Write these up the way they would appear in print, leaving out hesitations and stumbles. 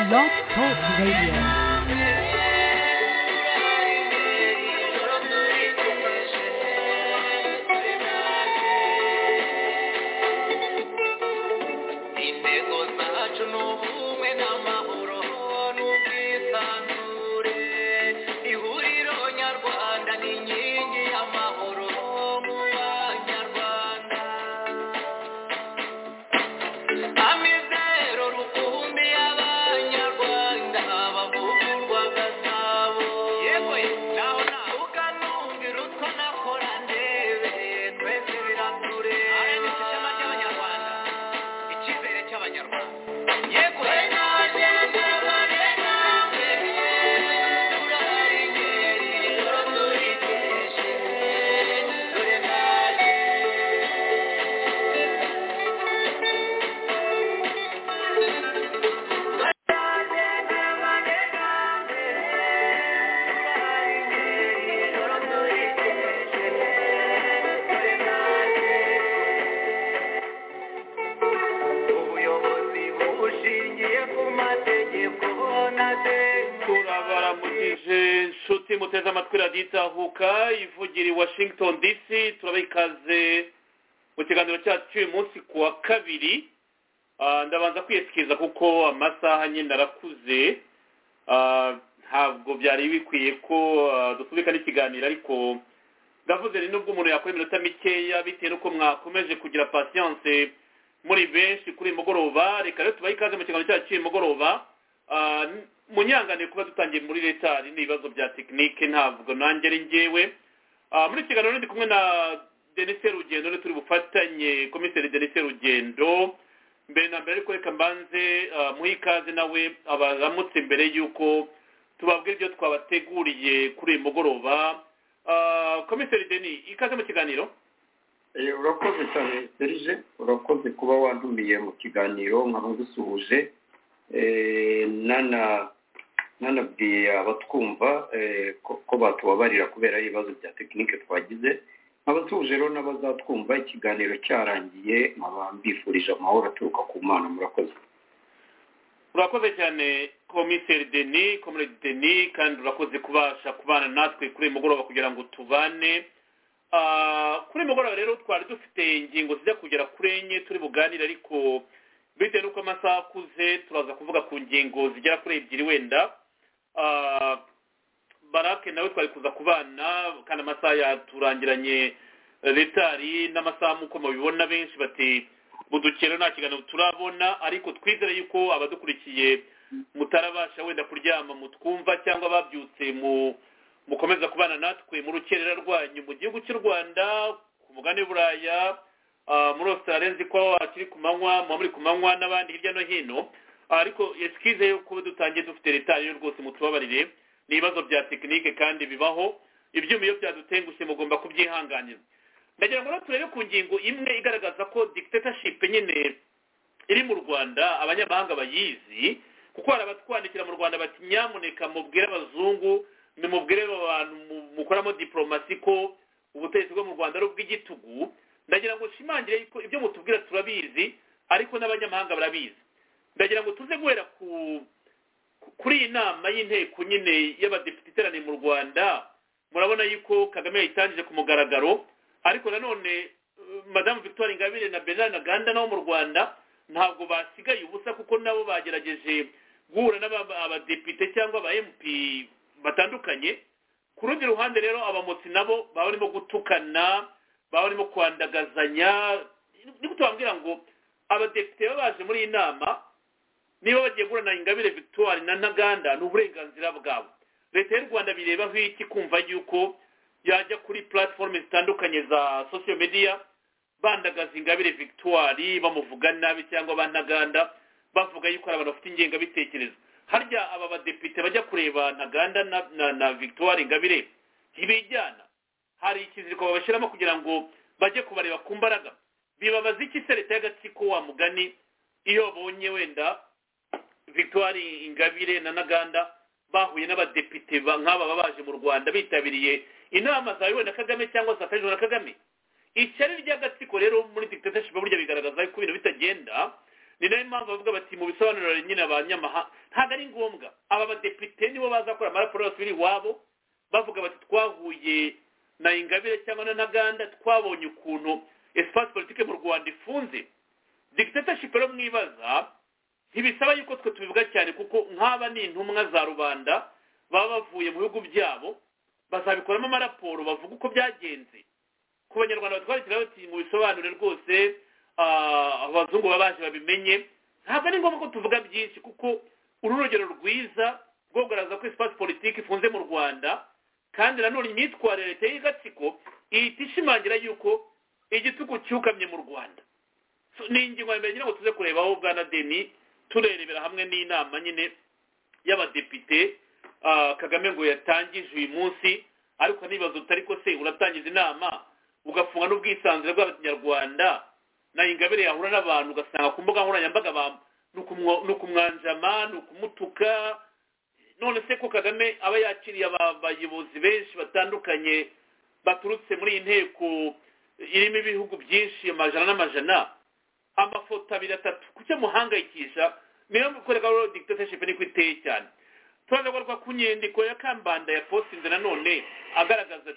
Blog Talk Radio. muteze amatwi radiyo itahuka ivugira i Washington DC turabikaze mu kiganiro cyacu cy'uyu munsi ku wa kabiri. Ndabanza kwiyesikiza kuko amasaha nyine arakuze, ntabwo byari bikwiye ko dusubika n'ikiganiro, ariko ndavuze ni nubwo umuntu yakora iminota mikeya bitewe n'uko mwakomeje kugira patience muri benshi kuri mugoroba. Reka rero tubahe ikaze mu kiganiro cyacu cy'uyu mugoroba. Munyangane kuba dutangiye muri leta n'ibibazo bya tekinike, ntabwo nanjye ari njyewe. Muri kiganiro ndi kumwe na Denis Rugendo, turi bufatanye komiseri Denis Rugendo. Mbere na mbere ariko reka mbanze muhe ikaze nawe abaramutse mbere y'uko tubabwira ibyo twabateguriye kuri uyu mugoroba. Komiseri Denis, ikaze mu kiganiro. Urakoze cyane Serge, urakoze kuba wandumiye mu kiganiro, nkaba ngusuhuje nanabwiye abatwumva ko batubabarira kubera ibibazo bya tekinike twagize. Abasuhuje rero n'abazatwumva ikiganiro cyarangiye, nkaba mbifurije amahoro aturuka ku Mana. Murakoze. Urakoze cyane komiseri Denis, comrade Denis, kandi urakoze kubasha kubana natwe kuri mugoroba kugira ngo tubane. Kuri mugoroba rero twari dufite ingingo zijya kugera kuri enye turi buganire, ariko bitewe n'uko amasaha akuze turaza kuvuga ku ngingo zigera kuri ebyiri wenda. Barake nawe twari kuza kubana kandi amasaha yaturangiranye retari n'amasaha muko mubibona, benshi bati budukero nta kiganiro turabona, ariko twizere yuko abadukurikiye mutarabasha wenda kuryama mutwumva cyangwa babyutse mukomeza kubana natwe mu rukerera rwanyu mu gihugu cy'u Rwanda, ku mugabane w'Uburaya, muri Australia nzi ko akiri ku manywa, muri ku manywa n'abandi hirya no hino. Ariko eskize yuko dutangiye dufite leta yo rwose mutubabarire, ni ibibazo bya tekinike kandi bibaho, ibyuma iyo byadutengushye mugomba kubyihanganira. Ndagira ngo turebe ku ngingo imwe igaragaza ko dictatorship nyine iri mu Rwanda abanyamahanga bayizi, kuko hari abatwandikira mu Rwanda bati nyamuneka mubwire abazungu, nimubwire abantu mukoramo diplomasi ko ubutegetsi bwo mu Rwanda ari ubw'igitugu. Ndagira ngo shimangire ko ibyo mutubwira turabizi, ariko n'abanyamahanga barabizi. Ndagira ngo tuze guhera kuri iyi nama y'inteko nyine y'abadepite iteraniye mu Rwanda. Murabona yuko Kagame yayitangije ku mugaragaro, ariko nanone Madame Victoire Ingabire na Bernard Ntaganda nabo mu Rwanda ntabwo basigaye ubusa, kuko nabo bagerageje guhura n'abadepite cyangwa aba MP batandukanye. Ku rundi ruhande rero abamotsi nabo baba barimo gutukana, baba barimo kwandagazanya. Niko tubabwira ngo abadepite baje muri iyi nama niba bagiye guhura na Ingabire Victoire na Ntaganda ni uburenganzira bwabo. Leta y'u Rwanda birebaho iki kumva yuko yajya kuri platform zitandukanye za social media bandagaza Ingabire Victoire, bamuvuga nabi cyangwa Ntaganda bavuga yuko ari abantu bafite ingengabitekerezo? Harya aba badepite bajya kureba Ntaganda na Victoire Ingabire ntibijyana? Hari ikiziriko babashyiramo kugira ngo bajye kubareba ku mbaraga? Bibabaza iki se leta y'agatsiko wa mugani iyo babonye wenda Victoire Ingabire na Ntaganda bahuye n'abadepite nk'aba babaje mu Rwanda bitabiriye inama zawe na Kagame cyangwa zatajwe na Kagame? Icyari ry'agatsiko rero muri dictatorship burya bigaragaza ko ibintu bitagenda. Ni nayo mpamvu bavuga bati mu bisobanuro nyine abanyamahanga ntabwo ari ngombwa. Aba badepite nibo baza gukora amaraporo basubira iwabo bavuga bati twahuye na Ingabire cyangwa na Ntaganda, twabonye ukuntu espace politique mu Rwanda ifunze. Dictatorship rero mwibaza ntibisaba yuko twe tubivuga cyane, kuko nk'aba ni intumwa za rubanda baba bavuye mu bihugu byabo, bazabikoramo amaraporo bavuga uko byagenze. Ku banyarwanda batwarikira bati mu bisobanure rwose, abazungu babaje babimenye. Ntabwo ari ngombwa ko tuvuga byinshi, kuko uru rugero rwiza rwo kugaragaza ko espace politique ifunze mu Rwanda, kandi nanone imyitwarire leta y'agatsiko ihita ishimangira yuko igitugu cyukamye mu Rwanda. Ni ingingo ya mbere ngira ngo tuze kurebaho bwana Denis, turerebera hamwe n'inama nyine y'abadepite Kagame ngo yatangije uyu munsi. Ariko nibaza utari ko se uratangiza inama ugafunga n'ubwisanzure bw'abanyarwanda, na Ingabire yahura n'abantu ugasanga ku mbuga nkoranyambaga nukumwanjama nukumutuka. None se ko Kagame aba yakiriye abayobozi benshi batandukanye baturutse muri iyi nteko irimo ibihugu byinshi amajana n'amajana, amafoto 2-3 kucyo muhangayikisha? Niyo mukoreka ro dictatorship ni kwiteye cyane. Turaza gukora ku nyandiko ya Kambanda ya Fosinze nanone agaragaza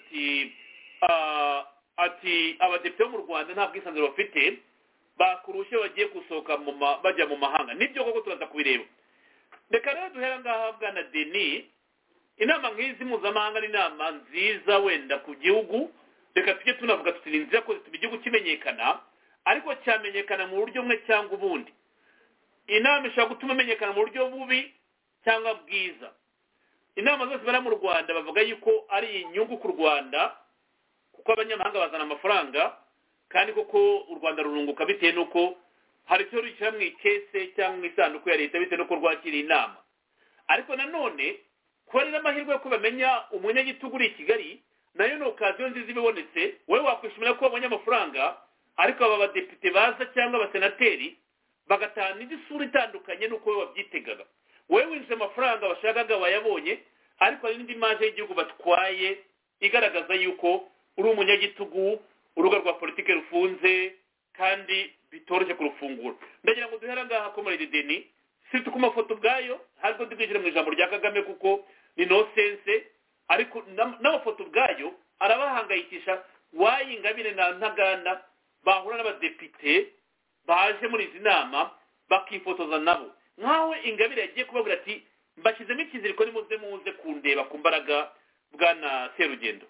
ati abadepite mu Rwanda nta bwisanzure bafite, bakurushe bagiye gusohoka bajya mu mahanga. Nibyo koko turaza kubireba. Reka rero duhera ngaha bwana Denis, inama nk'izi mpuzamahanga ni inama nziza wenda ku gihugu. Reka tujye tunavuga tuti ni nziza ko zituma igihugu kimenyekana, ariko cyamenyekana mu buryo bumwe cyangwa ubundi. Inama ishobora gutuma imenyekana mu buryo bubi cyangwa bwiza. Inama zose bari mu Rwanda bavuga yuko ari inyungu ku Rwanda, kuko abanyamahanga bazana amafaranga, kandi koko u Rwanda rurunguka bitewe nuko hari icyo rushyira mu ikese cyangwa mu isanduku ya leta bitewe nuko rwakiriye inama. Ariko nanone kuba ari n'amahirwe yo kubamenya umunyagitugu uri i Kigali, nayo ni okaziyo nziza ibibonetse. Wowe wakwishimira ko wabonye amafaranga, ariko aba badepite baza cyangwa abasenateri bagatanga n'isura itandukanye nuko wowe wabyitegaga. Wowe winjiye amafaranga bashakaga wayabonye, ariko hari n'indi maje y'igihugu batwaye igaragaza yuko uri umunyagitugu, urubuga rwa politike rufunze kandi bitoroshye kurufungura. Ndagira ngo duhera ngaha ko muri Denis, si ku mafoto ubwayo hariko ndigije mu ijambo rya Kagame kuko ni no sense, ariko n'amafoto ubwayo arabahangayikisha. Wayi Ingabire na Ntaganda bahura n'abadepite baje muri izi nama bakifotoza nabo, nkawe Ingabire yagiye kubabwira ati mbashyizemo ikiziriko nimuze kundeba ku mbaraga bwana Serugendo.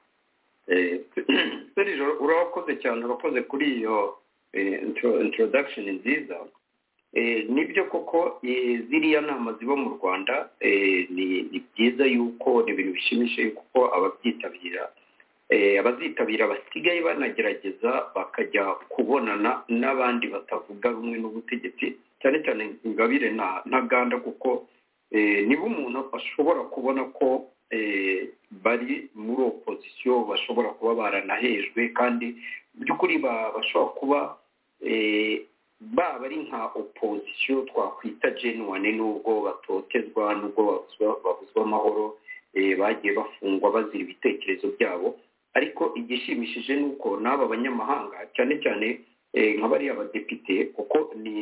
Sergio urakoze cyane, urakoze kuri iyo introduction nziza. Nibyo koko ziriya nama ziba mu Rwanda ni byiza yuko ni ibintu bishimishije kuko abazitabira basigaye banagerageza bakajya kubonana n'abandi batavuga rumwe n'ubutegetsi, cyane cyane Ingabire na Ntaganda, kuko niba umuntu ashobora kubona ko bari muri opposition bashobora kuba baranahejwe, kandi by'ukuri bashobora kuba baba ari nka opposition twakwita genuine, nubwo batotezwa, nubwo babuzwa amahoro, bagiye bafungwa bazira ibitekerezo byabo. Ariko igishimishije nuko n'aba banyamahanga cyane cyane nk'abari abadepite, kuko ni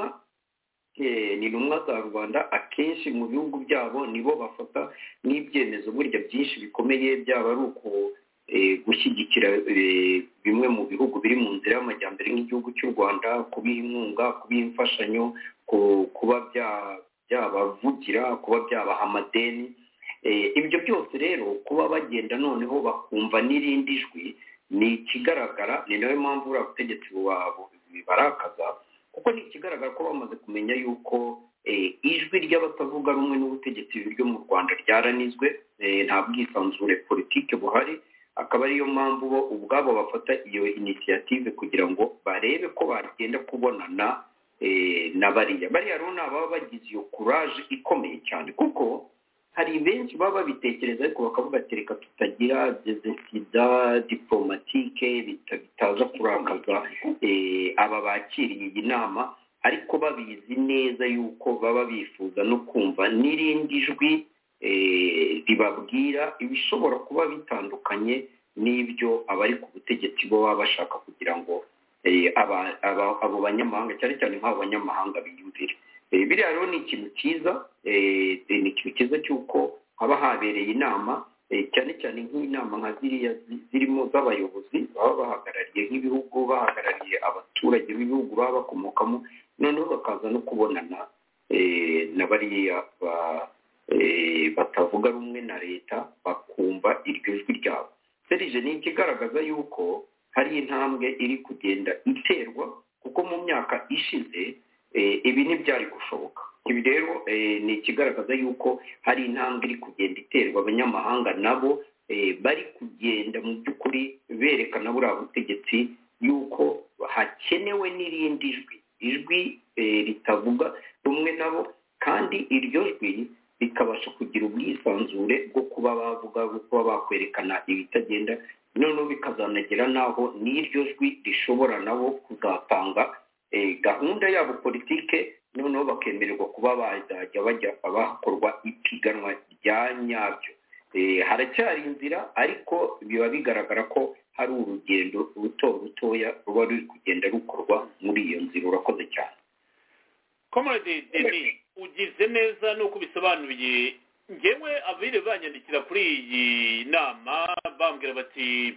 intumwa za Rwanda, akenshi mu bihugu byabo nibo bafata n'ibyemezo burya byinshi bikomeye, byaba ari uko gushyigikira bimwe mu bihugu biri mu nzira y'amajyambere nk'igihugu cy'u Rwanda, kubiha inkunga, kubiha imfashanyo, kuba byabavugira, kuba byabaha amadeni. Ibyo byose rero kuba bagenda noneho bakumva n'irindi jwi ni ikigaragara. Ni nayo mpamvu uriya butegetsi bibarakaza, kuko ni ikigaragara ko bamaze kumenya yuko ijwi ry'abatavuga rumwe n'ubutegetsi ryo mu Rwanda ryaranizwe, nta bwisanzure politike buhari. Akaba ariyo mpamvu bo ubwabo bafata iyo initiative kugira ngo barebe ko bagenda kubonana na bariya rero baba bagize iyo courage ikomeye cyane, kuko hari benshi baba babitekereza ariko bakavuga ati reka tutagira sida diplomatike bitaza kurakaza aba bakiriye iyi nama, ariko babizi neza yuko baba bifuza no kumva n'irindi jwi ribabwira ibishobora kuba bitandukanye n'ibyo abari ku butegetsi bo baba bashaka, kugira ngo abo banyamahanga cyane cyane nk'abo banyamahanga biyumvire. biriya rero ni ikintu cyiza, ni ikintu cyiza cy'uko haba habereye inama, cyane cyane nk'inama nka ziriya zirimo z'abayobozi baba bahagarariye nk'ibihugu, bahagarariye abaturage b'ibihugu baba bakomokamo, noneho bakaza no kubonana na bariya batavuga rumwe na leta, bakumva iryo jwi ryabo. Serije ni ikigaragaza yuko hari intambwe iri kugenda iterwa, kuko mu myaka ishize ibi ntibyari gushoboka. Ibi rero ni ikigaragaza yuko hari intambwe iri kugenda iterwa, abanyamahanga nabo bari kugenda mu by'ukuri berekana buriya butegetsi yuko hakenewe n'irindi ijwi ritavuga rumwe nabo, kandi iryo jwi rikabasha kugira ubwisanzure bwo kuba bavuga, bwo kuba bakwerekana ibitagenda, noneho bikazanagera n'aho n'iryo jwi rishobora nabo kuzatanga gahunda yabo politike, noneho bakemererwa kuba bazajya bajya bahakorwa ipiganwa rya nyabyo. Haracyari inzira, ariko biba bigaragara ko hari urugendo rutoya ruba ruri kugenda rukorwa muri iyo nzira. Urakoze cyane Comrade Denis, ugize neza nuko bisobanuye. Ngewe abire banyandikira kuri iyi nama bambwira bati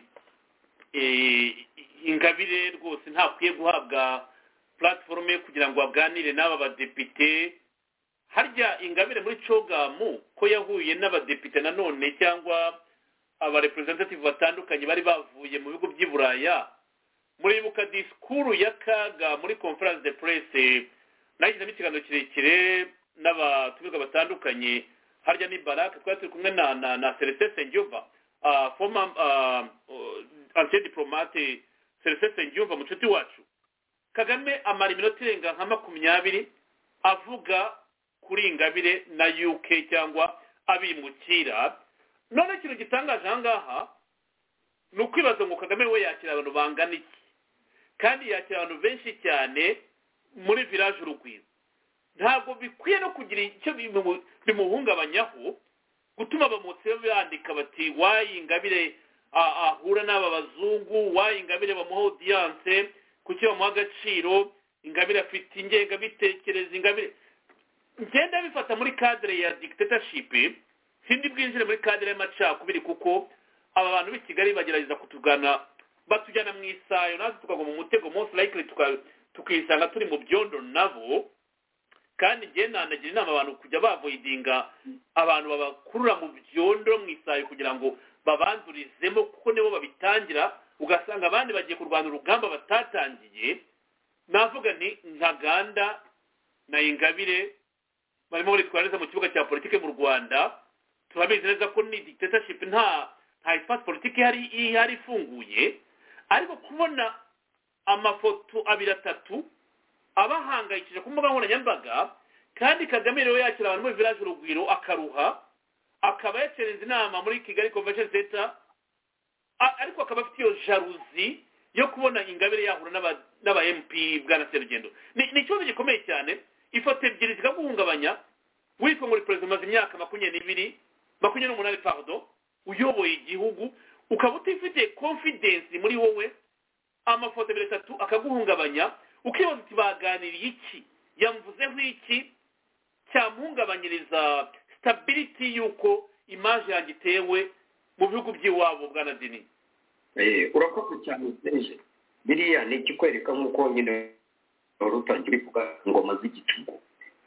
Ingabire rwose ntakwiye guhabwa platform kugira ngo aganire n'aba badepite. Harya Ingabire muri cogamu ko yahuye n'abadepite nanone cyangwa aba representative batandukanye bari bavuye mu bigo by'Iburaya, muribuka disikuru ya Kaga muri conference de presse nagize ikiganiro kirekire n'abatumirwa batandukanye. Harya ni Barak twari turi kumwe na Celestin Sengyumva, former ancien diplomate Celestin Sengyumva mucuti wacu. Kagame amara iminota irenga nka 20 avuga kuri Ingabire na UK cyangwa abimukira. None ikintu gitangaje ahangaha ni ukwibaza ngo Kagame we yakira abantu bangana iki, kandi yakira abantu benshi cyane muri village Urugwiro. Ntabwo bikwiye no kugira icyo bimuhungabanyaho, gutuma abamotsi bandika bati wayi Ingabire ahura n'aba bazungu, wayi Ingabire bamuha audience, kuki bamuha agaciro, Ingabire afite ingengabitekerezo. Ingabire ngenda bifata muri cadre ya dictatorship, sindi bwinjire muri cadre y'amacakubiri, kuko aba bantu b'i Kigali bagerageza kutugana, batujyana mu isayo, natwe tukagwa mu mutego, most likely tukisanga turi mu byondo nabo. Kandi ngiye nanagira inama abantu kujya bavoidinga abantu babakurura mu byondo mu isayo kugira ngo babandurizemo, kuko nibo babitangira, ugasanga abandi bagiye kurwana urugamba batatangiye. Navuga ni Ntaganda na Ingabire barimo bitwareza mu kibuga cya politike mu Rwanda. Turabizi neza ko ni dictatorship, nta espace politique ihari ifunguye, ariko kubona amafoto 2-3 abahangayikije ku mbuga nkoranyambaga, kandi Kagame rero yakira abantu mu village Urugwiro akaruha, akaba yacereza inama muri Kigali Convention Center, ariko akaba afite iyo jalousie yo kubona Ingabire yahura n'aba MP bwana Serugendo. Ni ikibazo gikomeye cyane. Ifoto ebyiri zikaguhungabanya, witwa muri president maze imyaka 28 pardon, uyoboye igihugu, ukaba utifite confidence muri wowe, amafoto 3 akaguhungabanya, ukibaza uti baganiriye iki, yamvuzeho iki cyamuhungabanyiriza stability yuko image yanjye itewe mu bihugu by'iwabo. Bwana Denis, urakoze cyane Serge. Biriya ni ikikwereka nk'uko nyine rutangira kuvuga ingoma z'igicugu,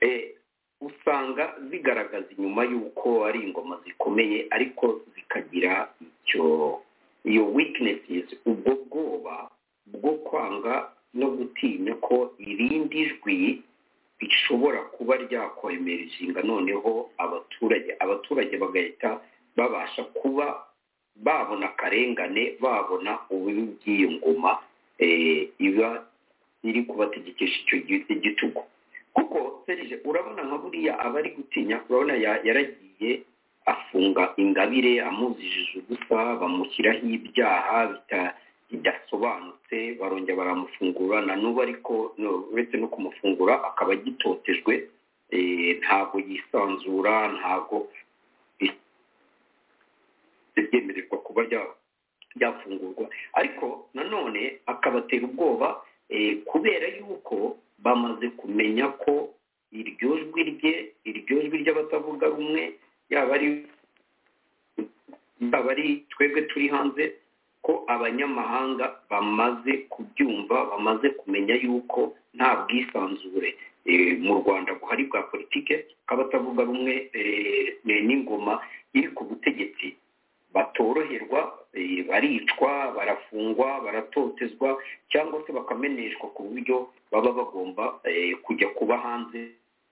usanga zigaragaza inyuma yuko ari ingoma zikomeye, ariko zikagira iyo weaknesses, ubwo bwoba bwo kwanga no gutinya ko irindi jwi bishobora kuba ryakwemera inshinga, noneho abaturage bagahita babasha kuba babona akarengane, babona ububi bw'iyo ngoma iba iri kubategekesha icyo gitugu. Kuko Serge, urabona nka buriya abari gutinya, urabona yaragiye afunga Ingabire, amuzijije ubusa, bamushyiraho ibyaha bidasobanutse, barongera baramufungura na n'ubu, ariko uretse no kumufungura akaba agitotejwe, ntabwo yisanzura, ntabwo byemererwa kuba byafungurwa, ariko nanone akabatera ubwoba kubera yuko bamaze kumenya ko iryo jwi ry'abatavuga rumwe yaba ari twebwe turi hanze ko abanyamahanga bamaze kubyumva, bamaze kumenya yuko nta bwisanzure mu Rwanda buhari bwa politike, k'abatavuga rumwe n'ingoma iri ku butegetsi batoroherwa, baricwa, barafungwa, baratotezwa, cyangwa se bakameneshwa ku buryo baba bagomba kujya kuba hanze,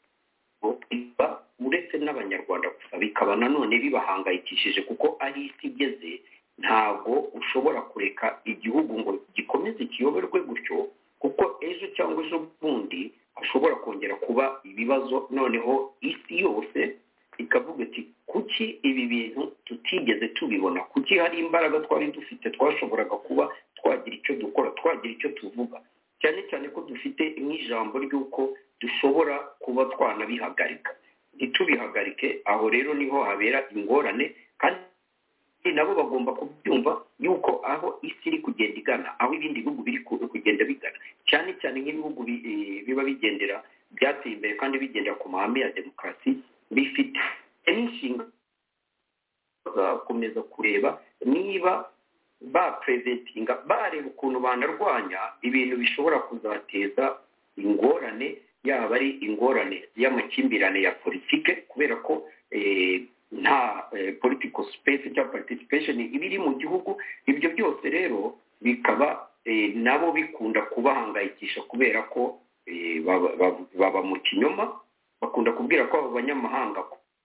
uretse n'abanyarwanda gusa, bikaba nanone bibahangayikishije kuko aho isi igeze ntabwo ushobora kureka igihugu ngo gikomeze kiyoberwe gutyo, kuko ejo cyangwa ejo bundi hashobora kongera kuba ibibazo, noneho isi yose ikavuga iti kuki ibi bintu tutigeze tubibona, kuki hari imbaraga twari dufite twashoboraga kuba twagira icyo dukora, twagira icyo tuvuga, cyane cyane ko dufite nk'ijambo ry'uko dushobora kuba twanabihagarika, ntitubihagarike. Aho rero niho habera ingorane, kandi nabo bagomba kubyumva yuko aho isi iri kugenda igana, aho ibindi bihugu biri kugenda bigana, cyane cyane nk'ibihugu biba bigendera byateye imbere kandi bigendera ku mahame ya demokarasi, bifite inshinga bakomeza kureba niba bapreventinga, bareba ukuntu banarwanya ibintu bishobora kuzateza ingorane, yaba ari ingorane y'amakimbirane ya politike, kubera ko nta political space cyangwa participation ibiri mu gihugu. Ibyo byose rero bikaba nabo bikunda kubahangayikisha, kubera ko baba mu kinyoma, bakunda kubwira ko abo banyamahanga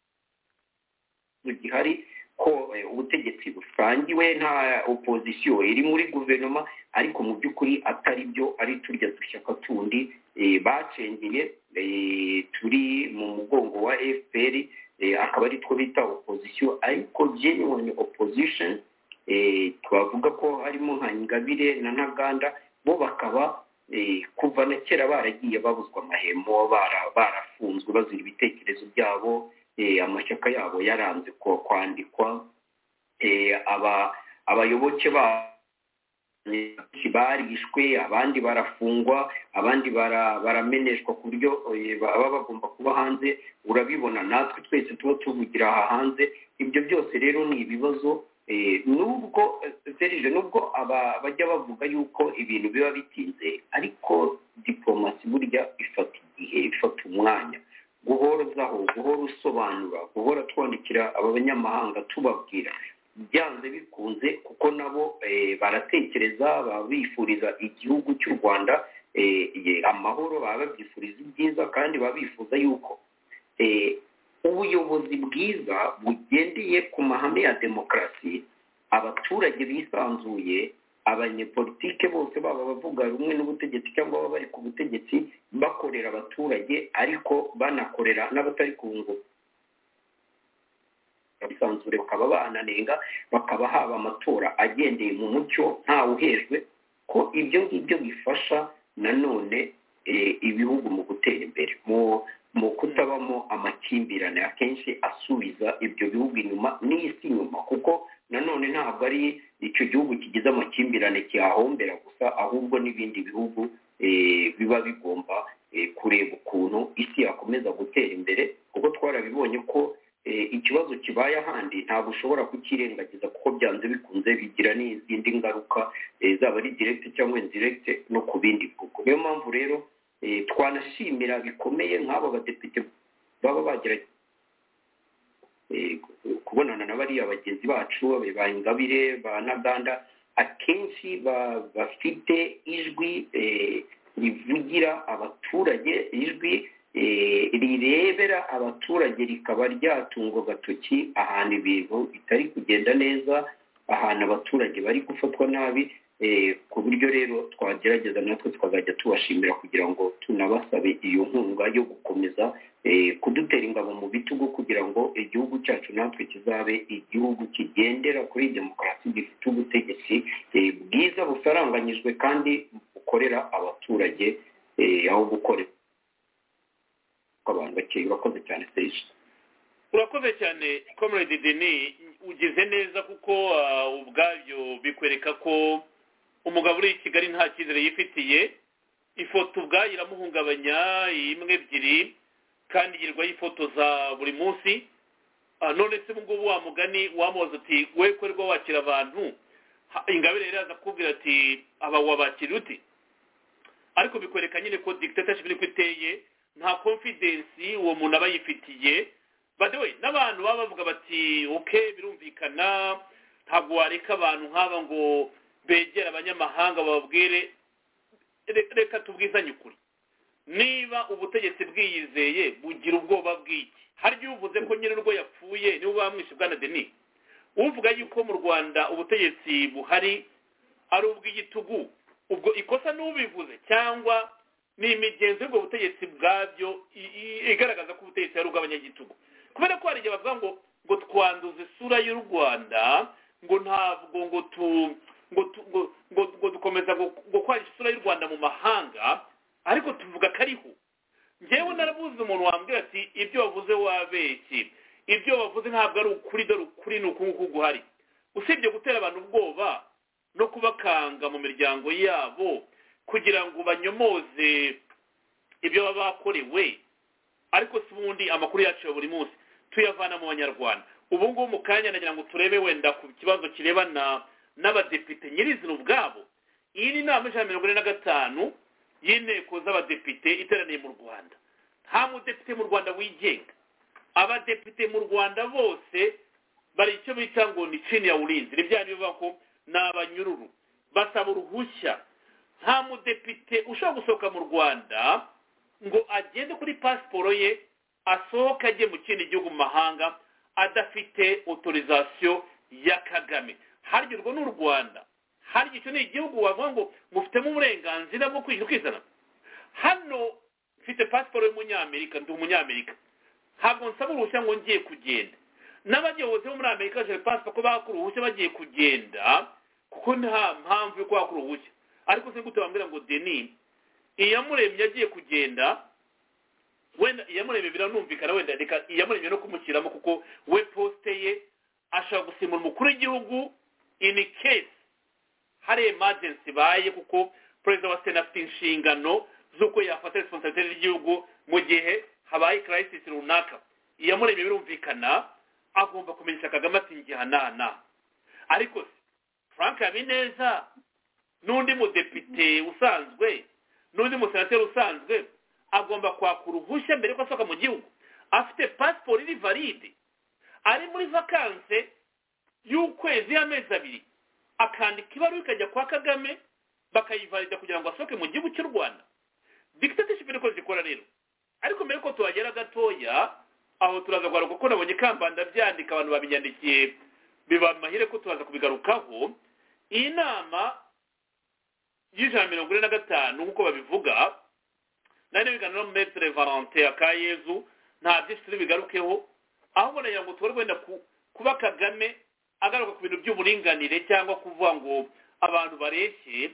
gihari ko ubutegetsi busangiwe, nta opposition iri muri guverinoma, ariko mu by'ukuri atari byo, ari turya dushyaka tundi bacengeye turi mu mugongo wa FPR, akaba ari two bita opposition, ariko genuine opposition. Twavuga ko harimo nka Ingabire na Ntaganda, bo bakaba kuva na kera baragiye babuzwa amahemo, barafunzwe bazira ibitekerezo byabo, amashyaka yabo yaranze kwandikwa, abayoboke barishwe, abandi barafungwa, abandi barameneshwa ku buryo baba bagomba kuba hanze. Urabibona natwe twese tuba tuvugira aha hanze. Ibyo byose rero ni ibibazo, nubwo serije, nubwo bajya bavuga yuko ibintu biba bitinze, ariko diplomasi burya ifata igihe, ifata umwanya, guhozaho, guhora usobanura, guhora twandikira aba banyamahanga tubabwira, byanze bikunze, kuko nabo baratekereza, babifuriza igihugu cy'u Rwanda amahoro, baba babyifuriza ibyiza, kandi baba bifuza yuko ubuyobozi bwiza bugendeye ku mahame ya demokarasi, abaturage bisanzuye, abanyepolitike bose baba bavuga rumwe n'ubutegetsi cyangwa baba bari ku butegetsi, bakorera abaturage ariko banakorera n'abatari ku ngo bisanzure, bakaba bananenga, bakaba haba amatora agendeye mu mucyo ntawe uhejwe, ko ibyo ngibyo bifasha nanone ibihugu mu gutera imbere, mu kutabamo amakimbirane akenshi asubiza ibyo bihugu inyuma n'isi inyuma, kuko nanone ntabwo ari icyo gihugu kigize amakimbirane kihahombera gusa, ahubwo n'ibindi bihugu biba bigomba kureba ukuntu isi yakomeza gutera imbere, kuko twarabibonye ko ikibazo kibaye ahandi ntabwo ushobora kukirengagiza, kuko byanze bikunze bigira n'izindi ngaruka, zaba ari direct cyangwa indirect no ku bindi bihugu. Niyo mpamvu rero twanashimira bikomeye nk'abo badepite baba bagira kubonana na bariya bagenzi bacu ba Ingabire, ba Ntaganda, akenshi bafite ijwi rivugira abaturage, ijwi rirebera abaturage, rikaba ryatungwa agatoki ahantu ibintu bitari kugenda neza, ahantu abaturage bari gufatwa nabi, ku buryo rero twagerageza natwe tukazajya tubashimira kugira ngo tunabasabe iyo nkunga yo gukomeza kudutera ingabo mu bitugu, kugira ngo igihugu cyacu natwe kizabe igihugu kigendera kuri demokarasi, gifite ubutegetsi bwiza busaranganyijwe kandi bukorera abaturage aho gukorera abantu bakeye. Urakoze cyane Serge. Urakoze cyane Comrade Denis, ugize neza, kuko ubwabyo bikwereka ko umugabo uri i Kigali nta cyizere yifitiye, ifoto ubwayo iramuhungabanya, imwe ebyiri, kandi yirirwa yifotoza buri munsi. None se ngubu wa mugani wamubaza ati we kwerwa wakira abantu, Ingabire rero aza kubwira ati aba wabakira uti. Ariko bikwereka nyine ko dictatorship niko iteye, nta confidence uwo muntu aba yifitiye. By the way, n'abantu baba bavuga bati okay birumvikana ntabwo wareka abantu nk'aba ngo begera abanyamahanga bababwire. Reka tubwizanye ukuri, niba ubutegetsi bwiyizeye bugira ubwoba bw'iki? Harya uvuze ko nyine urwo yapfuye niwe bamwishe bwana Denis, uvuga yuko mu Rwanda ubutegetsi buhari ari ubw'igitugu, ubwo ikosa n'ubivuze cyangwa ni imigenzo y'ubwo butegetsi bwabyo igaragaza ko ubutegetsi ari ubw'abanyagitugu? Kubera ko hari igihe bavuga ngo twanduza isura y'u Rwanda, ngo ntabwo ngo dukomeza ngo kwarisha isura y'u Rwanda mu mahanga, ariko tuvuga ko ariho. Njyewe narabuze umuntu wambwira ati ibyo wavuze wabeshye, ibyo wavuze ntabwo ari ukuri, dore ukuri ni uku guhari. Usibye gutera abantu ubwoba no kubakanga mu miryango yabo kugira ngo banyomoze ibyo baba bakorewe, ariko si ubundi amakuru yacu ya buri munsi tuyavana mu Banyarwanda. Ubu ngubu mu kanya nagira ngo turebe wenda ku kibazo kirebana n'abadepite nyirizina ubwabo. Iyi ni inama y'ijana na 45 y'inteko z'abadepite iteraniye mu Rwanda. Nta mudepite mu Rwanda wigenga. Abadepite mu Rwanda bose bari icyo bita ngo ni chini ya ulinzi, nibyo bivuga ko n'abanyururu basaba uruhushya. Nta mudepite ushobora gusohoka mu Rwanda ngo agende kuri pasiporo ye asohoka ajye mu kindi gihugu mu mahanga adafite autorisation ya Kagame. Harya urwo n'u Rwanda, harya icyo ni igihugu wavuga ngo mufitemo uburenganzira bwo kwishyura ukizana? Hano mfite pasiporo y'umunyamerika, ndi umunyamerika, ntabwo nsaba uruhushya ngo ngiye kugenda. N'abayobozi bo muri Amerika baje pasiporo ko bakura uruhushya bagiye kugenda, kuko nta mpamvu yo kwakura uruhushya. Ariko se gute bambwira ngo Denis Iyamuremye agiye kugenda, wenda Iyamuremye biranumvikana, wenda reka Iyamuremye no kumushyiramo kuko we poste ye ashaka gusimura umukuru w'igihugu in case hari emergency baye, kuko president wa Sena afite inshingano z'uko yafata responsibility y'igihugu mu gihe habaye crisis runaka. Iyamuremye birumvikana agomba kumenyesha Kagame ati ngihanana. Ariko Frank Habineza n'undi mudepite usanzwe n'undi musenateri usanzwe agomba kwakura uruhushya mbere ko asohoka mu gihugu, afite passport iri valide, ari muri vacances y'ukwezi y'amezi 2, akandika ibaruwa ikajya kwa Kagame bakayivalida kugira ngo asohoke mu gihugu cy'u Rwanda. Dictatorship niko zikora rero. Ariko mbere ko tuhagera gatoya aho turaza kugaruka ko nabonye Kambanda byandika abantu babinyandikiye biba mahire ko tubaza kubigarukaho. Iyi nama y'ijana na 45 nk'uko babivuga nane biganira no Maître Valentin Akayezu, nta byinshi bigarukeho, ahubwo nagira ngo tubone wenda kuba Kagame agaruka ku bintu by'uburinganire cyangwa kuvuga ngo abantu bareshye.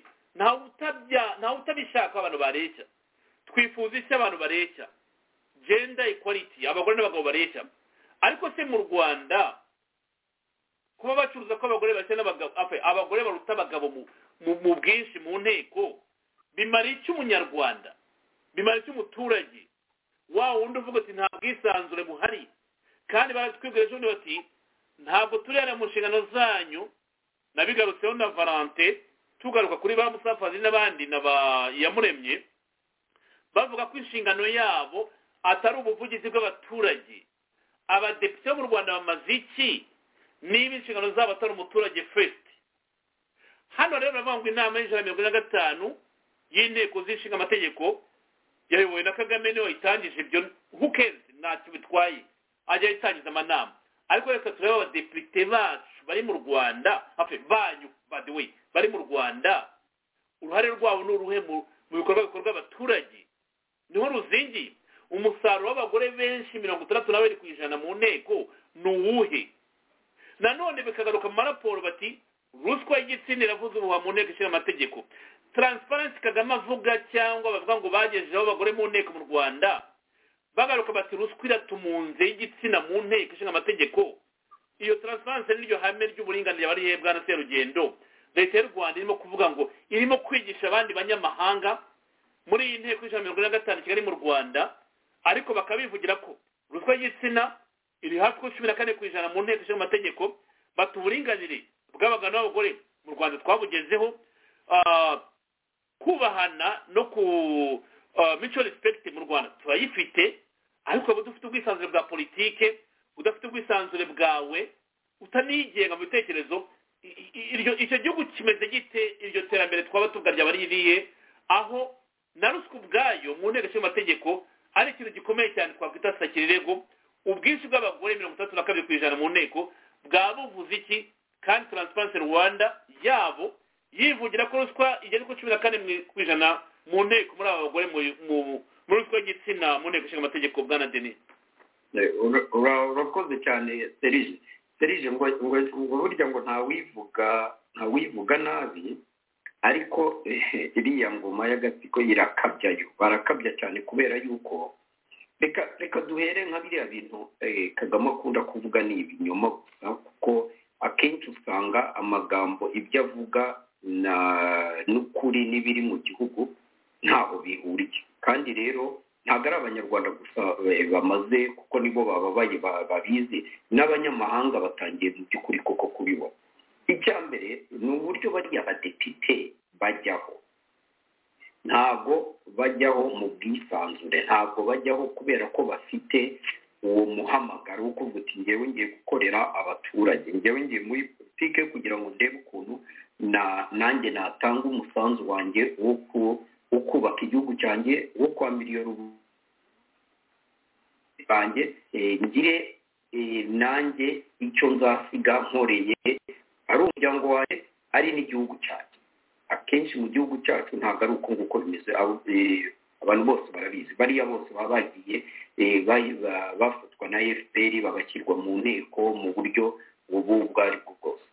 Nta utabishaka abantu bareshya. Twifuza icyo abantu bareshya, gender equality, abagore n'abagabo bareshya. Ariko se mu Rwanda kuba bacuruza ko abagore bashya n'abagabo, abagore baruta abagabo mu bwinshi mu nteko, bimara iki umunyarwanda? Bimara iki umuturage? Wa wundi uvuga ati nta bwisanzure buhari, kandi baratwibwira ejo bati ntabwo turera mu nshingano zanyu. Nabigarutseho na Valentin, tugaruka kuri ba Musafazi n'abandi Iyamuremye, bavuga ko inshingano yabo atari ubuvugizi bw'abaturage. Abadepite mu Rwanda bamaze iki niba inshingano zabo atari umuturage first? Hano rero bavuga ngo inama y'ijana na 45 y'inteko zishinga amategeko yayobowe na Kagame niwe itangije ibyo. Who cares? Ntacyo bitwaye, ajya yitangiza amanama. Ariko reka turebe abadepite bacu bari mu Rwanda, banyu by the way bari mu Rwanda, uruhare rwabo n'uruhe mu bikorwa abaturage. Niho ruzingi umusaruro w'abagore benshi 62% mu nteko n'uwuhe. Nanone bikagaruka mu maraporo bati ruswa y'igitsina iravuze ubu mu nteko ishinga amategeko. Transparency Kagame avuga cyangwa bavuga ngo bagejejeho abagore mu nteko mu Rwanda, bagaruka bati ruswa iratumunze y'igitsina mu nteko ishinga amategeko. Iyo transparency n'iryo hame ry'uburinganire bari hebwa na Serugendo. Leta y'u Rwanda irimo kuvuga ngo irimo kwigisha abandi banyamahanga muri iyi nteko y'ijana na 45 Kigali mu Rwanda, ariko bakabivugira ko ruswa y'igitsina iri hafi kuri 14% mu nteko ishinga amategeko, bata uburinganire bw'abagabo n'abagore mu Rwanda twabugezeho, kubahana no ku mutual respect mu Rwanda turayifite, ariko abo dufite ubwisanzure bwa politike, udafite ubwisanzure bwawe, utanigenga mu bitekerezo, icyo gihugu kimeze gite? Iryo terambere twaba tugarya baririye, aho na ruswa ubwayo mu nteko ishinga amategeko ari ikintu gikomeye cyane twakwita sakirirego. Ubwinshi bw'abagore 32% mu nteko bwaba buvuze iki? Kandi Transparency Rwanda yabo yivugira ko ruswa igeze ku 14% mu nteko muri aba bagore mu ruswa y'igitsina mu nteko ishinga amategeko. Bwana Denis, urakoze cyane Serije, ngo burya ngo ntawivuga nabi, ariko iriya ngoma y'agatsiko irakabyayo, barakabya cyane kubera yuko reka duhere nka biriya bintu Kagame akunda kuvuga ni ibinyoma gusa, kuko akenshi usanga amagambo ibyo avuga n'ukuri n'ibiri mu gihugu ntaho bihuriye. Kandi rero ntabwo ari abanyarwanda gusa bamaze, kuko nibo bababaye babizi, n'abanyamahanga batangiye mu by'ukuri koko kubibona. Icya mbere ni uburyo bariya badepite bajyaho, ntabwo bajyaho mu bwisanzure, ntabwo bajyaho kubera ko bafite uwo muhamagaro wo kuvuga uti ngewe ngiye gukorera abaturage, ngewe ngiye muri politike kugira ngo ndebe ukuntu nanjye natanga umusanzu wanjye wo kubaka igihugu cyanjye, wo kwambira iyo rubu banjye, ngire nanjye icyo nzasiga nkoreye ari umuryango wanjye ari n'igihugu cyanjye. Akenshi mu gihugu cyacu ntabwo ari uko nguko bimeze, abantu bose barabizi, bariya bose baba bagiye bafatwa na FPR bagashyirwa mu nteko mu buryo ubwo ari bwo bwose.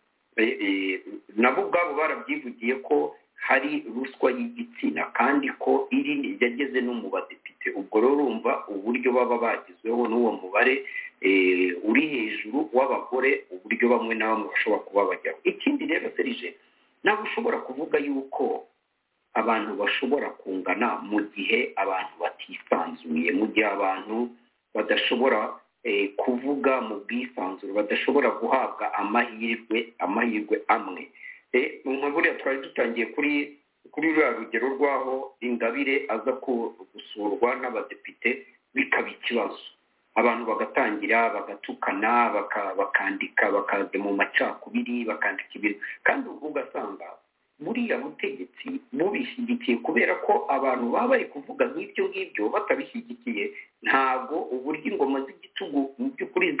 Nabo ubwabo barabyivugiye ko hari ruswa y'igitsina, kandi ko iri yageze no mu badepite. Ubwo rero urumva uburyo baba bagizweho n'uwo mubare uri hejuru w'abagore, uburyo bamwe na bamwe bashobora kuba bajyaho. Ikindi rero Serije, ntabwo ushobora kuvuga yuko abantu bashobora kungana mu gihe abantu batisanzuye, mu gihe abantu badashobora kuvuga mu bwisanzure, badashobora guhabwa amahirwe amwe. Nka buriya twari dutangiye kuri ruriya rugero rw'aho Ingabire aza gusurwa n'abadepite bikaba ikibazo, abantu bagatangira bagatukana, bakandika, bakajya mu macakubiri, bakandika ibintu, kandi ugasanga buriya butegetsi bubishyigikiye kubera ko abantu baba bari kuvuga nk'ibyo ngibyo batabishyigikiye. Ntabwo uburyo ingoma z'igitugu mu by'ukuri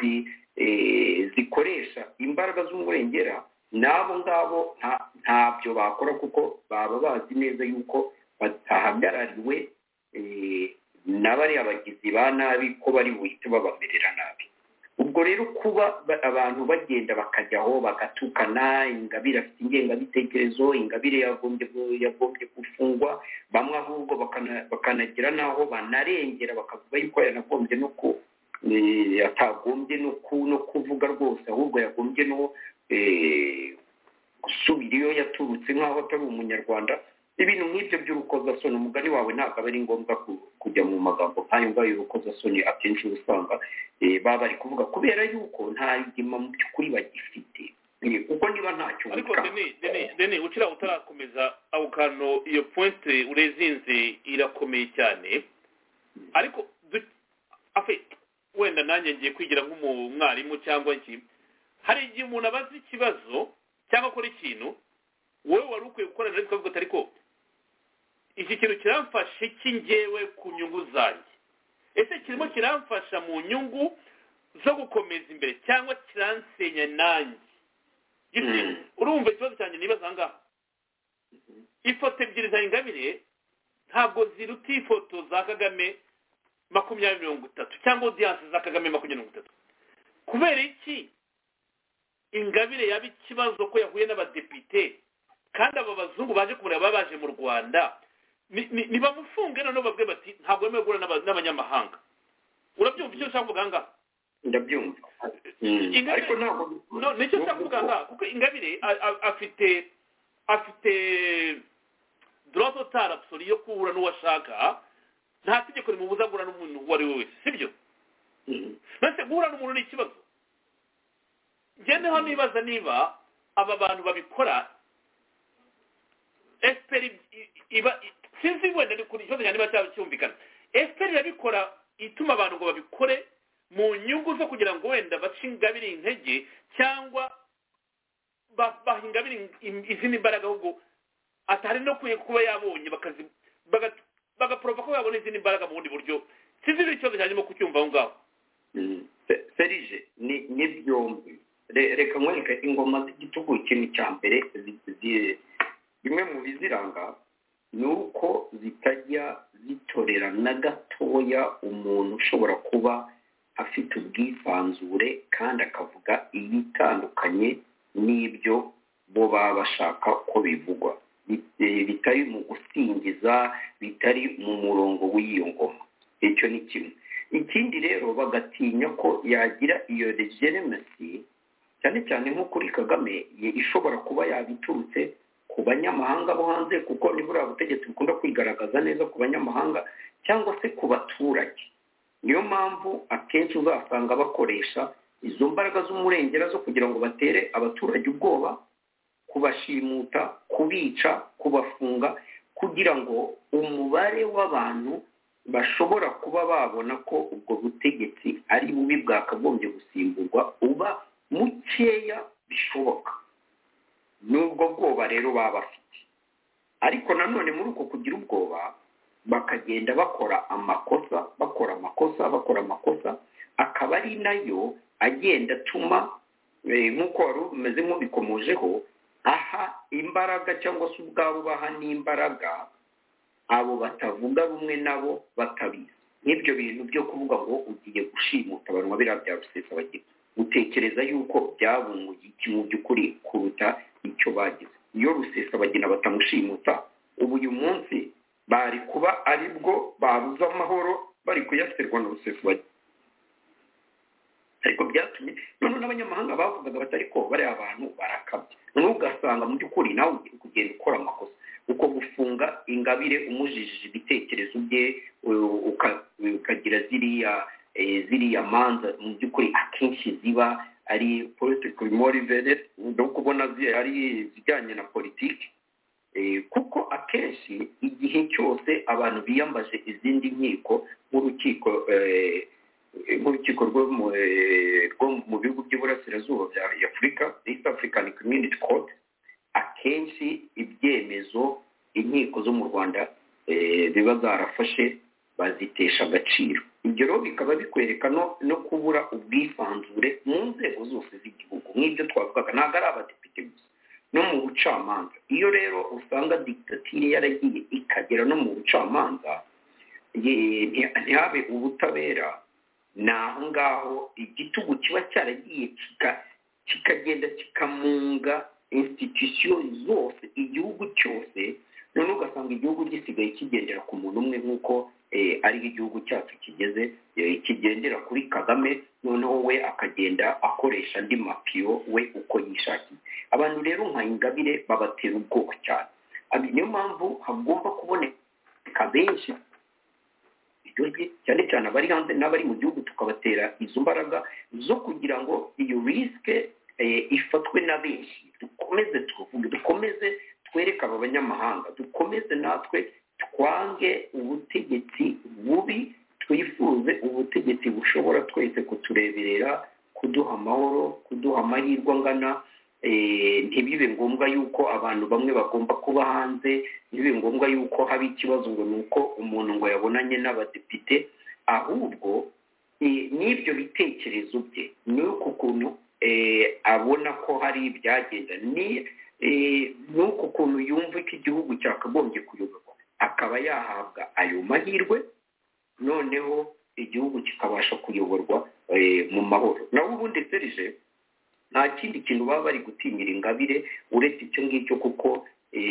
zikoresha imbaraga z'umurengera, n'abo ngabo ntabyo bakora, kuko baba bazi neza yuko batahagarariwe n'abariya bagizi ba nabi, ko bari buhite babamerera nabi. Ubwo rero kuba abantu bagenda bakajyaho bagatukana, Ingabire afite ingengabitekerezo, Ingabire yagombye gufungwa, bamwe ahubwo bakanagira n'aho banarengera bakavuga yuko yanagombye atagombye no kuvuga rwose, ahubwo yagombye no gusubira iyo yaturutse nk'aho atari umunyarwanda. Ibintu nk'ibyo by'urukozasoni, umugani wawe ntabwo aba ari ngombwa kujya mu magambo nk'ayo ngayo y'urukozasoni. Akenshi usanga baba bari kuvuga kubera yuko nta rigima mu by'ukuri bagifite, kuko niba ntacyo ariko Denis ukira utarakomeza aho kantu, iyo pointe urezinze irakomeye cyane. Ariko wenda nanjye ngiye kwigira nk'umwarimu cyangwa iki, hari igihe umuntu abaza ikibazo cyangwa akora ikintu wowe wari ukwiye gukora, rero ukavuga ariko iki kintu kiramfasha iki ngewe ku nyungu zanjye? Ese kirimo kiramfasha mu nyungu zo gukomeza imbere cyangwa kiransenya nanjye? Urumva ikibazo cyanjye nibaza aha ngaha. Ifoto ebyiri za Ingabire ntabwo ziruta ifoto za Kagame 2030 cyangwa audience za Kagame 2030. Kubera iki Ingabire yaba ikibazo ko yahuye n'abadepite, kandi aba bazungu baje kumureba baje mu Rwanda nibamufunge noneho babwe bati ntabwo yemewe guhura n'abanyamahanga? Urabyumva icyo ushaka kuvuga ngaha? Ndabyumva. Ariko ntabwo nicyo ushaka kuvuga ngaha, kuko Ingabire afite droit total absolu yo kuhura n'uwashaka, nta tegeko rimubuza guhura n'umuntu uwo ari we wese sibyo mbese guhura n'umuntu ni ikibazo ngeneho nibaza niba aba bantu babikora efuperi iba sinzi wenda ni kuri ikibazo cyane niba cyumvikana efuperi irabikora ituma abantu ngo babikore mu nyungu zo kugira ngo wenda bace ingabire intege cyangwa baha ingabire izindi mbaraga ahubwo atari no kuba yabonye bagaprova ko yabona izindi mbaraga mu bundi buryo sinzi ikibazo cyane mo kucyumva aho ngaho serije ni byombi reka nkwereke ingoma z'igitugu ikintu cya mbere bimwe mu biziranga ni uko zitajya zitorera na gatoya umuntu ushobora kuba afite ubwisanzure kandi akavuga ibitandukanye n'ibyo bo baba bashaka ko bivugwa bitari mu gusingiza bitari mu murongo w'iyo ngoma icyo ni kimwe ikindi rero bagatinya ko yagira iyo legitimacy cyane cyane nko kuri Kagame ishobora kuba yabiturutse ku banyamahanga bo hanze kuko nibura ubutegetsi bukunda kwigaragaza neza ku banyamahanga cyangwa se ku baturage niyo mpamvu akenshi uzasanga bakoresha izo mbaraga z'umurengera zo kugira ngo batere abaturage ubwoba kubashimuta kubica kubafunga kugira ngo umubare w'abantu bashobora kuba babona ko ubwo butegetsi ari bubi bwakagombye gusimburwa uba mukeya bishoboka n'ubwo bwoba rero baba bafite ariko nanone muri uko kugira ubwoba bakagenda bakora amakosa akaba ari nayo agenda atuma nk'uko wari umeze nk'ubikomojeho aha imbaraga cyangwa se ubwabo baha n'imbaraga abo batavuga rumwe nabo batabizi nk'ibyo bintu byo kuvuga ngo ugiye gushimuta abantu biriya bya Rusesabagina utekereza yuko byabunguye iki mu by'ukuri kuruta icyo bagize iyo Rusesabagina batamushimuta ubu uyu munsi bari kuba aribwo babuze amahoro bari kuyaserwa na Rusesabagina ariko byatumye none n'abanyamahanga bavugaga batari ko bari abantu barakabye none ugasanga mu by'ukuri nawe ugiye kugenda ukora amakosa uko gufunga Ingabire umujijije ibitekerezo bye ukagira ziriya manza mu by'ukuri akenshi ziba ari politically motivated no kubona ari zijyanye na politiki kuko akenshi igihe cyose abantu biyambaje izindi nkiko nk'urukiko rwo mu bihugu by'iburasirazuba bya Afurika East African Community Court akenshi ibyemezo inkiko zo mu Rwanda biba zarafashe bazitesha agaciro ibyo rero bikaba bikwereka no kubura ubwisanzure mu nzego zose z'igihugu nk'ibyo twavugaga ntabwo ari abadepite gusa no mu bucamanza iyo rero usanga dictature yaragiye ikagera no mu bucamanza ntihabe ubutabera naho ngaho igitugu kiba cyaragiye kikagenda kikamunga institution zose igihugu cyose none ugasanga igihugu gisigaye kigendera ku muntu umwe nk'uko ari igihugu cyacu kigeze kigendera kuri Kagame noneho we akagenda akoresha andi mapiyo we uko yishakiye abantu rero nka Ingabire babatera ubwoko cyane niyo mpamvu hagomba kuboneka benshi cyane cyane abari hanze n'abari mu gihugu tukabatera izo mbaraga zo kugira ngo iyo risike ifatwe na benshi dukomeze tuvuge dukomeze twereke aba banyamahanga dukomeze natwe twange ubutegetsi bubi twifuze ubutegetsi bushobora twese kutureberera kuduha amahoro kuduha amahirwe angana ntibibe ngombwa yuko abantu bamwe bagomba kuba hanze ntibibe ngombwa yuko haba ikibazo ngo ni uko umuntu ngo yabonanye n'abadepite ahubwo n'ibyo bitekerezo bye ni uko kuntu abona ko hari ibyagenda n'uko kuntu yumva ko igihugu cyakagombye kuyoborwa akaba yahabwa ayo mahirwe noneho igihugu kikabasha kuyoborwa mu mahoro naho ubundi serije nta kindi kintu baba bari gutinyira Ingabire uretse icyo ngicyo kuko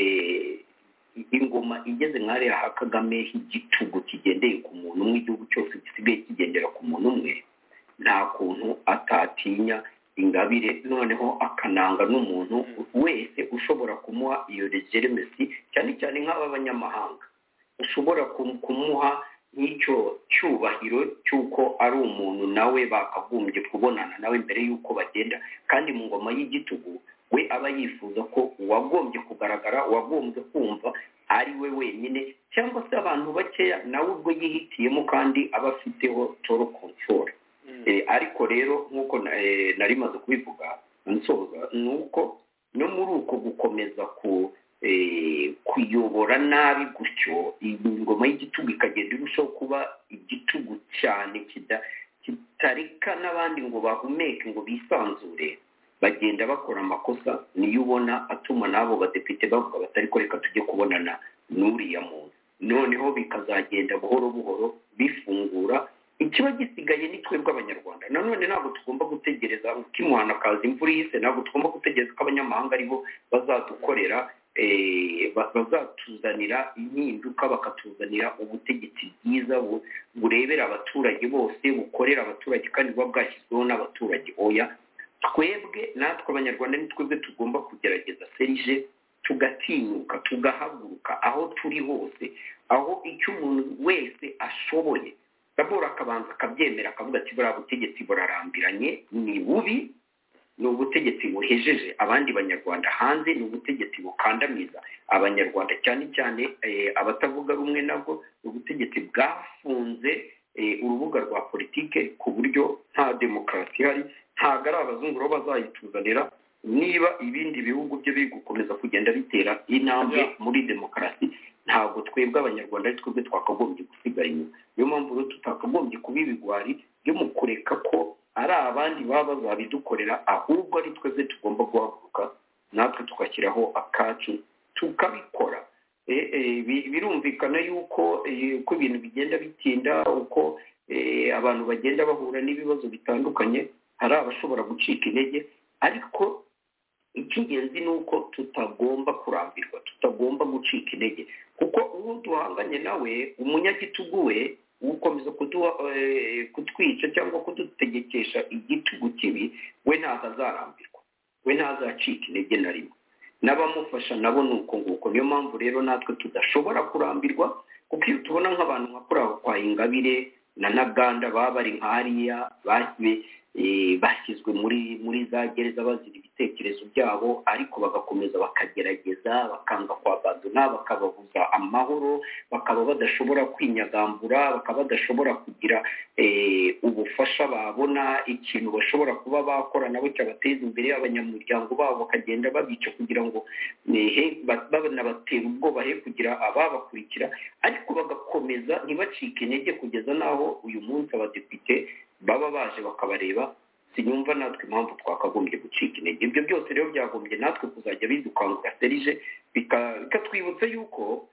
ingoma igeze nk'ariya ha Kagame igitugu kigendeye ku muntu umwe igihugu cyose gisigaye kigendera ku muntu umwe nta kuntu atatinya Ingabire noneho akananga n'umuntu wese ushobora kumuha iyo legitimacy cyane cyane nk'aba banyamahanga ushobora kumuha nk'icyo cyubahiro cy'uko ari umuntu nawe bakagombye kubonana nawe mbere y'uko bagenda, kandi mu ngoma y'igitugu we aba yifuza ko uwagombye kugaragara, uwagombye kumva ari we wenyine cyangwa se abantu bakeya nawe ubwo yihitiyemo kandi aba afiteho toro control. Ariko rero nk'uko nari maze kubivuga nsoza, ni uko no muri uko gukomeza kuyobora nabi gutyo ingoma y'igitugu ikagenda irushaho kuba igitugu cyane kitareka n'abandi ngo bahumeke ngo bisanzure, bagenda bakora amakosa, niyo ubona atuma n'abo badepite bavuga batari ko reka tujye kubonana n'uriya muntu, noneho bikazagenda buhoro buhoro bifungura. Ikiba gisigaye ni twebwe abanyarwanda. Nanone ntabwo tugomba gutegereza ngo kimuhana kaza imvura ihise, ntabwo tugomba gutegereza ko abanyamahanga aribo bazadukorera bazatuzanira impinduka, bakatuzanira ubutegetsi bwiza burebera abaturage bose, bukorera abaturage kandi buba bwashyizweho n'abaturage. Oya, twebwe natwe abanyarwanda ni twebwe tugomba kugerageza serije tugatinyuka, tugahaguruka aho turi hose, aho icyo umuntu wese ashoboye dabora akabanza akabyemera akavuga ati buriya butegetsi burarambiranye, ni bubi, ni ubutegetsi buhejeje abandi banyarwanda hanze, ni ubutegetsi bukandamiza abanyarwanda cyane cyane abatavuga rumwe nabwo, ni ubutegetsi bwafunze urubuga rwa politike ku buryo nta demokarasi ihari. Ntabwo ari abazungu rero bazayituzanira niba ibindi bihugu byo biri gukomeza kugenda bitera intambwe muri demokarasi. Ntabwo twebwe abanyarwanda ari twebwe twakagombye gusigara inyuma. Niyo mpamvu rero tutakagombye kuba ibigwari byo mu kureka ko ari abandi baba babidukorera, ahubwo ari twebwe tugomba guhaguruka natwe tugashyiraho akacu tukabikora. Birumvikana yuko uko ibintu bigenda bitinda, uko abantu bagenda bahura n'ibibazo bitandukanye, hari abashobora gucika intege, ariko icy'ingenzi ni uko tutagomba kurambirwa, tutagomba gucika intege, kuko uwo duhanganye nawe umunyagitugu we ukomeza kutwica cyangwa kudutegekesha igitugu kibi, we ntazarambirwa, we ntazacika intege na rimwe, n'abamufasha nabo ni uko nguko. Niyo mpamvu rero natwe tudashobora kurambirwa, kuko iyo tubona nk'abantu nka kuriya kwa Ingabire na Ntaganda baba bari nk'ariya bashyizwe muri za gereza bazira ibitekerezo byabo, ariko bagakomeza bakagerageza bakanga kwabandona, bakababuza amahoro, bakaba badashobora kwinyagambura, bakaba badashobora kugira ubufasha babona, ikintu bashobora kuba bakora nabo cyabateza imbere abanyamuryango babo, bakagenda babica kugira ngo banabatera ubwoba he kugira ababakurikira, ariko bagakomeza ntibacike intege kugeza n'aho uyu munsi abadepite baba baje bakabareba. Sinyumva natwe impamvu twakagombye gucika intege. Ibyo byose rero byagombye natwe kuzajya bidukangura serije, bikatwibutsa yuko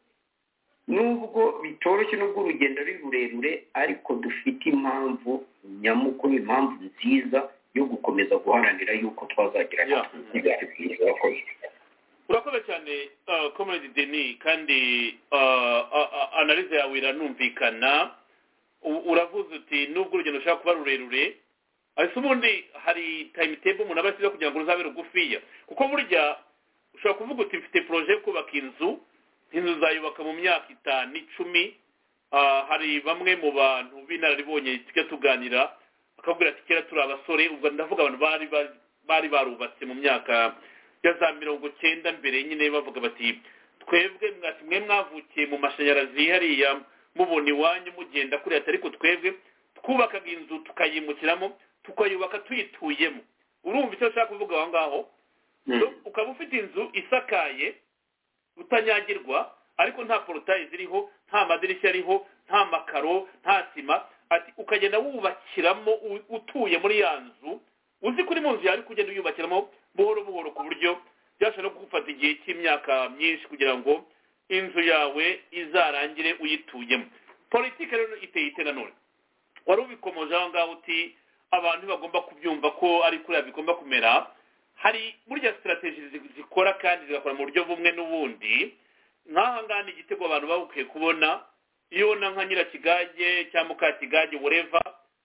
nubwo bitoroshye, nubwo urugendo ari rurerure, ariko dufite impamvu nyamukuru, impamvu nziza yo gukomeza guharanira yuko twazagira ibiganiro byiza. urakoze cyane Comrade Denis, kandi analize yawe iranumvikana. Uravuze uti nubwo urugendo rushaka kuba rurerure, ariko ubundi hari timetable umuntu aba asize kugira ngo ruzabe rugufiya, kuko burya ushobora kuvuga uti mfite projet yo kubaka inzu uzayubaka mu myaka 5-10. Hari bamwe mu bantu b'inararibonye tujya tuganira bakabwira ati kera turi abasore, ubwo ndavuga abantu bari barubatse mu myaka ya za 90 mbere, nyine bavuga bati twebwe mwe mwavukiye mu mashanyarazi hariya mubona iwanyu mugenda kuri ati, ariko twebwe twubakaga inzu tukayimukiramo tukayubaka tuyituyemo. Urumva icyo nshaka kuvuga aho ngaho? Ukaba ufite inzu isakaye utanyagirwa, ariko nta porotayi ziriho, nta madirishya ariho, nta makaro, nta sima, ati ukagenda wubakiramo utuye muri ya nzu, uzi kuri mu nzu yawe kugenda uyubakiramo buhoro buhoro, ku buryo byashobora no kugufata igihe cy'imyaka myinshi kugira ngo inzu yawe izarangire uyituyemo. Politike rero iteye ite nanone? Wari ubikomoje aho ngaho uti abantu bagomba kubyumva ko ari kuriya bigomba kumera. Hari burya strategy zikora kandi zigakora mu buryo bumwe n'ubundi. Nk'aha ngaha ni igitego abantu babukwiye kubona, iyo na nka Nyirakigage cyangwa Mukatigage whatever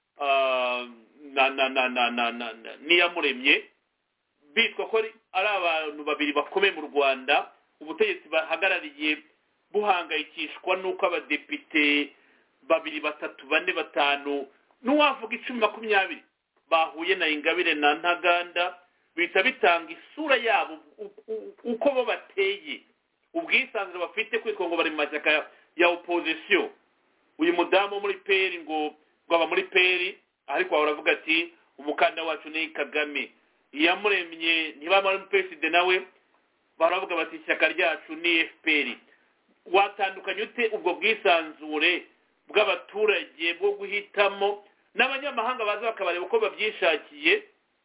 n'Iyamuremye bitwa ko ari abantu babiri bakomeye mu Rwanda, ubutegetsi bahagarariye buhangayikishwa n'uko abadepite babiri batatu bane batanu n'uwavuga 10-20 bahuye na Ingabire na Ntaganda bita bitanga isura yabo uko bo bateye ubwisanzure bafite kwitwa ngo bari mu mashyaka ya opposition. Uyu mudamu muri peri ngo aba muri peri ariko baravuga ati umukanda wacu ni Kagame, yamuremye ntibamara president nawe baravuga bati ishyaka ryacu ni FPR. Watandukanye ute ubwo bwisanzure bw'abaturage bwo guhitamo n'abanyamahanga baza bakabareba uko babyishakiye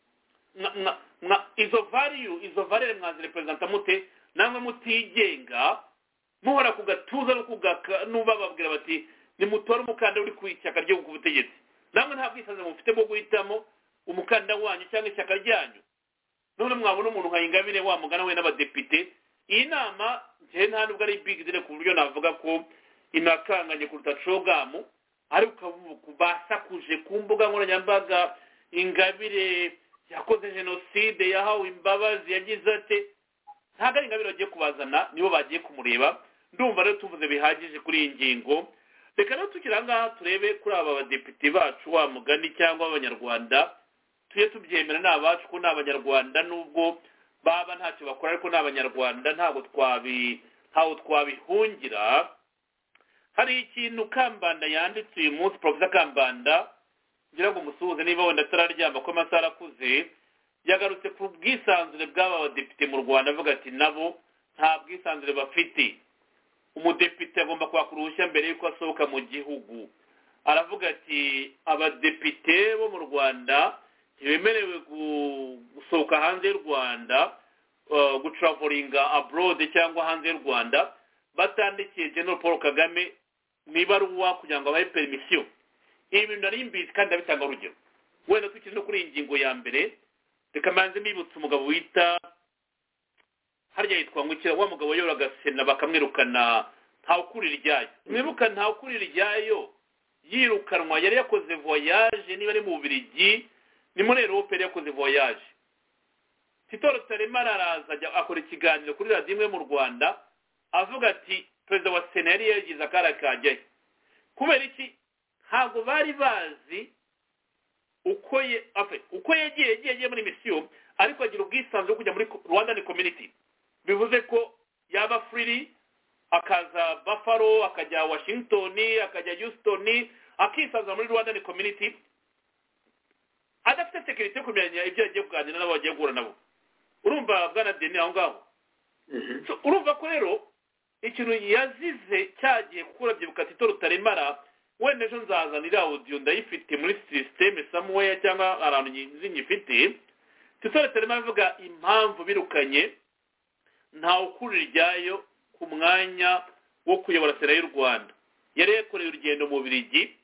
izo value mwazi representa mute namwe mutigenga muhora ku gatuza no kugaka n'ubababwira bati ni mutore umukanda uri ku ishyaka ryo ku butegetsi, namwe nta bwisanzure mufite bwo guhitamo umukanda wanyu cyangwa ishyaka ryanyu. None mwabona umuntu nka Ingabire wa mugana we n'abadepite. Iyi nama je nta nubwo ari big deal ku buryo navuga ko inakanganye kuruta cogamu, ariko kubasakuje ku mbuga nkoranyambaga Ingabire yakoze genocide yahawe imbabazi yagize ate. Ntago ari Ingabire bagiye kubazana, nibo bagiye kumureba. Ndumva rero tuvuze bihagije kuri iyi ngingo. Reka no tukiranga turebe kuri aba badepite bacu wa mugani cyangwa abanyarwanda tuye tubyemera n'abacu ko n'abanyarwanda nubwo baba ntacyo bakora ariko n'abanyarwanda ntago twabihungira. Hari ikintu Kambanda yanditse uyu munsi, Professor Kambanda ngira ngo musuhuze niba wenda atararyama ko amasaha arakuze, yagarutse ku bwisanzure bw'aba badepite mu Rwanda avuga ati nabo nta bwisanzure bafite. Umudepite agomba kwaka uruhushya mbere yuko asohoka mu gihugu. Aravuga ati abadepite bo mu Rwanda ntibemerewe gusohoka hanze y'u Rwanda, gutravelinga abroad cyangwa hanze y'u Rwanda batandikiye General Paul Kagame mwibaruwa kugira ngo abahe permission. Ibi bintu nari mbizi kandi abitanga urugero. Wenda tukiri no kuri ingingo ya mbere, reka manze mbibutsa umugabo wita harya yitwa Ngukira, wa mugabo yoraga Sena bakamwirukana ntawukurira iryayo. Mwibuka ntawukurira iryayo yirukanwa, yari yakoze voyage niba ari mu Bubiligi ni muri Europe yakoze voyage. Tito Rutaremara araza akora ikiganiro kuri radio imwe mu Rwanda avuga ati perezida wa Sena yari yagize akara kajyayo. Kubera iki? Ntabwo bari bazi uko yagiye muri mission, ariko agira ubwisanzure bwo kujya muri Rwandan community. Bivuze ko yaba free akaza Buffalo, akajya Washington, akajya Houston, akisanzura muri Rwandan community adafite security kumenya ibyo agiye kuganira nabo bagiye guhura nabo. Urumva bwana Denis aho ngaho. So urumva ko rero ikintu yazize cyagiye kukurabye bukatito Rutaremara, wenda ejo nzazanira audio ndayifite muri system somewhere cyangwa arantu nyifite. Tito Rutaremara avuga impamvu birukanye nta ukurira iryayo ku mwanya wo kuyobora Sena y'u Rwanda. Yari yakoreye urugendo mu Bubiligi,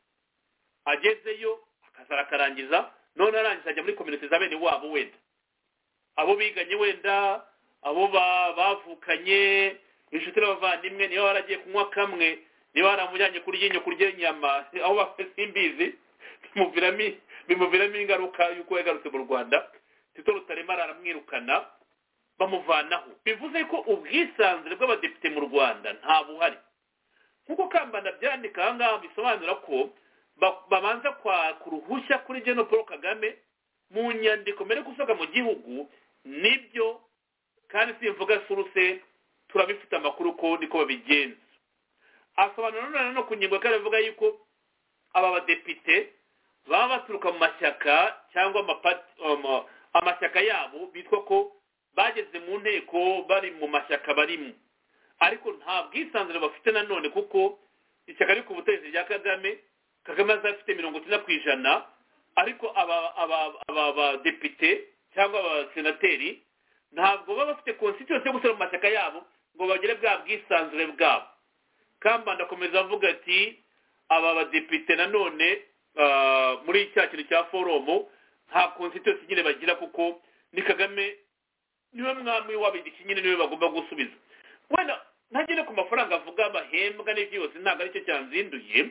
agezeyo akazara karangiza, none arangiza ajya muri community za bene wabo, wenda abo biganye, wenda abo bavukanye, inshuti n'abavandimwe, niba waragiye kunywa kamwe, niba waramujyanye kurya inyama, aho bafite imbizi bimuviramo ingaruka y'uko yagarutse mu Rwanda. Tito Rutaremara aramwirukana bamuvanaho. Bivuze ko ubwisanzure bw'abadepite mu Rwanda nta buhari. Nkuko Kambanda byandika aha ngaha bisobanura ko babanza kwaka uruhushya kuri General Paul Kagame mu nyandiko mbere gusohoka mu gihugu. Nibyo kandi simvuga suruse, turabifite amakuru ko niko babigenza. Asobanura no ku ngingo kandi avuga yuko aba badepite baba baturuka mu mashyaka cyangwa amashyaka yabo bitwa ko bageze mu nteko bari mu mashyaka barimo, ariko nta bwisanzure bafite nanone kuko ishyaka riri ku butegetsi rya Kagame azafite 90%, ariko aba badepite cyangwa abasenateri ntabwo baba bafite constitution yo gushyira mu mashyaka yabo ngo bagire bwa bwisanzure bwabo. Kambanda akomeza avuga ati aba badepite nanone muri cya kintu cya forum nta constitution nyine bagira kuko ni Kagame niwe mwami wabidiki nyine niwe bagomba gusubiza. Wenda ntagire ku mafaranga avuga bahembwa n'ibyose ntabwo aricyo cyanzinduye.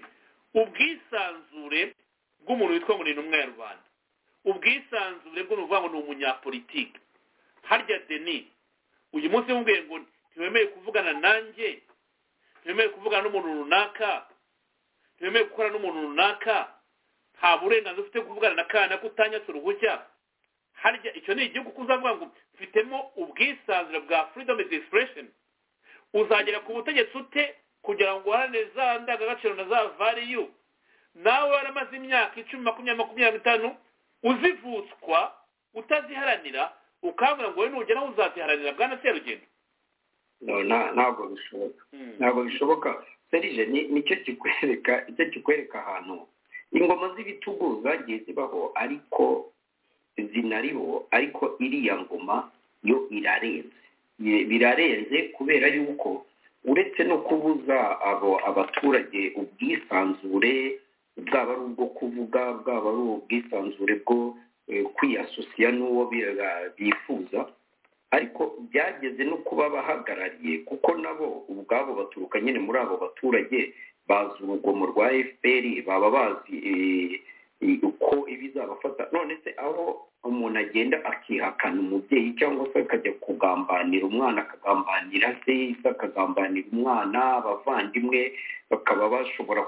Ubwisanzure bw'umuntu witwa ngo ni intumwa ya Rwanda, ubwisanzure bwo nuvuga ngo ni umunyapolitike. Harya Denis uyu munsi mubwiye ngo ntiwemeye kuvugana nanjye, ntiwemeye kuvugana n'umuntu runaka, ntiwemewe gukora n'umuntu runaka nta burenganzira ufite kuvugana na kana kutanyatse uruhushya harya icyo ni igihugu kuzavuga ngo mfitemo ubwisanzure bwa freedom of expression uzagera ku butegetsi ute kugira ngo uharanire za ndangagaciro na za value nawe waramaze imyaka 10-20-25 uzivutswa utaziharanira ukambwira ngo wowe nugera uzaziharanira bwana Serugendo ntabwo bishoboka ntabwo bishoboka serije nicyo kikwereka ahantu ingoma z'ibitugu zagiye zibaho ariko zinariho ariko iriya ngoma yo birarenze kubera yuko uretse no kubuza abaturage ubwisanzure bwaba ari ubwo kuvuga bwaba ari ubwisanzure bwo kwiyasosiya n'uwo bifuza ariko byageze no kuba bahagarariye kuko nabo ubwabo baturuka nyine muri abo baturage bazi urugomo rwa FPR baba bazi uko ibizabafata none se aho umuntu agenda akihakana umubyeyi cyangwa se akajya kugambanira umwana akagambanira se akagambanira umwana abavandimwe bakaba bashobora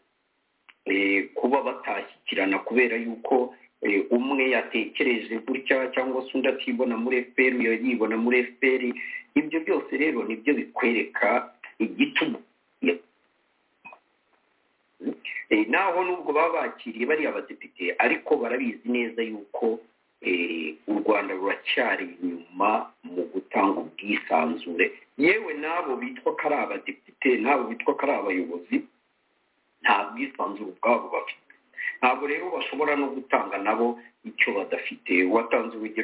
kuba batashyikirana kubera yuko umwe yatekereje gutya cyangwa se undi akibona muri FPR yibona muri FPR ibyo byose rero nibyo bikwereka igitugu naho nubwo baba bakiriye bari abadepite ariko barabizi neza yuko u Rwanda ruracyari inyuma mu gutanga ubwisanzure yewe nabo bitwa ko ari abadepite nabo bitwa ko ari abayobozi nta bwisanzure ubwabo bafite ntabwo rero bashobora no gutanga nabo icyo badafite watanze urugero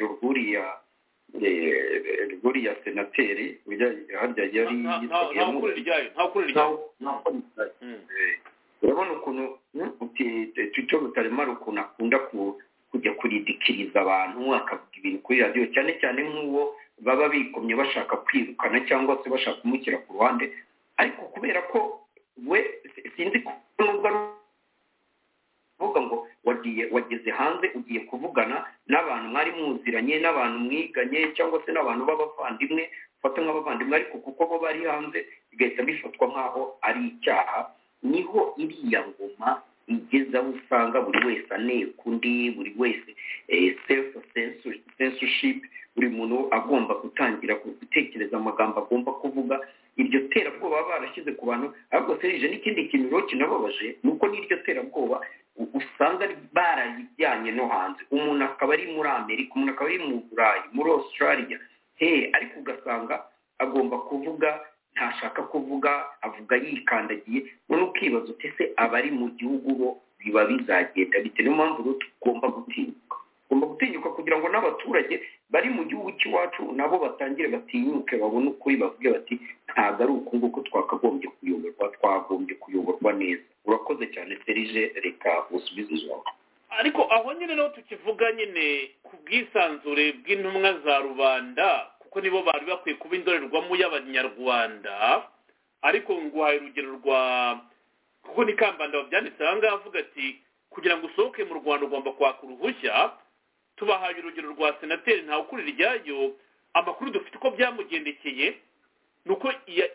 rw'uriya senateri harya yari urabona ukuntu Twitter rutaremara ukuntu akunda kujya kuridikiriza abantu akavuga ibintu kuri radiyo cyane cyane nk'uwo baba bikomye bashaka kwirukana cyangwa se bashaka kumushyira ku ruhande ariko kubera ko we sinzi ko nubwo uvuga ngo wageze hanze ugiye kuvugana n'abantu mwari muziranye n'abantu mwiganye cyangwa se n'abantu b'abavandimwe fata nk'abavandimwe ariko kuko bo bari hanze bigahita bifatwa nk'aho ari icyaha niho iriya ngoma igeza aho usanga buri wese aneka undi buri wese self censorship buri muntu agomba gutangira gutekereza amagambo agomba kuvuga iryo terabwoba baba barashyize ku bantu ahubwo serije n'ikindi kintu rero kinababaje nuko n'iryo terabwoba usanga barayijyanye no hanze umuntu akaba ari muri Amerika umuntu akaba ari mu Burayi muri Australia ariko ugasanga agomba kuvuga ntashaka kuvuga avuga yikandagiye none ukibaza utese abari mu gihugu bo biba bizagenda bite niyo mpamvu rero tugomba gutinyuka kugira ngo n'abaturage bari mu gihugu cy'iwacu nabo batangire batinyuke babone ukuri bavuge bati ntabwo ari uku nguku twakagombye kuyoborwa twagombye kuyoborwa neza urakoze cyane Serije reka usubize ijambo ariko aho nyine no tukivuga nyine ku bwisanzure bw'intumwa za rubanda kuko nibo bari bakwiye kuba indorerwamo y'abanyarwanda ariko nguhaye urugero rwa kuko ni Kambanda wabyanditse aha ngaha avuga ati kugira ngo usohoke mu Rwanda ugomba kwaka uruhushya tubahaye urugero rwa senateri ntawe ukurira iryayo amakuru dufite uko byamugendekeye ni uko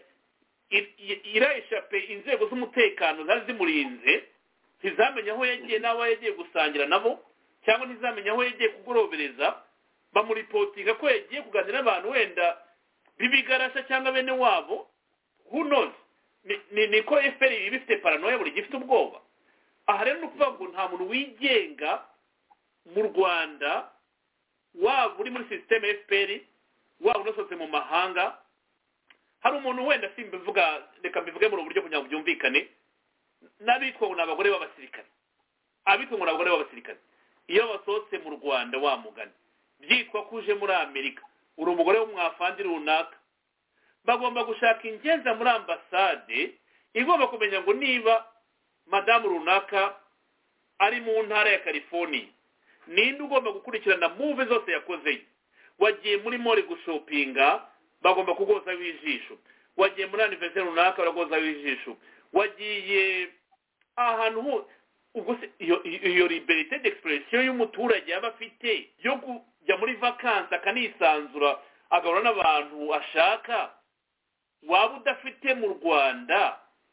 irayishape inzego z'umutekano zari zimurinze ntizamenye aho yagiye n'abo yagiye gusangira nabo cyangwa ntizamenye aho yagiye kugorobereza bamuripotinga ko yagiye kuganira n'abantu wenda bibigarasha cyangwa bene wabo who knows niko FPR bifite paranoia buri gifite ubwoba aha rero nukuvuga ngo nta muntu wigenga mu Rwanda waba uri muri system FPR waba unasohotse mu mahanga hari umuntu wenda simbivuga reka mbivuge mu buryo kugira ngo byumvikane n'abitwa ngo n'abagore b'abasirikare abitwa ngo n'abagore b'abasirikare iyo basohotse mu Rwanda wa mugani byitwa kuje muri Amerika uri umugore w'umwafandi runaka bagomba gushaka ingenza muri ambasade igomba kumenya ngo niba madamu runaka ari mu ntara ya California ninde ugomba gukurikirana move zose yakoze wagiye muri mall gushopinga bagomba kugoza wijisho wagiye muri anniversaire runaka baragoza wijisho wagiye ahantu ubwo iyo liberté d'expression y'umuturage yaba afite yo kujya muri vacances akanisanzura agahura n'abantu ashaka waba udafite mu Rwanda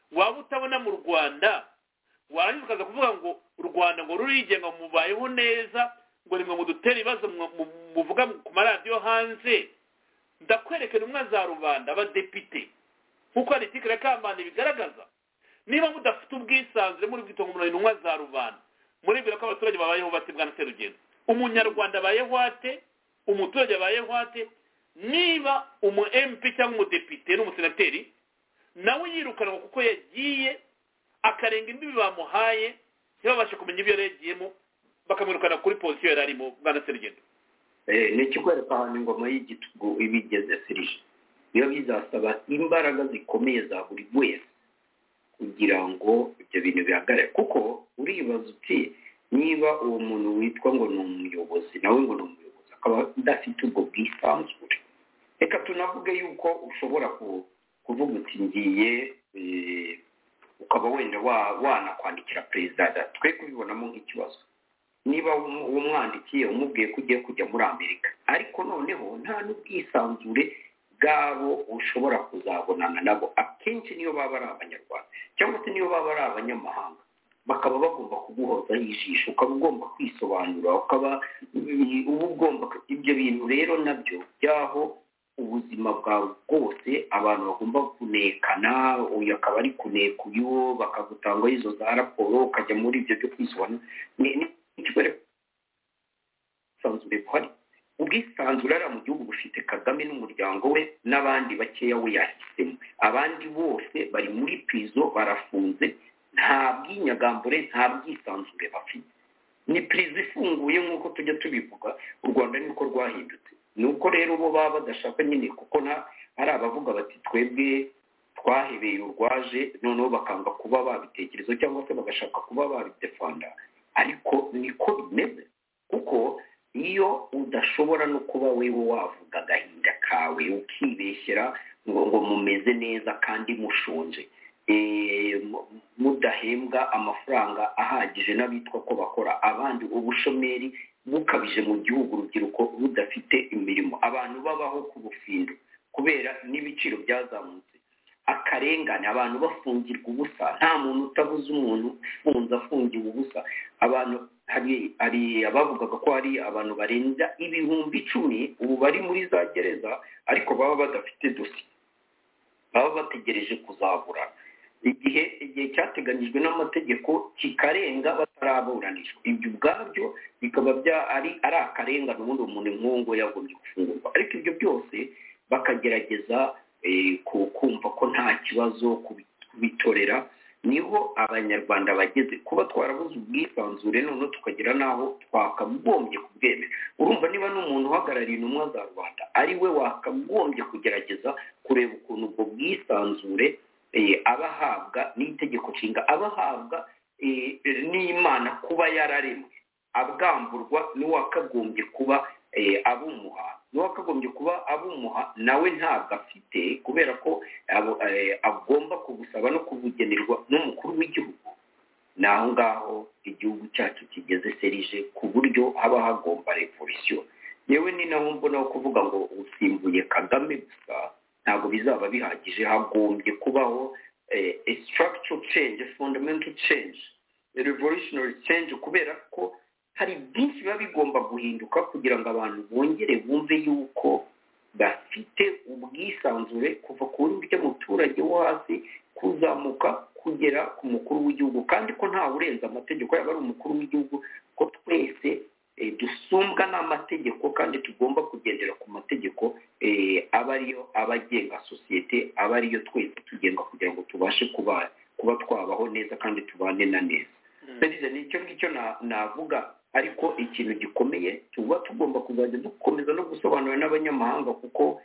waba utabona mu Rwanda warangiza ukaza kuvuga ngo u Rwanda ngo rurigenga mubayeho neza ngo nimwe mudutera ibibazo muvuga ku maradiyo hanze ndakwerekana umwe za rubanda abadepite nkuko ari tikira ya Kambanda bigaragaza niba mudafite ubwisanzure muri bwitongo umuntu intumwa za rubanda murebera ko abaturage babayeho bate bwana Serugendo umunyarwanda bayeho ate umuturage bayeho ate niba umu MP cyangwa umudepite n'umusenateri nawe yirukanwa kuko yagiye akarenga imbibi bamuhaye ntibabashe kumenya ibyo yaragiyemo bakamwirukana kuri posiyo yari arimo bwana Serugendo ni ikikwereka ahantu ingoma y'igitugu ibigeze Serge niyo bizasaba imbaraga zikomeye za buri wese kugira ngo ibyo bintu bihagarare kuko uribaza uti niba uwo muntu witwa ngo ni umuyobozi nawe ngo ni umuyobozi akaba adafite ubwo bwisanzure reka tunavuge yuko ushobora kuvuga uti ngiye ukaba wenda wanakwandikira perezida twe kubibonamo nk'ikibazo niba umwandikiye umubwiye ko ugiye kujya muri Amerika ariko noneho nta n'ubwisanzure bwabo ushobora kuzabonana nabo akenshi niyo baba ari abanyarwanda cyangwa se niyo baba ari abanyamahanga bakaba bagomba kuguhozaho ijisho ukaba ugomba kwisobanura ukaba ugomba ibyo bintu rero nabyo byaho ubuzima bwawe bwose abantu bagomba kunekana uyu akaba ari kuneka uyu bakagutanga izo za raporo ukajya muri ibyo byo kwisobanura ubwisanzure buhari ubwisanzure ari mu gihugu bufite Kagame n'umuryango we n'abandi bakeya we yahisemo abandi bose bari muri prizo barafunze nta bwinyagambure nta bwisanzure bafite ni prizo ifunguye nk'uko tujya tubivuga u Rwanda niko rwahindutse nuko rero bo baba badashaka nyine kuko hari abavuga bati twebwe twahebeye urwaje noneho bakanga kuba babitekerezo cyangwa se bagashaka kuba babidefanda ariko niko bimeze kuko iyo udashobora no kuba wewe wavuga agahinda kawe ukibeshyera ngo mumeze neza kandi mushonje mudahembwa amafaranga ahagije n'abitwa ko bakora abandi ubushomeri bukabije mu gihugu urubyiruko budafite imirimo abantu babaho ku bufindo kubera n'ibiciro byazamutse akarengane abantu bafungirwa ubusa nta muntu utabuze umuntu afungiwe ubusa abantu hari abavugaga ko hari abantu barenza 10,000 ubu bari muri za gereza ariko baba badafite dosiye baba bategereje kuzabura igihe cyateganyijwe n'amategeko kikarenga bataraburanishwa ibyo ubwabyo bikaba ari akarengane ubundi umuntu nk'uwo yagombye gufungurwa ariko ibyo byose bakagerageza kumva ko nta kibazo kubitorera niho abanyarwanda bageze kuba twarabuze ubwisanzure none tukagira naho twakagombye kubwemera urumva niba n'umuntu uhagarariye intumwa za Rwanda ari we wakagombye kugerageza kureba ukuntu ubwo bwisanzure abahabwa n'itegeko nshinga abahabwa n'Imana kuba yararemwe abwamburwa n'uwakagombye kuba abumuha n'uwakagombye kuba abumuha nawe ntabwo afite kubera ko agomba kubusaba no kubugenerwa n'umukuru w'igihugu naho ngaho igihugu cyacu kigeze Serge ku buryo haba hagomba revolution yewe ni naho mbona kuvuga ngo usimbuye Kagame gusa ntabwo bizaba bihagije hagombye kubaho a structural change a fundamental change a revolutionary change kubera ko hari byinshi biba bigomba guhinduka kugira ngo abantu bongere bumve yuko bafite ubwisanzure kuva ku buryo muturage wo hasi kuzamuka kugera ku mukuru w'igihugu kandi ko nta urenza amategeko yaba ari umukuru w'igihugu ko twese dusumbwa n'amategeko kandi tugomba kugendera ku mategeko aba ariyo abagenga sosiyete aba ariyo twese tugenga kugira ngo tubashe kuba twabaho neza kandi tubane na neza nicyo ngicyo navuga ariko ikintu gikomeye tuba tugomba kuzajya dukomeza no gusobanura n'abanyamahanga kuko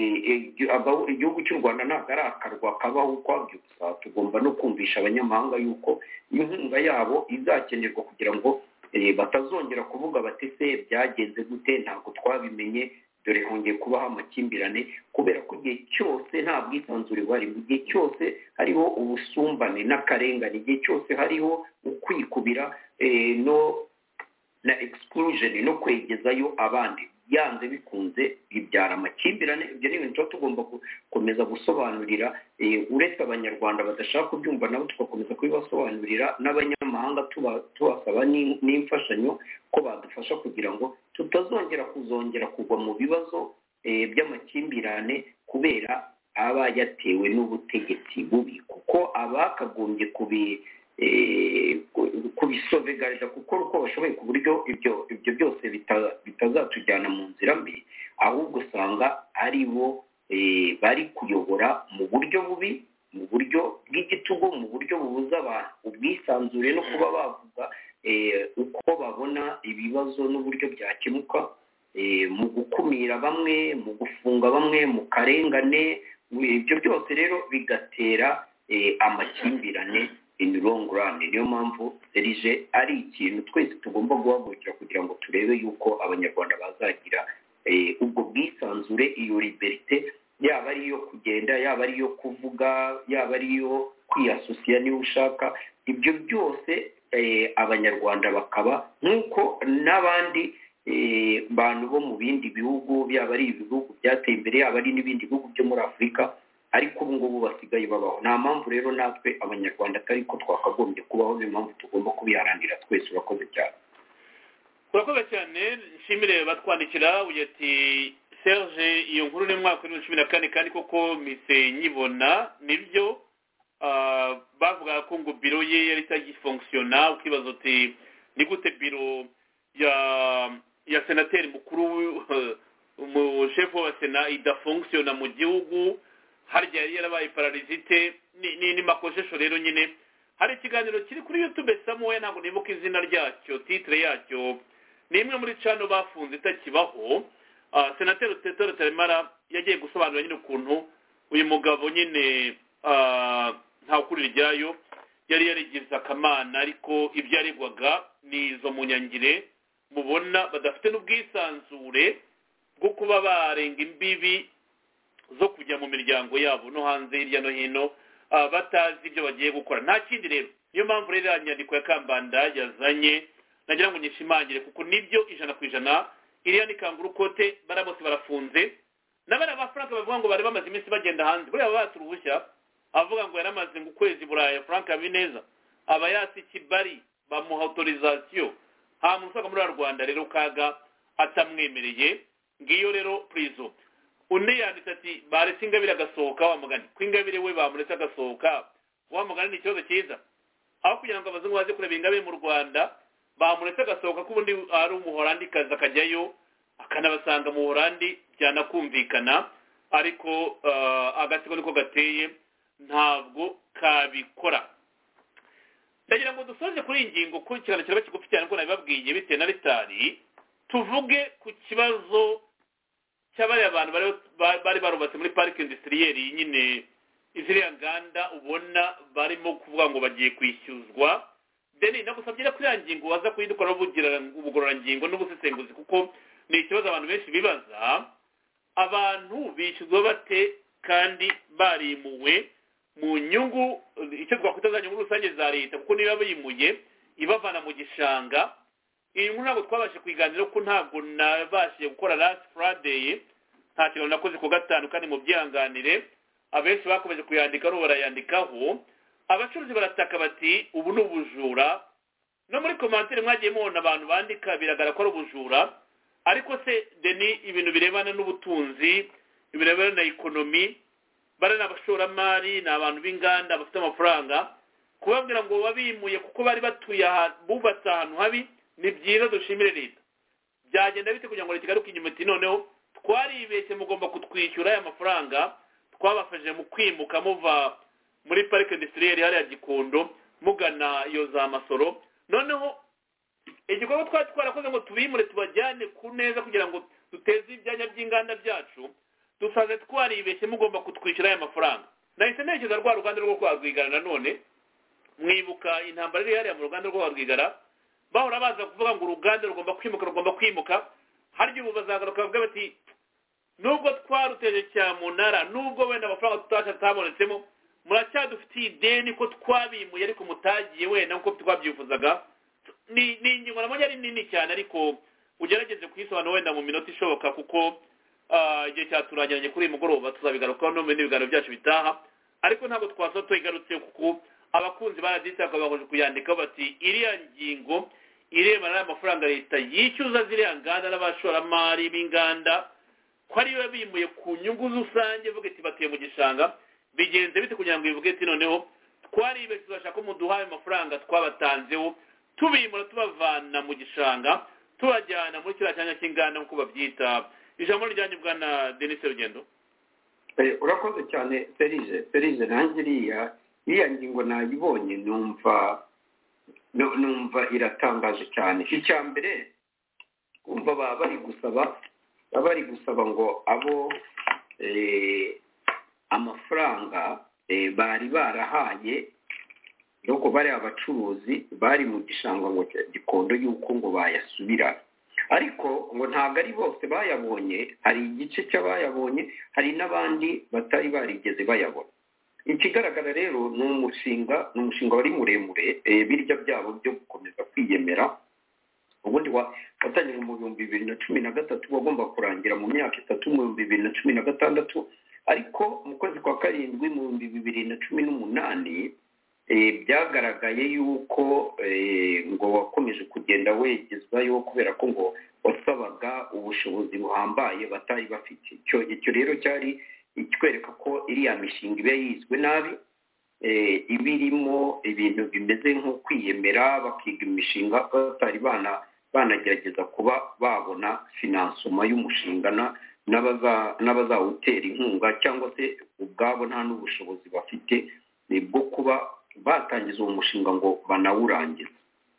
igihugu cy'u Rwanda ntabwo ari akarwa kabaho ukwabyo gusa tugomba no kumvisha abanyamahanga yuko inkunga yabo izakenerwa kugira ngo batazongera kuvuga bati se byagenze gute ntabwo twabimenye dore hongeye kubaho amakimbirane kubera ko igihe cyose nta bwisanzure bari mu gihe cyose hariho ubusumbane n'akarengane igihe cyose hariho ukwikubira no na exclusion no kwegezayo abandi yanze bikunze bibyara amakimbirane. Ibyo ni ibintu tugomba gukomeza gusobanurira uretse abanyarwanda badashaka kubyumva nabo tugakomeza kubibasobanurira n'abanyamahanga tubasaba n'imfashanyo ko badufasha kugira ngo tutazongera kugwa mu bibazo by'amakimbirane kubera aba yatewe n'ubutegetsi bubi, kuko abakagombye kubisovegarira gukora uko bashoboye ku buryo ibyo byose bitazatujyana mu nzira mbi, ahubwo usanga ari bo bari kuyobora mu buryo bubi, mu buryo bw'igitugu, mu buryo bubuza abantu ubwisanzure no kuba bavuga uko babona ibibazo n'uburyo byakemuka, mu gukumira bamwe, mu gufunga bamwe, mu karengane. Ibyo byose rero bigatera amakimbirane in long run. Niyo mpamvu serije ari ikintu twese tugomba guhagurukira kugira ngo turebe yuko abanyarwanda bazagira ubwo bwisanzure, iyo liberite, yaba ari iyo kugenda, yaba ari iyo kuvuga, yaba ari iyo kwiyasosiya niba ushaka. Ibyo byose abanyarwanda bakaba nk'uko n'abandi bantu bo mu bindi bihugu, byaba ari ibihugu byateye imbere, yaba ari n'ibindi bihugu byo muri Afurika, ariko ubu ngubu basigaye babaho. Nta mpamvu rero natwe abanyarwanda atari ko twakagombye kubaho, niyo mpamvu tugomba kubiharanira twese. Urakoze cyane. Urakoze cyane. Nshimire batwandikira uyu ati Serge, iyo nkuru ni mwaka wa 2014 kandi koko mise nyibona nibyo. Bavuga ko ngo biro ye yari itagifunctiona, ukibaza uti ni gute biro ya senateri mukuru mu chef wa sena idafunctiona mu gihugu, harya yari yarabaye paralizite ni makoshesho. Rero nyine hari ikiganiro kiri kuri YouTube somewhere, ntabwo nibuka izina ryacyo, titre yacyo, ni imwe muri channel bafunze itakibaho. Senateri Tito Rutaremara yagiye gusobanura nyine ukuntu uyu mugabo nyine nta ukuri ryayo yari yarigize akamana, ariko ibyo yaregwaga ni izo munyangire mubona badafite n'ubwisanzure bwo kuba barenga imbibi zo kujya mu miryango yabo no hanze hirya no hino, batazi ibyo bagiye gukora. Nta kindi rero, niyo mpamvu rero inyandiko ya Kambanda yazanye nagira ngo nyishimangire, kuko nibyo 100% iriya ni kanguru kote, bara bose barafunze. N'abari abaFrank bavuga ngo bari bamaze iminsi bagenda hanze, buri aba baturuhushya avuga ngo yaramaze ngo ukwezi Buraya. Frank Habineza aba yasi Kibali bamuha autorisation, ha musaka muri Rwanda rero kaga atamwemereye. Ngiyo rero prison undi yanditse ati baretse Ingabire agasohoka, wa mugani ko Ingabire we bamuretse agasohoka, wa mugani ni ikibazo cyiza. Aho kugira ngo abazungu baze kureba Ingabire mu Rwanda, bamuretse agasohoka ko ubundi ari umuholandi kaza akajyayo akanabasanga mu Holandi byanakumvikana, ariko agatsiko niko gateye ntabwo kabikora. Ndagira ngo dusoze kuri ingingo ko cyane cyane kigufi cyane ko nabibabwiye bitewe na Ritari, tuvuge ku kibazo cy'abari abantu bari barubatse muri park industrielle nyine iziriya nganda ubona barimo kuvuga ngo bagiye kwishyuzwa. Deni nagusabye kuri ingingo waza kuyidukora ubugororangingo n'ubusesenguzi, kuko ni ikibazo abantu benshi bibaza. Abantu bishyuzwa bate kandi barimuwe mu nyungu, icyo twakwita za nyungu rusange za leta, kuko niba bimuye ibavana mu gishanga. Iyi nkuru ntabwo twabashe kuyiganira ko ntabwo nabashije gukora last Friday, nta kintu nakoze ku gatanu kandi mu byihanganire. Abenshi bakomeje kuyandika ro barayandikaho. Abacuruzi barataka bati ubu ni ubujura, no muri commentaire mwagiye mubona abantu bandika biragara ko ari ubujura. Ariko se Deni, ibintu birebana n'ubutunzi, ibirebana na economy, bara n'abashoramari n'abantu b'inganda bafite amafaranga, kubabwira ngo babimuye kuko bari batuye bubatse ahantu habi, ni byiza dushimire leta. Byagenda bite kugira ngo leta igaruke inyuma iti noneho twaribeshye mugomba kutwishyura aya mafaranga twabafashije mu kwimuka muva muri parike industrielle hariya Gikondo mugana iyo za Masoro. Noneho igikorwa twarakoze ngo tubimure tubajyane ku neza kugira ngo duteze ibyanya by'inganda byacu, dusaze twaribeshye mugomba kutwishyura aya mafaranga. Nahise ntekereza rwa ruganda rwo kwa Rwigara. Nanone mwibuka intambara iri hariya mu ruganda rwo kwa Rwigara, bahora baza kuvuga ngo uruganda rugomba kwimuka. Harya ubu bazagaruka bavuga bati nubwo twaruteje cyamunara, nubwo wenda amafaranga tutasha tabonetsemo, muracyadufitiye ideni ko twabimuye ariko mutagiye wenda nkuko twabyifuzaga. Ni ingingo nabonye ari nini cyane, ariko ugerageze kuyisobanura wenda mu minota ishoboka kuko igihe cyaturangiranye kuri uyu mugoroba tuzabigarukaho no mu bindi biganiro byacu bitaha ariko ntabwo twaza tuyigarutse kuko abakunzi baraditse bakabahoje kuyandikaho bati iriya ngingo irebana n'amafaranga leta yishyuza ziriya nganda n'abashoramari b'inganda ko ariyo bimuye ku nyungu rusange vuga iti batuye mu gishanga bigenze bite kugira ngo bivuge ati noneho twaribeshye tugashaka ko muduhaye amafaranga twabatanzeho tubimura tubavana mu gishanga tubajyana muri kiriya cyanya cy'inganda nk'uko babyita ijambo ryanyu bwana Denis Rugendo. Urakoze cyane Serije nanjye iriya ngingo nayibonye numva iratangaje cyane. Icya mbere kumva bari gusaba ngo abo amafaranga bari barahaye nuko bari abacuruzi bari mu gishanga ngo Gikondo yuko ngo bayasubira ariko ngo ntabwo ari bose bayabonye hari igice cy'abayabonye hari n'abandi batari barigeze bayabona. Ikigaragara rero ni umushinga wari muremure birya byabo byo gukomeza kwiyemera ubundi watangira mu 2013 wagomba kurangira mu myaka 3 mu 2016 ariko mu kwezi kwa karindwi mu 2018 byagaragaye yuko ngo wakomeje kugenda wegezwayo kubera ko ngo wasabaga ubushobozi buhambaye batari bafite. Icyo rero cyari ikwereka ko iriya mishinga iba yizwe nabi ibirimo ibintu bimeze nko kwiyemera bakiga imishinga batari banagerageza kuba babona finansoma y'umushinga n'abazawutera inkunga cyangwa se ubwabo nta n'ubushobozi bafite bwo kuba batangiza uwo mushinga ngo banawurangize.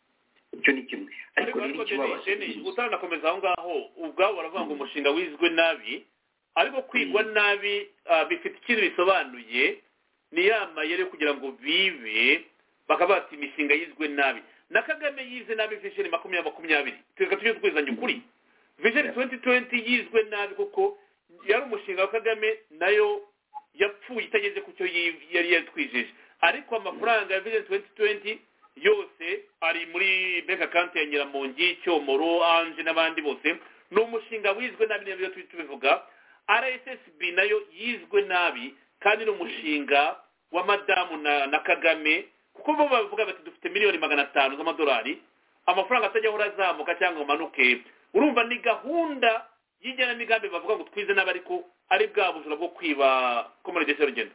Icyo ni kimwe ariko rero ikibabaje utanakomeza aho ngaho ubwabo baravuga ngo umushinga wizwe nabi ariko kwigwa nabi bifite ikintu bisobanuye ni yamayere kugira ngo bibe bakaba bati imishinga yizwe nabi na Kagame yize nabi vision 2020 tweka tujye twizanye ukuri vision 2020 yizwe nabi kuko yari umushinga wa Kagame nayo yapfuye itageze ku cyo yari yatwijeje ariko amafaranga ya vision 2020 yose ari muri bank account ya Nyiramongi Cyomoro Anje n'abandi bose no umushinga wizwe nabi n'ibyo tubivuga. RSSB nayo yizwe nabi kandi no mushinga wa madamu na Kagame kuko bo bavuga bati dufite miliyoni 500 z'amadolari amafaranga atajya ahora azamuka cyangwa amanuke. Urumva ni gahunda y'ijyana migambi bavuga ngo twize n'abariko ari bwa bujura bwo kwiba Comrade Serugendo.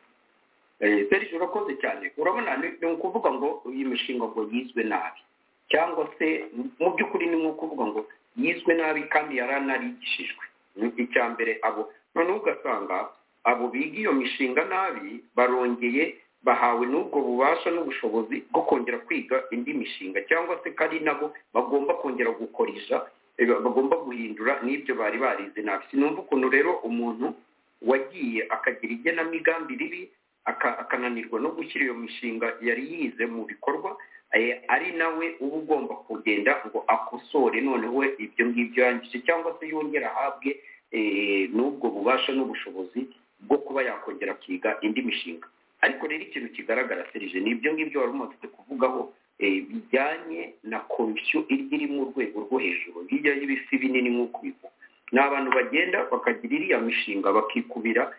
Serije urakoze cyane. Urabona ni ukuvuga ngo uyu mushinga ngo yizwe nabi cyangwa se mu by'ukuri ni nko kuvuga ngo yizwe nabi kandi yaranarigishijwe. Icya mbere abo none ugasanga abo biga iyo mishinga nabi barongeye bahawe n'ubwo bubasha n'ubushobozi bwo kongera kwiga indi mishinga cyangwa se kandi nabo bagomba kongera gukoresha bagomba guhindura n'ibyo bari barize nabi. Sinumva ukuntu rero umuntu wagiye akagira igenamigambi ribi akananirwa no gushyira iyo mishinga yari yize mu bikorwa ari nawe uba ugomba kugenda ngo akosore noneho ibyo ngibyo yangije cyangwa se yongera ahabwe n'ubwo bubasha n'ubushobozi bwo kuba yakongera kwiga indi mishinga. Ariko rero ikintu kigaragara Serije ni ibyo ngibyo wari umaze kuvugaho bijyanye na komisiyo iri mu rwego rwo hejuru hirya y'ibisi binini nk'uko bivuga. Ni abantu bagenda bakagira iriya mishinga bakikubira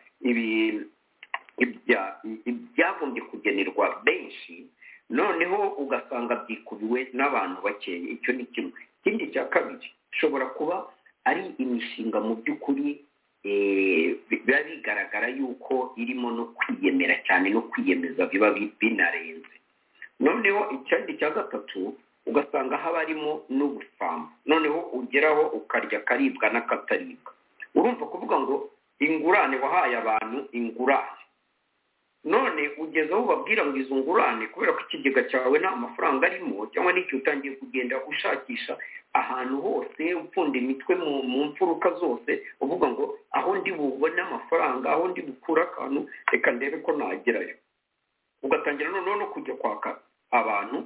ibyagombye kugenerwa benshi noneho ugasanga byikubiwe n'abantu bakeye. Icyo ni kimwe. Ikindi cya kabiri ishobora kuba ari imishinga mu by'ukuri biba bigaragara yuko irimo no kwiyemera cyane no kwiyemeza biba binarenze. Noneho ikindi cya gatatu ugasanga haba harimo n'ubusambo noneho ugeraho ukarya karibwa n'akataribwa. Urumva kuvuga ngo ingurane wahaye abantu ingurane none ugeze aho babwira ngo izo ngurane kubera ko ikigega cyawe nta mafaranga arimo cyangwa n'icyo utangiye kugenda ushakisha ahantu hose upfunda imitwe mu mfuruka zose uvuga ngo aho ndi bubone amafaranga aho ndi bukura akantu reka ndebe ko nagerayo ugatangira noneho no kujya kwaka abantu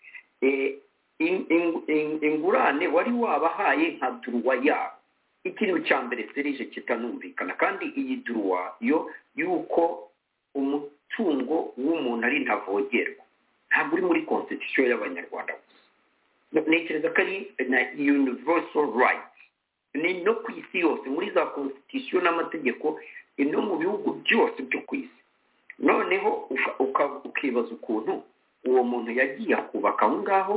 ingurane wari wabahaye nka duruwa yabo. Ikintu cya mbere Serije kitanumvikana kandi iyi duruwa yo yuko umutungo w'umuntu ari ntavogerwa ntabwo uri muri constitution y'abanyarwanda gusa. Ntekereza ko ari na universal right ni no ku isi yose muri za constitution n'amategeko no mu bihugu byose byo ku isi. Noneho ukibaza ukuntu uwo muntu yagiye kubaka aho ngaho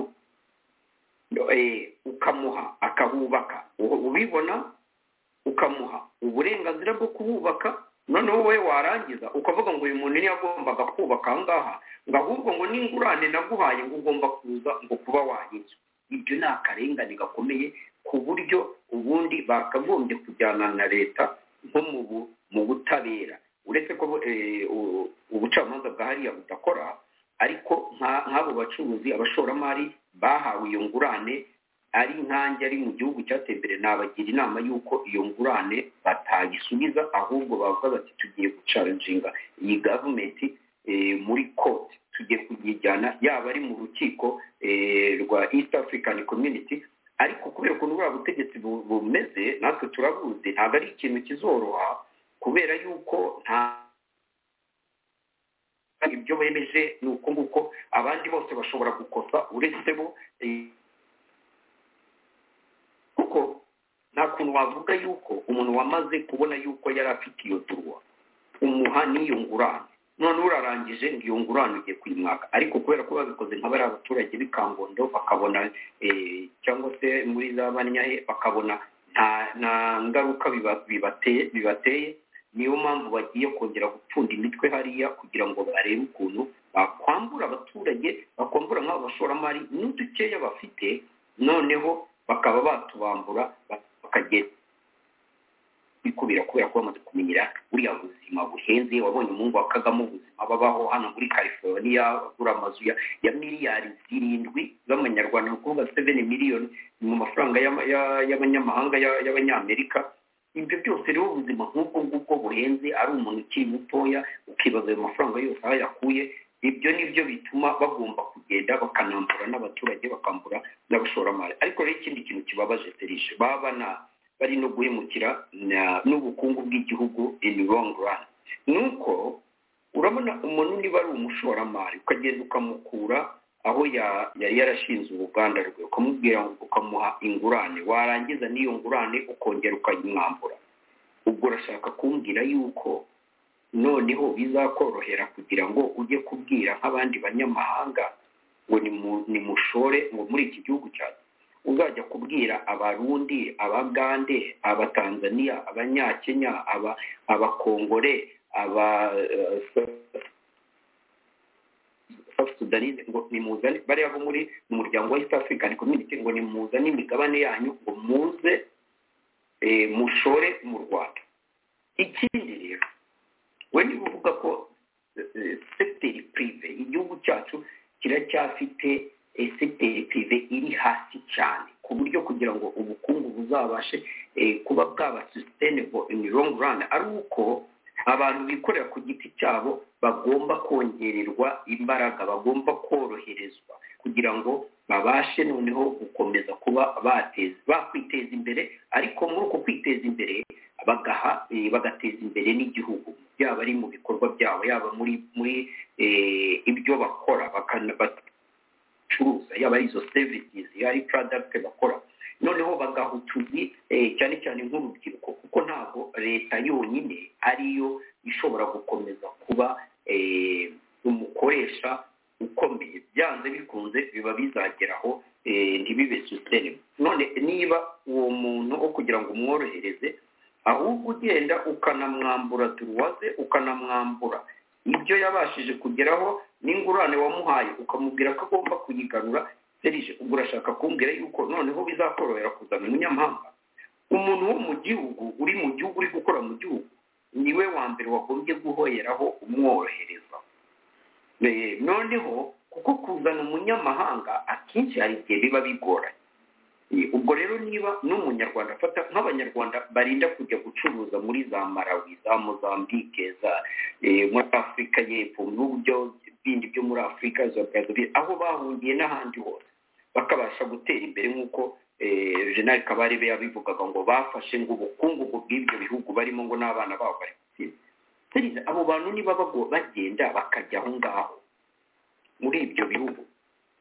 ukamuha akahubaka ubibona ukamuha uburenganzira bwo kuhubaka, noneho wowe warangiza ukavuga ngo uyu muntu yagombaga kubaka aho ngaha, ngo ahubwo ngo n'ingurane naguhaye ngo ugomba kuza ngo kuba wahitse. Ibyo ni akarengane gakomeye ku buryo ubundi bakagombye kujyana na leta nko mu butabera, uretse ko ubucamanza bwa hariya budakora, ariko nk'abo bacuruzi abashoramari bahawe iyo ngurane ari nkanjye ari mu gihugu cyatembere, nabagira inama y'uko iyo ngurane batagisubiza, ahubwo bavuga bati tugiye gucaranginga iyi government muri court, tugiye kuyijyana yaba ari mu rukiko rwa East African Community. Ariko kubera ukuntu buriya butegetsi bumeze natwe turabuzi, ntabwo ari ikintu kizoroha, kubera yuko nta ibyo bemeje ni uko nguko abandi bose bashobora gukosa uretse bo, kuko nta kuntu wavuga yuko umuntu wamaze kubona yuko yari afite iyo turwa umuha n'iyo ngurane, none urarangije ngo iyo ngurane ugiye kuyimwaka. Ariko kubera ko babikoze nk'abari abaturage b'ikangondo bakabona cyangwa se muri za banyahe bakabona nta ngaruka bibateye, niyo mpamvu bagiye kongera gupfunda imitwe hariya kugira ngo barebe ukuntu bakwambura abaturage, bakwambura nk'abo bashoramari n'udukeya bafite, noneho bakaba batubambura bakagenda bikubira kubera ko bamaze kumenyera buriya buzima buhenze. Wabonye umuhungu wa Kagame ubuzima babaho hano muri California, agura amazu ya miliyari 7 z'amanyarwanda, ni ukuvuga 7 miliyoni mu mafaranga y'abanyamahanga y'abanyamerika. Ibyo byose rero ubuzima nk'ubwo ngubwo buhenze, ari umuntu ukiri mutoya ukibaza ayo mafaranga yose aho yakuye. Ibyo nibyo bituma bagomba kugenda bakanambura n'abaturage, bakambura n'abashoramari. Ariko rero ikindi kintu kibabaje Serije, bari no guhemukira n'ubukungu bw'igihugu in long run. Nuko urabona umuntu niba ari umushoramari ukagenda ukamukura aho yari yarashinze uruganda rwe, ukamubwira ngo ukamuha ingurane, warangiza n'iyo ngurane ukongera ukayimwambura, ubwo urashaka kumbwira yuko noneho bizakorohera kugira ngo ujye kubwira nk'abandi banyamahanga ngo nimushore ngo muri iki gihugu cyacu, uzajya kubwira abarundi, abagande, abatanzania, abanyakenya, abakongore, Sudanese ngo nimuzane bariya bo muri umuryango wa East African Community, ngo nimuzane imigabane yanyu ngo muze mushore mu Rwanda. Ikindi rero we ni uvuga ko secteur privé, igihugu cyacu kiracyafite secteur privé iri hasi cyane, ku buryo kugira ngo ubukungu buzabashe kuba bwaba sustainable in the long run, ari uko abantu bikorera ku giti cyabo bagomba kongererwa imbaraga, bagomba koroherezwa kugira ngo babashe noneho gukomeza kuba bakwiteza imbere. Ariko muri uko kwiteza imbere bagateza imbere n'igihugu, yaba ari mu bikorwa byabo, yaba muri ibyo bakora bakanabacuruza, yaba ari izo services, yari product bakora, noneho bagaha utuzi cyane cyane nk'urubyiruko, kuko ntabwo leta yonyine ariyo ishobora gukomeza kuba umukoresha ukomeye. Byanze bikunze biba bizageraho ntibibe sustainable. None niba uwo muntu wo kugira ngo umworohereze, ahubwo ugenda ukanamwambura turuwaze, ukanamwambura ibyo yabashije kugeraho n'ingurane wamuhaye, ukamubwira ko agomba kuyigarura. Serije, ubwo urashaka kumbwira yuko noneho bizakorohera kuzana umunyamahanga? Umuntu wo mu gihugu, uri mu gihugu, uri gukora mu gihugu, niwe wa mbere wagombye guhoyeraho umworohereza. Noneho kuko kuzana umunyamahanga akenshi hari igihe biba bigoranye. Ubwo rero niba n'umunyarwanda afata nk'abanyarwanda barinda kujya gucuruza muri za Malawi, za Mozambique, muri Afurika y'Epfo, n'uburyo bindi byo muri Afurika za Brazil, aho bahungiye n'ahandi hose, bakabasha gutera imbere nk'uko General Kabarebe yabivugaga ngo bafashe ngo ubukungu bw'ibyo bihugu barimo ngo n'abana babo bari gutsinda. Serize, abo bantu niba bagenda bakajya aho ngaho muri ibyo bihugu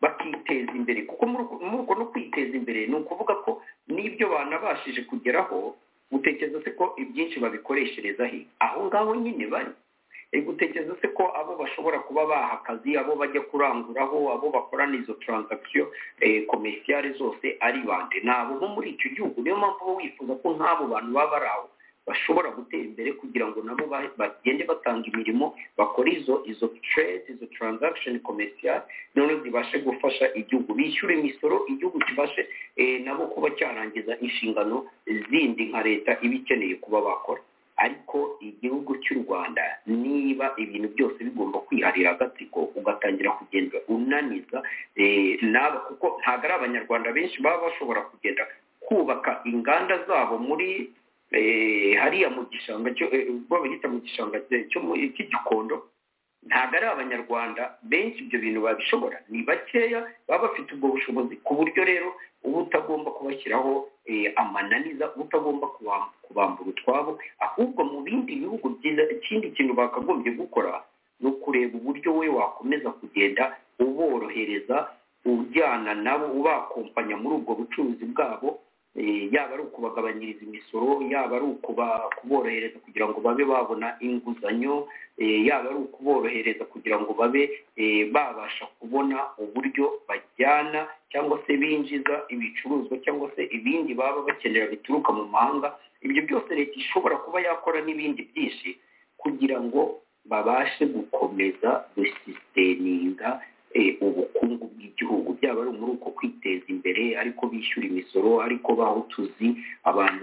bakiteza imbere kuko muri uko no kwiteza imbere ni ukuvuga ko n'ibyo banabashije kugeraho utekereza se ko ibyinshi babikoreshereza he aho ngaho nyine bari gutekereza se ko abo bashobora kuba baha akazi abo bajya kuranguraho abo bakorana izo transaction commerciale zose ari bande nabo bo muri icyo gihugu niyo mpamvu wifuza ko nk'abo bantu baba bari aho bashobora gutera imbere kugira ngo nabo bagende batanga imirimo bakora izo trade izo transaction commercial none zibashe gufasha igihugu bishyura imisoro igihugu kibashe nabo kuba cyarangiza inshingano zindi nka leta ibikeneye kuba bakora ariko igihugu cy'u Rwanda niba ibintu byose bigomba kwiharira agatsiko ugatangira kugenda unaniza nabo kuko ntabwo ari abanyarwanda benshi baba bashobora kugenda kubaka inganda zabo muri hariya mu gishanga cyo babita mu gishanga cy'Igikondo ntabwo ari abanyarwanda benshi ibyo bintu babishobora ni bakeya baba bafite ubwo bushobozi ku buryo rero uba utagomba kubashyiraho amananiza utagomba kubambura utwabo ahubwo mu bindi bihugu byiza ikindi kintu bakagombye gukora ni ukureba uburyo we wakomeza kugenda uborohereza ujyana nabo ubakompanya muri ubwo bucuruzi bwabo yaba ari ukubagabanyiriza imisoro yaba ari kuborohereza kugira ngo babe babona inguzanyo yaba ari ukuborohereza kugira ngo babe babasha kubona uburyo bajyana cyangwa se binjiza ibicuruzwa cyangwa se ibindi baba bakenera bituruka mu mahanga ibyo byose leta ishobora kuba yakora n'ibindi byinshi kugira ngo babashe gukomeza gusisiteminga ubukungu bw'igihugu byaba ari muri uko kwiteza imbere ariko bishyura imisoro ariko baha utuzi abantu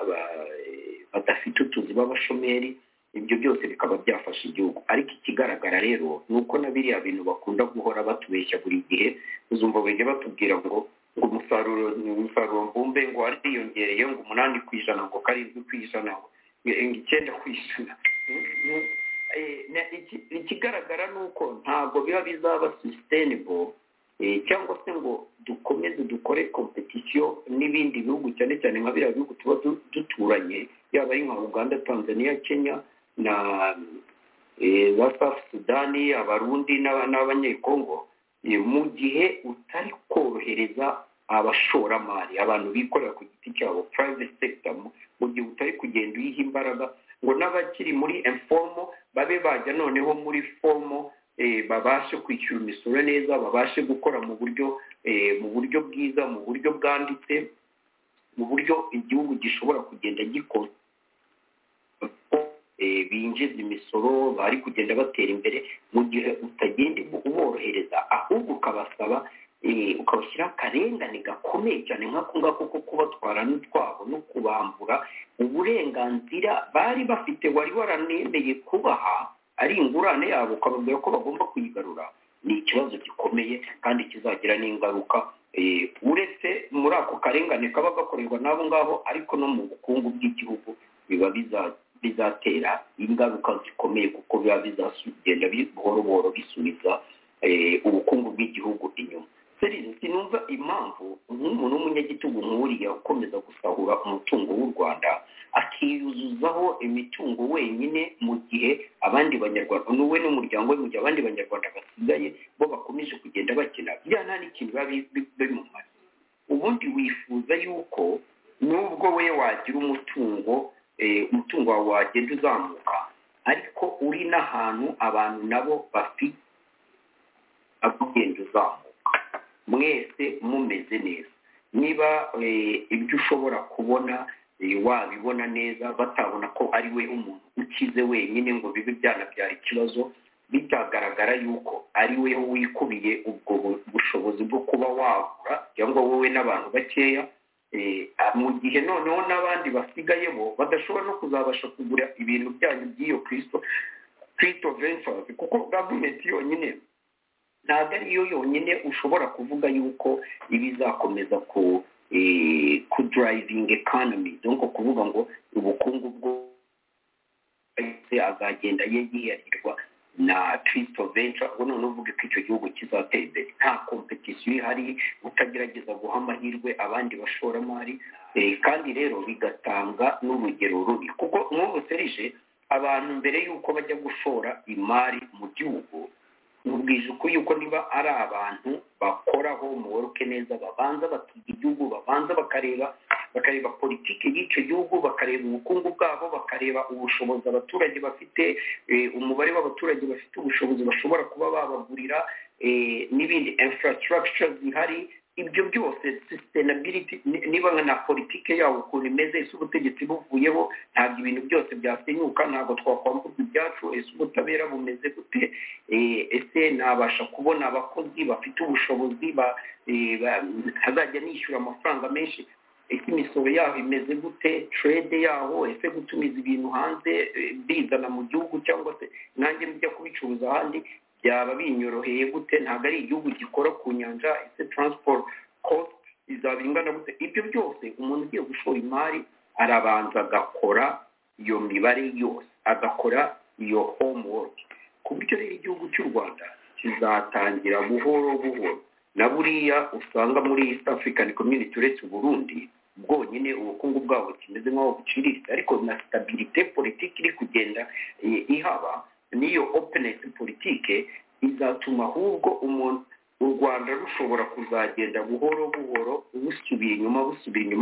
badafite utuzi b'abashomeri ibyo byose bikaba byafasha igihugu ariko ikigaragara rero ni uko na biriya bintu bakunda guhora batubeshya buri gihe uzumva bajya batubwira ngo umusaruro mbumbe ngo wariyongereye ngo 8% ngo 7% ngo 9%. Ikigaragara ni uko ntabwo biba bizaba sustainable cyangwa se ngo dukomeze dukore competition n'ibindi bihugu cyane cyane nka biriya bihugu tuba duturanye yaba ari nka Uganda, Tanzania, Kenya na South Sudan, Abarundi n'Abanyekongo mu gihe utari korohereza abashoramari abantu bikorera ku giti cyabo private sector mu gihe utari kugenda uyiha imbaraga ngo n'abakiri muri informal babe bajya noneho muri formal babashe kwishyura imisoro neza babashe gukora mu buryo bwiza mu buryo bwanditse mu buryo igihugu gishobora kugenda gikora binjiza imisoro bari kugenda batera imbere mu gihe utagenda uborohereza ahubwo ukabasaba ukabashyira akarengane gakomeye cyane nk'ako ngako ko kubatwara n'utwabo no kubambura uburenganzira bari bafite wari waranemeye kubaha ari ingurane yabo ukababwira ko bagomba kuyigarura ni ikibazo gikomeye kandi kizagira n'ingaruka uretse muri ako karengane kaba gakorerwa n'abo ngabo ariko no mu bukungu bw'igihugu biba bizatera ingaruka zikomeye kuko biba bizagenda buhoro buhoro bisubiza ubukungu bw'igihugu inyuma. Sinumva impamvu nk'umuntu w'umunyagitugu nk'uriya ukomeza gusahura umutungo w'u Rwanda akiyuzuzaho imitungo wenyine mu gihe abandi banyarwanda n'uwe n'umuryango we mu gihe abandi banyarwanda basigaye bo bakomeje kugenda bakina bya nta n'ikintu biba mu mari. Ubundi wifuza yuko nubwo we wagira umutungo wawe wagenda uzamuka ariko uri n'ahantu abantu nabo bafite akugenda uzamuka mwese mumeze neza niba ibyo ushobora kubona wabibona neza batabona ko ari we umuntu ukize wenyine ngo bibe byanabyara ikibazo bitagaragara yuko ari we wikubiye ubwo bushobozi bwo kuba wagura cyangwa wowe n'abantu bakeya mu gihe noneho n'abandi basigaye bo badashobora no kuzabasha kugura ibintu byanyu by'iyo Crypto Ventures kuko government yonyine ntabwo ariyo yonyine ushobora kuvuga yuko ibizakomeza ku driving economy donc kuvuga ngo ubukungu bwo azagenda yiharirwa na Crypto Venture ngo none uvuge ko icyo gihugu kizatera imbere nta competition ihari utagerageza guha amahirwe abandi bashoramari kandi rero bigatanga n'urugero rubi kuko nk'ubu serije abantu mbere yuko bajya gushora imari mu gihugu ubwije uko yuko niba ari abantu bakora homework neza, babanza bakiga igihugu, babanza bakareba politiki y'icyo gihugu, bakareba ubukungu bwabo, bakareba ubushobozi abaturage bafite, umubare w'abaturage bafite ubushobozi bashobora kuba babagurira, n'ibindi infrastructure zihari. Ibyo byose sustainability, niba na politiki yawo ukuntu imeze, ese ubutegetsi buvuyeho ntabwo ibintu byose byasenyuka, ntabwo twakwambuka ibyacu, ese ubutabera bumeze gute, ese nabasha kubona abakozi bafite ubushobozi hazajya nishyura amafaranga menshi, ese imisoro yaho imeze gute, trade yaho, ese gutumiza ibintu hanze bizana mu gihugu cyangwa se nanjye njya kubicuruza ahandi byaba binyoroheye gute, ntabwo ari igihugu gikora ku nyanja, ese transport cost izaba ingana gute. Ibyo byose umuntu ugiye gushora imari arabanza agakora iyo mibare yose, agakora iyo homework, ku buryo rero igihugu cy'u Rwanda kizatangira buhoro buhoro. Na buriya usanga muri East African Community uretse Burundi bwonyine ubukungu bwabo kimeze nk'aho buciriritse, ariko na stabilité politique iri kugenda ihaba, niyo openness politike izatuma ahubwo u Rwanda rushobora kuzagenda buhoro buhoro busubira inyuma.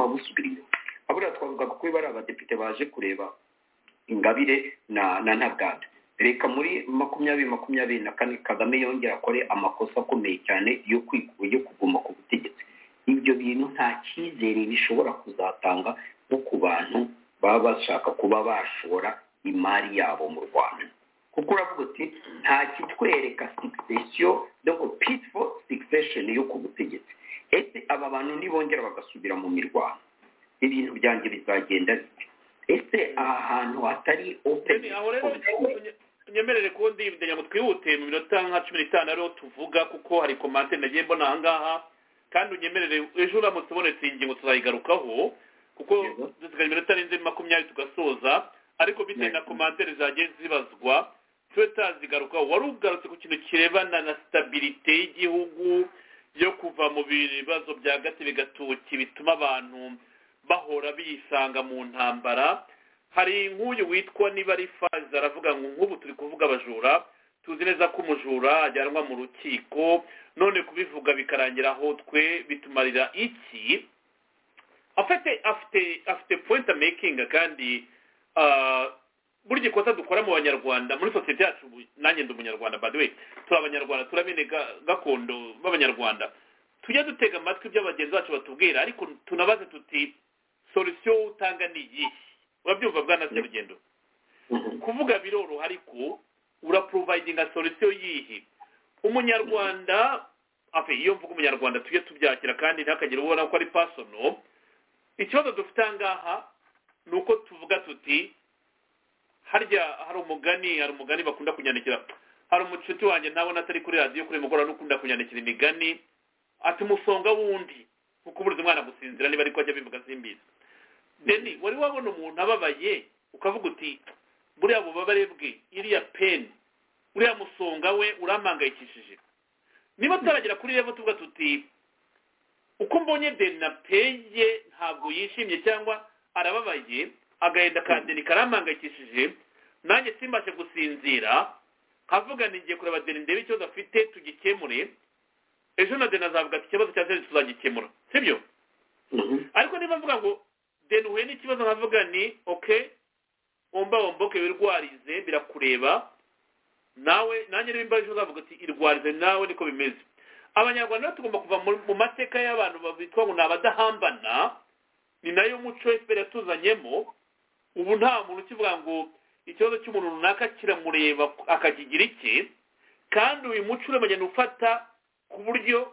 Abura twavuga ko bari abadepite baje kureba Ingabire na Ntaganda. Reka muri 2024 Kagame yongera akore amakosa akomeye cyane yo kuguma ku butegetsi. Ibyo bintu nta cyizere bishobora kuzatanga no ku bantu baba bashaka kuba bashora imari yabo mu Rwanda, kuko uravuga uti nta kitwereka succession, donc peaceful succession yo ku butegetsi. Ese aba bantu nibongera bagasubira mu mirwano, ibintu byanjye bizagenda bite? Ese ahantu hatari open, aho rero nyemerere ko ndibidenya ngo twihute mu minota nka 15 rero tuvuga, kuko hari comment nagiye mbona ahangaha, kandi unyemerere ejo uramutse ubonetse ingingo tuzayigarukaho, kuko dusigaye iminota arenze 20 tugasoza, ariko bitewe na commentaire zagiye zibazwa tutazigarukaho. Wari ugarutse ku kintu kirebana na stabilité y'igihugu yo kuva mu bibazo bya gatebe gatoki bituma abantu bahora bisanga mu ntambara. Hari nk'uyu witwa niba ari Fazi aravuga ngo nk'ubu turi kuvuga abajura, tuzi neza ko umujura ajyanwa mu rukiko, none kubivuga bikarangira aho twe bitumarira iki? afite point making, kandi burya ikosa dukora mu banyarwanda muri society yacu, nanjye ndi umunyarwanda by the way, turi abanyarwanda, turabene gakondo b'abanyarwanda, tujya dutega amatwi ibyo abagenzi bacu batubwira, ariko tunabaze tuti solution utanga ni iyi. Urabyumva bwana Serugendo? Kuvuga biroroha, ariko uraprovidinga solution yihi umunyarwanda. Iyo mvuga umunyarwanda tujye tubyakira kandi ntakagira ubona ko ari personal. Ikibazo dufite ngaha nuko tuvuga tuti harya hari umugani bakunda kunyandikira. Hari umucuti wanjye ntabona atari kuri radio kuri mugora n'ukunda kunyandikira imigani, ati musonga wundi kuko buriza umwana gusinzira niba ariko ajya bivuga simbizi. Deni wari wabona umuntu ababaye ukavuga uti buriya bubabare bwe, iriya pen, uriya musonga we uramangayikishije. Niba turagera kuri level tuvuga tuti uko mbonye Deni na peye ntabwo yishimye cyangwa arababaye, agahenda kandeni karamangayikishije, nanjye simbashe gusinzira, kavuga nigiye kureba Deni ndebe icyo afite tugikemure, ejo na Deni azavuga ati ikibazo cya Deni tuzagikemura, sibyo? Ariko niba mvuga ngo Deni uhuye n'ikibazo nkavuga ni okay, omboke wirwarize birakureba nawe, nanjye nimba ejo uzavuga ati irwarize nawe, niko bimeze. Abanyarwanda tugomba kuva mu mateka y'abantu babitwa ngo nabadahambana, ni nayo muco espere tuzanyemo. Ubu nta muntu kivuga ngo ikibazo cy'umuntu runaka kiramureba akakigira iki, kandi uyu muco uremanye ufata ku buryo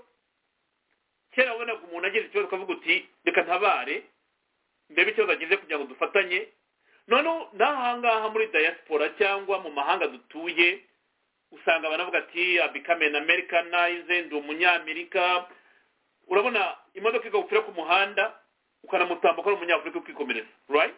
kera wabonaga umuntu agira ikibazo ukavuga uti reka ntabare ndebe ikibazo agize kugira ngo dufatanye. None nahangaha muri diaspora cyangwa mu mahanga dutuye usanga banavuga ati become an Americanized, ndi umunyamerika. Urabona imodoka igapfira ku muhanda ukanamutambuka ari umunyafurika ukikomereza, right?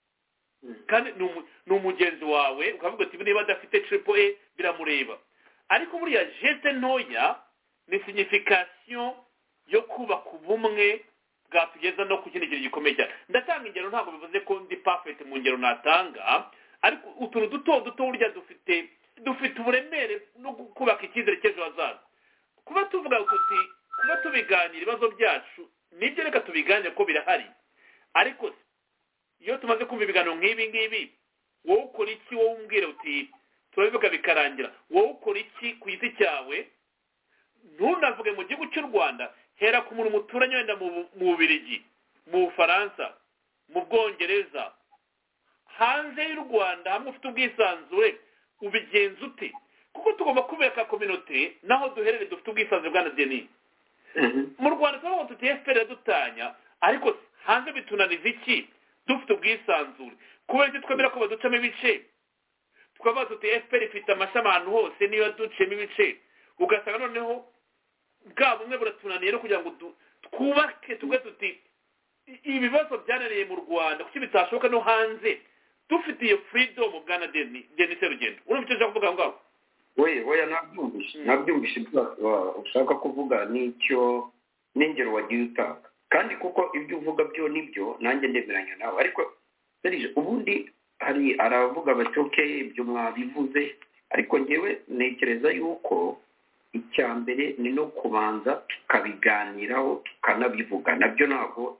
Kandi ni umugenzi wawe ukavuga ati niba adafite triple A biramureba. Ariko buriya geste ntoya ni signification yo kubaka ubumwe bwatugeza no ku kindi kintu gikomeye cyane. Ndatanga ingero, ntabwo bivuze ko ndi perfect mu ngero natanga, ariko utuntu duto burya dufite uburemere no kubaka icyizere cy'ejo hazaza. kuba tuvuga tuti kuba tubiganira ibibazo byacu nibyo reka tubiganire ko birahari ariko iyo tumaze kumva ibiganiro nk'ibi ngibi wowe ukora iki wowe umbwira uti turabivuga bikarangira wowe ukora iki ku giti cyawe ntunavuge mu gihugu cy'u Rwanda hera ku muntu muturanye wenda mu Bubiligi mu Bufaransa mu Bwongereza hanze y'u Rwanda hamwe ufite ubwisanzure ubigenza ute kuko tugomba kubeka community naho duherere dufite ubwisanzure bwa Denis mu Rwanda tuvuga ngo tuti FPR dutanya ariko hanze bitunaniza iki dufite ubwisanzure kubera ko twemera ko baducamo ibice twavuga tuti FPR ifite amashami ahantu hose niba ducemo ibice ugasanga noneho bwa bumwe buratunaniye no kugira ngo twubake tuge tuti ibibazo byananiye mu Rwanda kuki bitashoboka no hanze dufite iyo freedom bwana Denis Serugendo urumva icyo ushaka kuvuga ngaho oya nabyumvishe ushaka kuvuga n'icyo n'ingero wagiye utanga kandi kuko ibyo uvuga byo nibyo nanjye ndemeranya nawe ariko serije ubundi hari aravuga bati okay ibyo mwabivuze ariko ngewe ntekereza yuko icya mbere ni no kubanza tukabiganiraho tukanabivuga nabyo ntabwo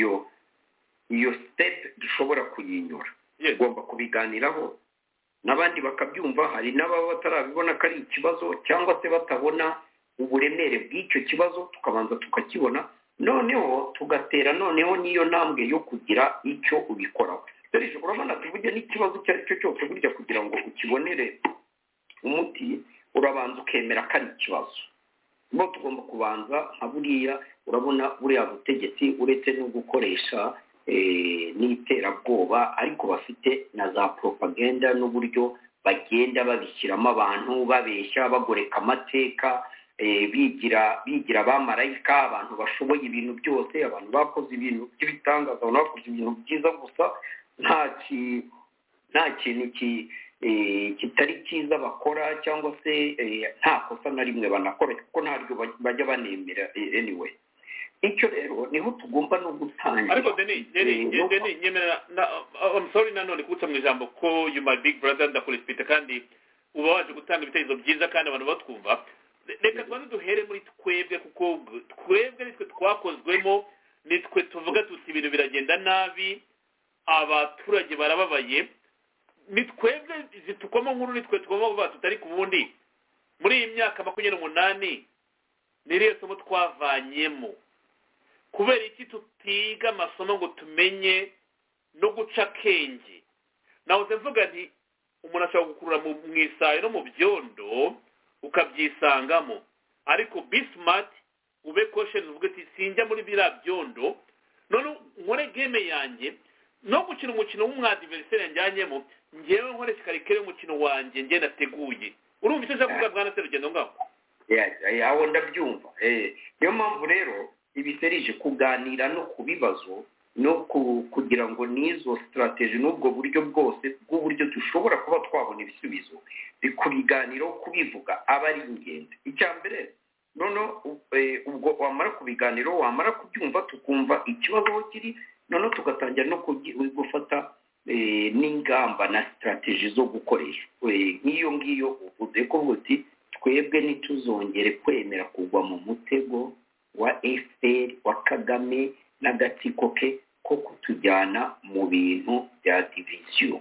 iyo step dushobora kuyinyura tugomba kubiganiraho n'abandi bakabyumva hari n'ababa batarabibona ko ari ikibazo cyangwa se batabona uburemere bw'icyo kibazo tukabanza tukakibona noneho tugatera noneho niyo ntambwe yo kugira icyo ubikoraho serije urabona tuvuge n'ikibazo icyo ari cyo cyose burya kugira ngo ukibonere umuti urabanza ukemera ko ari ikibazo bo tugomba kubanza nka buriya urabona buriya butegetsi uretse no gukoresha n'iterabwoba ariko bafite na za propaganda n'uburyo bagenda babishyiramo abantu babeshya bagoreka amateka bigira abamarayika abantu bashoboye ibintu byose abantu bakoze ibintu by'ibitangaza abantu bakoze ibintu byiza gusa nta kintu kitari cyiza bakora cyangwa se nta kosa na rimwe banakora kuko ntaryo bajya banemera anyway icyo rero niho tugomba no gutangira ariko Denis nyemera I'm sorry nanone kuguca mu ijambo ko you my big brother ndakurespita kandi uba waje gutanga ibitekerezo byiza kandi abantu batwumva reka tubanze duhere muri twebwe kuko twebwe nitwe twakozwemo nitwe tuvuga tuti ibintu biragenda nabi abaturage barababaye nitwebwe zitukoma nkuru nitwe tugomba kuvuga tutari ku bundi muri iyi myaka 28 niriye somo twavanyemo kubera iki tutiga amasomo ngo tumenye no guca kenge nawe mvuga nti umuntu ashobora gukurura mu isayo no mu byondo ukabyisangamo ariko be smart ube cautious uvuga ati sinjya muri bira byondo none nkore game yanjye no gukina umukino w'umwadversaire njyanyemo ngewe nkore karikere umukino wanjye nge nateguye urumva icyo cyavuga bwana Serugendo ngaho aho ndabyumva niyo mpamvu rero ibiserije kuganira no kubibazo no kugira ngo nizo strategy n'ubwo buryo bwose bw'uburyo dushobora kuba twabona ibisubizo bikubiganiro kubivuga aba ari ingenzi icya mbere ubwo wamara kubiganiro wamara kubyumva tukumva ikibazo aho kiri noneho tugatangira no gufata n'ingamba na strategy zo gukoresha nk'iyo ngiyo uvuze ko buti twebwe ntituzongere kwemera kugwa mu mutego wa FPR wa Kagame n'agatsiko ke ko kutujyana mu bintu bya division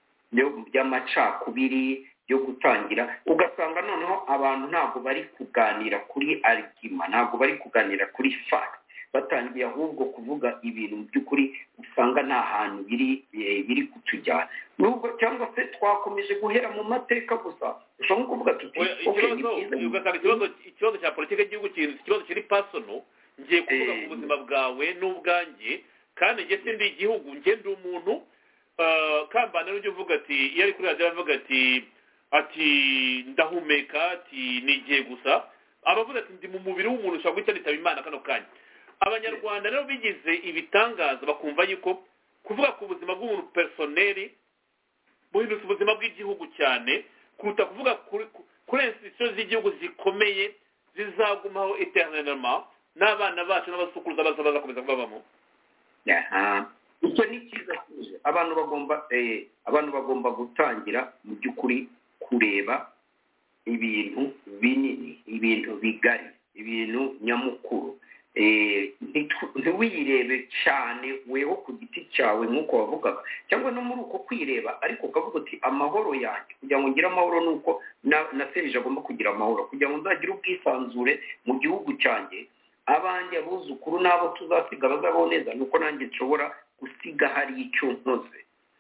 by'amacakubiri yo gutangira ugasanga noneho abantu ntabwo bari kuganira kuri argument ntabwo bari kuganira kuri fact batangiye ahubwo kuvuga ibintu by'ukuri usanga nta hantu biri kutujyana nubwo cyangwa se twakomeje guhera mu mateka gusa ushobora kuvuga tuti ikibazo cya politiki y'igihugu ikibazo kiri personal ngiye kuvuga ku buzima bwawe n'ubwanjye kandi njye sindi igihugu njye ndi umuntu kambana n'ujya uvuga ati iyo ari kuri radiyo avuga ati ndahumeka ati nigiye gusa abavuga ati ndi mu mubiri w'umuntu ushobora guhita nitaba imana kano kanya abanyarwanda rero bigize ibitangaza bakumva yuko kuvuga ku buzima bw'umuntu personnel buhindutse ubuzima bw'igihugu cyane kuruta kuvuga kuri institution z'igihugu zikomeye zizagumaho eternellement n'abana bacu n'abasukuruza bazakomeza kubabamo icyo ni cyiza cyane abantu bagomba gutangira mu by'ukuri kureba ibintu binini, ibintu bigari, ibintu nyamukuru. Ntiwirebe cyane weho ku giti cyawe nk'uko wavugaga, cyangwa no muri uko kwireba, ariko ukavuga uti amahoro yanjye, kugira ngo ngire amahoro nuko na Serge agomba kugira amahoro, kugira ngo nzagire ubwisanzure mu gihugu cyanjye, abanjye abuzukuru n'abo tuzasiga bazabaho neza, nuko nanjye nshobora gusiga hari icyo nkoze.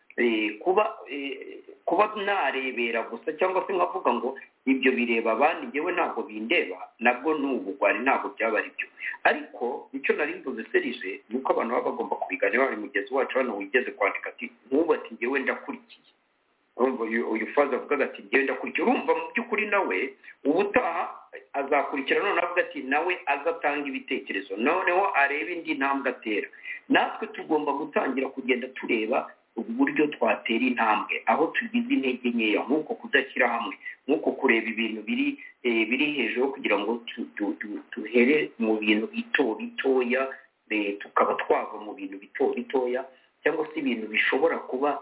Kuba narebera gusa cyangwa se nkavuga ngo ibyo bireba abandi njyewe ntabwo bindeba, nabwo n'ubugwari ntabwo byaba ari byo. Ariko icyo nari mvuze Serge nuko abantu baba bagomba kubiganira. Bari mugezi wacu hano wigeze kwandika ati nk'ubati njyewe ndakurikiye, urumva uyu faza avuga ati njyewe ndakurikiye. Urumva mu by'ukuri nawe ubutaha azakurikira none avuga ati nawe azatanga ibitekerezo, noneho areba indi ntambwe atera. Natwe tugomba gutangira kugenda tureba uburyo twatera intambwe aho tugize intege nkeya, nk'uko kudashyira hamwe, nk'uko kureba ibintu biri hejuru kugira ngo tuhere mu bintu bitoya, tukaba twava mu bintu bitoya, cyangwa se ibintu bishobora kuba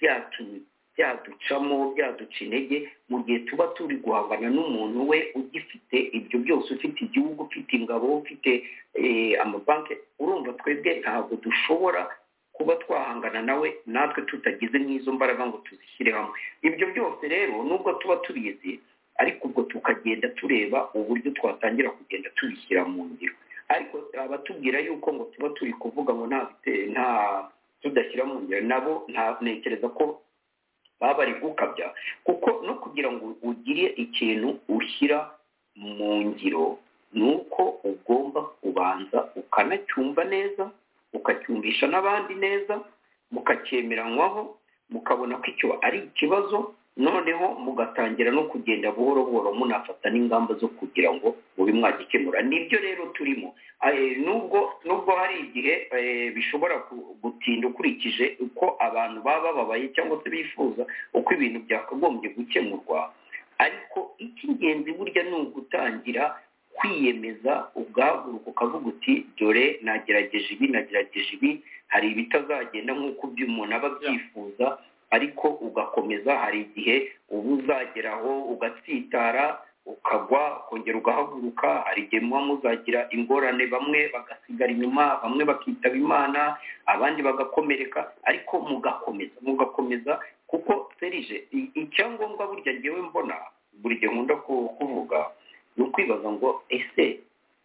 byaducamo, byaduca intege mu gihe tuba turi guhangana n'umuntu we ugifite ibyo byose, ufite igihugu, ufite ingabo, ufite amabanki. Urumva twebwe ntabwo dushobora kuba twahangana nawe natwe tutagize nk'izo mbaraga ngo tuzishyire hamwe. Ibyo byose rero nubwo tuba tubizi, ariko ubwo tukagenda tureba uburyo twatangira kugenda tubishyira mu ngiro. Ariko abatubwira yuko ngo tuba turi kuvuga ngo nta tudashyira mu ngiro, nabo ntekereza ko baba bari gukabya, kuko no kugira ngo ugire ikintu ushyira mu ngiro nuko ugomba kubanza ukanacyumva neza, ukacyumvisha n'abandi neza, mukacyemeranywaho, mukabona ko icyo ari ikibazo, noneho mugatangira no kugenda buhoro buhoro munafata n'ingamba zo kugira ngo mube mwagikemura. Nibyo rero turimo. Nubwo hari igihe bishobora gutinda ukurikije uko abantu baba babaye cyangwa se bifuza uko ibintu byakagombye gukemurwa, ariko icy'ingenzi burya ni ugutangira kwiyemeza, ugahaguruka ukavuga uti dore nagerageje ibi, hari ibitazagenda nk'uko umuntu aba abyifuza, ariko ugakomeza. Hari igihe uba uzageraho ugatsitara, ukagwa, kongera ugahaguruka. Hari igihe muba muzagira ingorane, bamwe bagasigara inyuma, bamwe bakitaba Imana, abandi bagakomereka, ariko mugakomeza. Kuko Serge, icyangombwa burya ngewe mbona buri gihe nkunda kuvuga, ni ukwibaza ngo ese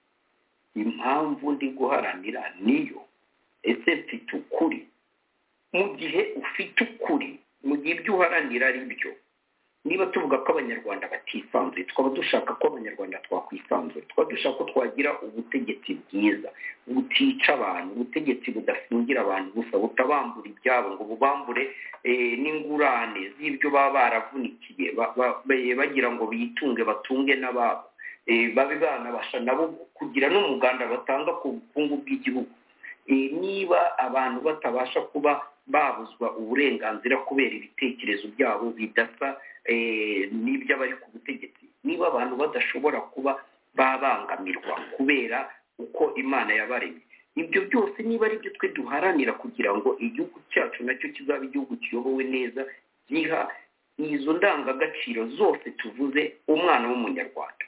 impamvu ndi guharanira niyo? Ese mfite ukuri? Mu gihe ufite ukuri, mu gihe ibyo uharanira ari byo, niba tuvuga ko abanyarwanda batisanzuye, twaba dushaka ko abanyarwanda twakwisanzura, twaba dushaka ko twagira ubutegetsi bwiza butica abantu, ubutegetsi budafungira abantu gusa, butabambura ibyabo ngo bubambure n'ingurane z'ibyo baba baravunikiye, bagira ngo bitunge batunge n'ababo, babe banabasha nabo kugira n'umuganda batanga ku bukungu bw'igihugu. Niba abantu batabasha kuba babuzwa uburenganzira kubera ibitekerezo byabo bidasa n'iby'abari ku butegetsi, niba abantu badashobora kuba babangamirwa kubera uko Imana yabaremye, ibyo byose niba ari byo twe duharanira kugira ngo igihugu cyacu nacyo kizaba igihugu kiyobowe neza, giha izo ndangagaciro zose tuvuze umwana w'umunyarwanda.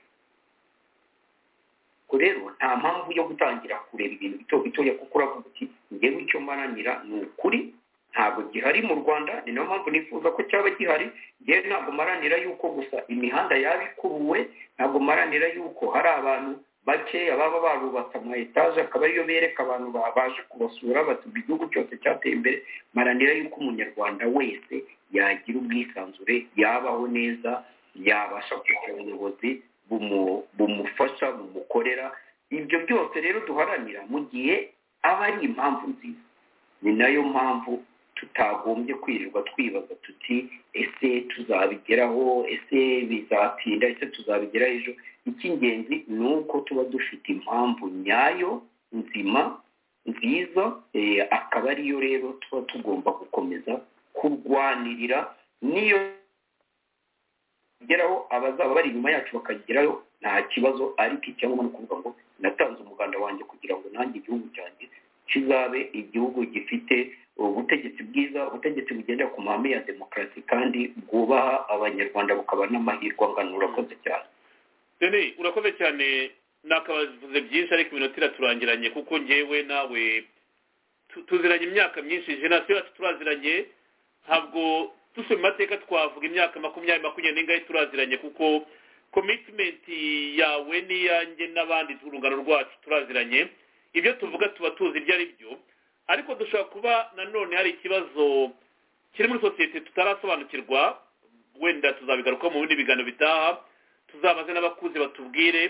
Rero nta mpamvu yo gutangira kureba ibintu bitoya, kuko uravuga uti ngewe icyo maranira ni ukuri, ntabwo gihari mu Rwanda. Ni nayo mpamvu nifuza ko cyaba gihari. Ngewe ntabwo maranira yuko gusa imihanda yaba ikuruwe, ntabwo maranira yuko hari abantu bakeya baba barubatse ama etaje akaba ariyo bereka abantu baje kubasura bati igihugu cyose cyateye imbere. Maranira yuko umunyarwanda wese yagira ubwisanzure, yabaho neza, yabasha kugira ubuyobozi bumufasha, bumukorera. Ibyo byose rero duharanira mu gihe aba ari impamvu nziza. Ni nayo mpamvu tutagombye kwirirwa twibaza tuti ese tuzabigeraho, ese bizatinda, ese tuzabigera ejo. Icy'ingenzi ni uko tuba dufite impamvu nyayo nziza, akaba ariyo rero tuba tugomba gukomeza kurwanirira. Niyo geraho abazaba bari inyuma yacu bakagerayo nta kibazo, ariko icyangombwa ni ukuvuga ngo natanze umuganda wanjye kugira ngo nanjye igihugu cyanjye kizabe igihugu gifite ubutegetsi bwiza, ubutegetsi bugendera ku mahame ya demokarasi kandi bwubaha abanyarwanda bukaba n'amahirwe angana. Urakoze cyane. Urakoze cyane. Nakabavuze byinshi ariko iminota iraturangiranye kuko njyewe nawe tuziranye imyaka myinshi, generasiyo yacu turaziranye, ntabwo dusoma amateka twavuga imyaka 20 n'ingahe turaziranye kuko commitment yawe n'iyanjye n'abandi urungano rwacu turaziranye, ibyo tuvuga tuba tuzi ibyo ari byo, ariko dushobora kuba nanone hari ikibazo kiri muri sosiyete tutarasobanukirwa, wenda tuzabigaruka mu bindi biganiro bitaha, tuzabaze n'abakuzi batubwire.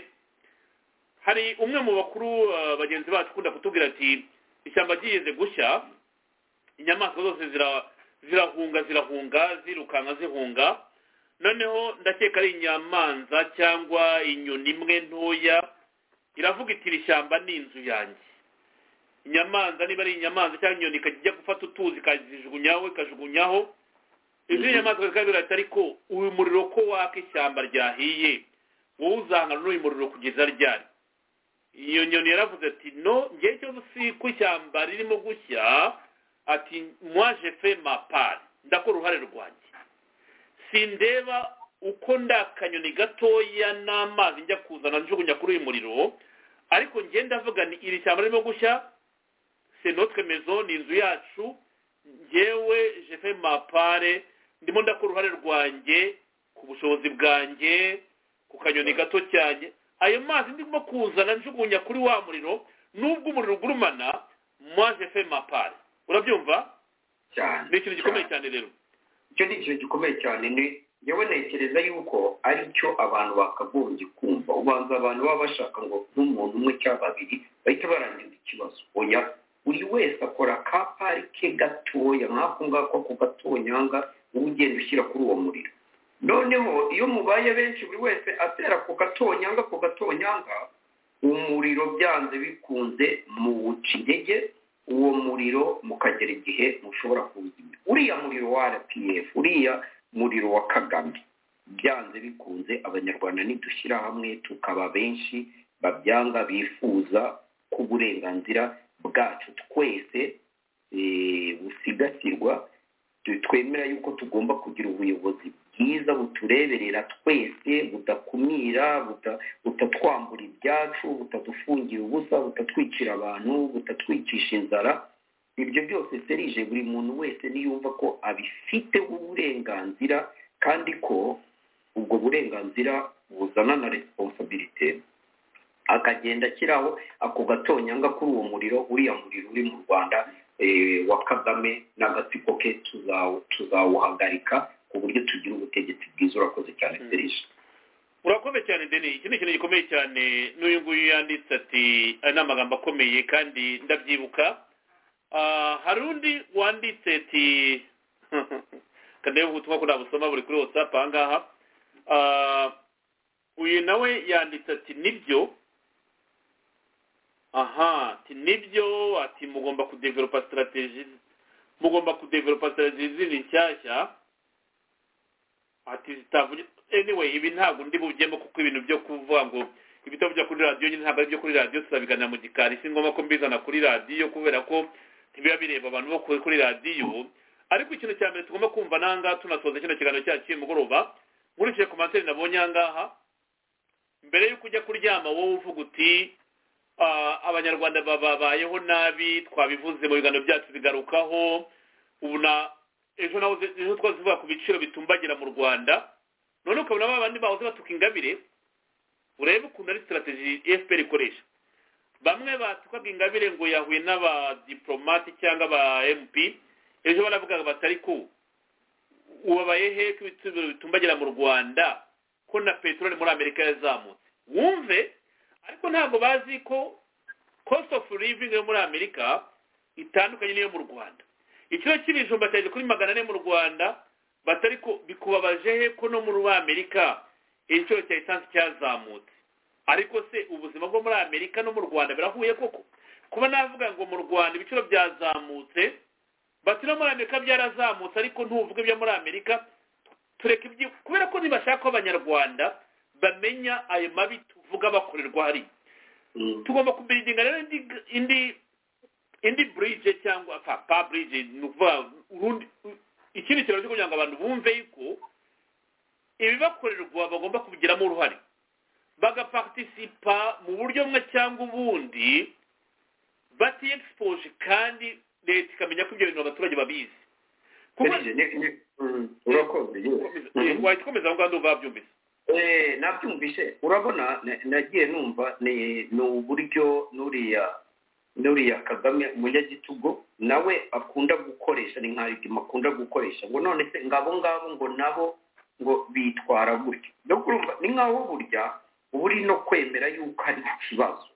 Hari umwe mu bakuru bagenzi bacu kunda kutubwira ati ishyamba ryigeze gushya, inyamaswa zose zirahunga zirukanka zihunga, noneho ndakeka ari inyamanza cyangwa inyoni imwe ntoya iravuga iti iri shyamba ni inzu yanjye. Inyamanza niba ari inyamanza cyangwa inyoni ikajya gufata utuzi ikajugunyaho, izi nyamaswa zikabwira ati ariko uyu muriro ko waka ishyamba ryahiye, wowe uzahangana n'uyu muriro kugeza ryari? Iyo nyoni yaravuze ati no, ngiye cyo si ku ishyamba ririmo gushya, ati moi je fais ma part, ndakora uruhare rwanjye, sindeba uko ndakanyoni gatoya n'amazi njya kuzana njugunya kuri uyu muriro, ariko ngiye ndavuga ni iri shyamba ririmo gushya, c'est notre maison, ni inzu yacu, ngewe je fais ma part, ndimo ndakora uruhare rwanjye ku bushobozi bwanjye, ku kanyoni gato cyane. Ayo mazi ndimo kuzana njugunya kuri wa muriro, nubwo umuriro ugurumana, moi je fais ma part. Urabyumva cyane? Ni ikintu gikomeye cyane rero. Icyo ni ikintu gikomeye cyane. Ni yewe ntekereza yuko ari cyo abantu bakagombye kumva. Ubanza abantu baba bashaka ngo n'umuntu umwe cyangwa babiri bahita barangiza ikibazo. Oya, buri wese akora kapari ke gatoya, nk'ako ngako ku gatonyanga ugenda ushyira kuri uwo muriro. Noneho iyo mubaye benshi buri wese atera ku gatonyanga, umuriro byanze bikunze mu bucintege, uwo muriro mukagera igihe mushobora kuwuzimya. Uriya muriro wa RPF, uriya muriro wa Kagame, byanze bikunze abanyarwanda nidushyira hamwe tukaba benshi babyanga bifuza ku burenganzira bwacu twese busigasirwa, twemera yuko tugomba kugira ubuyobozi bwiza butureberera twese, budakumira, butatwambura ibyacu, butadufungira ubusa, butatwicira abantu, butatwicisha inzara. Ibyo byose serije buri muntu wese niyumva ko abifite uburenganzira, kandi ko ubwo burenganzira buzana na responsibility, akagenda ashyiraho ako gatonyanga kuri uwo muriro, uriya muriro uri mu Rwanda wa Kagame n'agatsiko ke tuzawuhagarika ku buryo tugira ubutegetsi bwiza. Urakoze cyane serije. Urakoze cyane Deni. Iki ni ikintu gikomeye cyane, n'uyu nguyu yanditse ati ari n'amagambo akomeye kandi ndabyibuka. Hari undi wanditse ati kandebe ubutumwa ko nabusoma buri kuri WhatsApp ahangaha. Uyu nawe yanditse ati nibyo, ati nibyo, ati mugomba kudevelopa strategies nshyashya, ati zitavuye. Anyway, ibi ntabwo ndi bujyemo kuko ibintu byo kuvuga ngo ibitavuga kuri radio nyine ntabwo ari byo kuri radio, tuzabiganira mu gikari, si ngombwa ko mbizana kuri radio kubera ko tibiba bireba abantu bo kuri radio. Ariko ikintu cya mbere tugomba kumva nanga tunasoza kino kiganiro cyacu mugoroba, nkurikije commentaire nabonye angaha, mbere yo kujya kuryama wowe uvuga uti abanyarwanda babayeho nabi, twabivuze mu biganiro byacu bigarukaho, ubu na ejo twazivuga ku biciro bitumbagira mu Rwanda, none ukabona abandi bahoze batuka Ingabire, urebe ukuntu ari strategy FPR ikoresha. Bamwe batukaga Ingabire ngo yahuye n'abadiplomate cyangwa ba MP, ejo baravuga batari ko ubabaye he ko ibiciro bitumbagira mu Rwanda, ko na petrol muri Amerika yazamutse. Wumve, ariko ntabwo bazi ko cost of living yo muri Amerika itandukanye n'iyo mu Rwanda. Ikiro cy'ibijumba cyaje kuri 400 mu Rwanda, batari ko bikubabaje he ko no muri Amerika ikiro cya essence cyazamutse. Ariko se ubuzima bwo muri Amerika no mu Rwanda birahuye koko? Kuba navuga ngo mu Rwanda ibiciro byazamutse, batino muri Amerika byarazamutse, ariko ntuvuge byo muri Amerika, tureke ibyo kubera ko nibashaka abanyarwanda bamenya ayo mabi tuvuga bakorerwa hari. Tugomba kubirinda rero indi indi bridge cyangwa pa bridge ni ukuvuga ikindi kintu cyo kugira ngo abantu bumve yuko ibibakorerwa bagomba kubigiramo uruhare bagaparticipa mu buryo bumwe cyangwa ubundi bati expose kandi leta ikamenya ko ibyo bintu abaturage babizi urakoze wayikomeza aho ngaho ndumva wabyumvise nabyumvise urabona nagiye numva ni uburyo nuriya Kagame umunyagitugu nawe akunda gukoresha ni nk'arigima akunda gukoresha ngo none se ngabo ngo nabo ngo bitwara gutya no kurumva ni nkaho burya uri no kwemera yuko ari ikibazo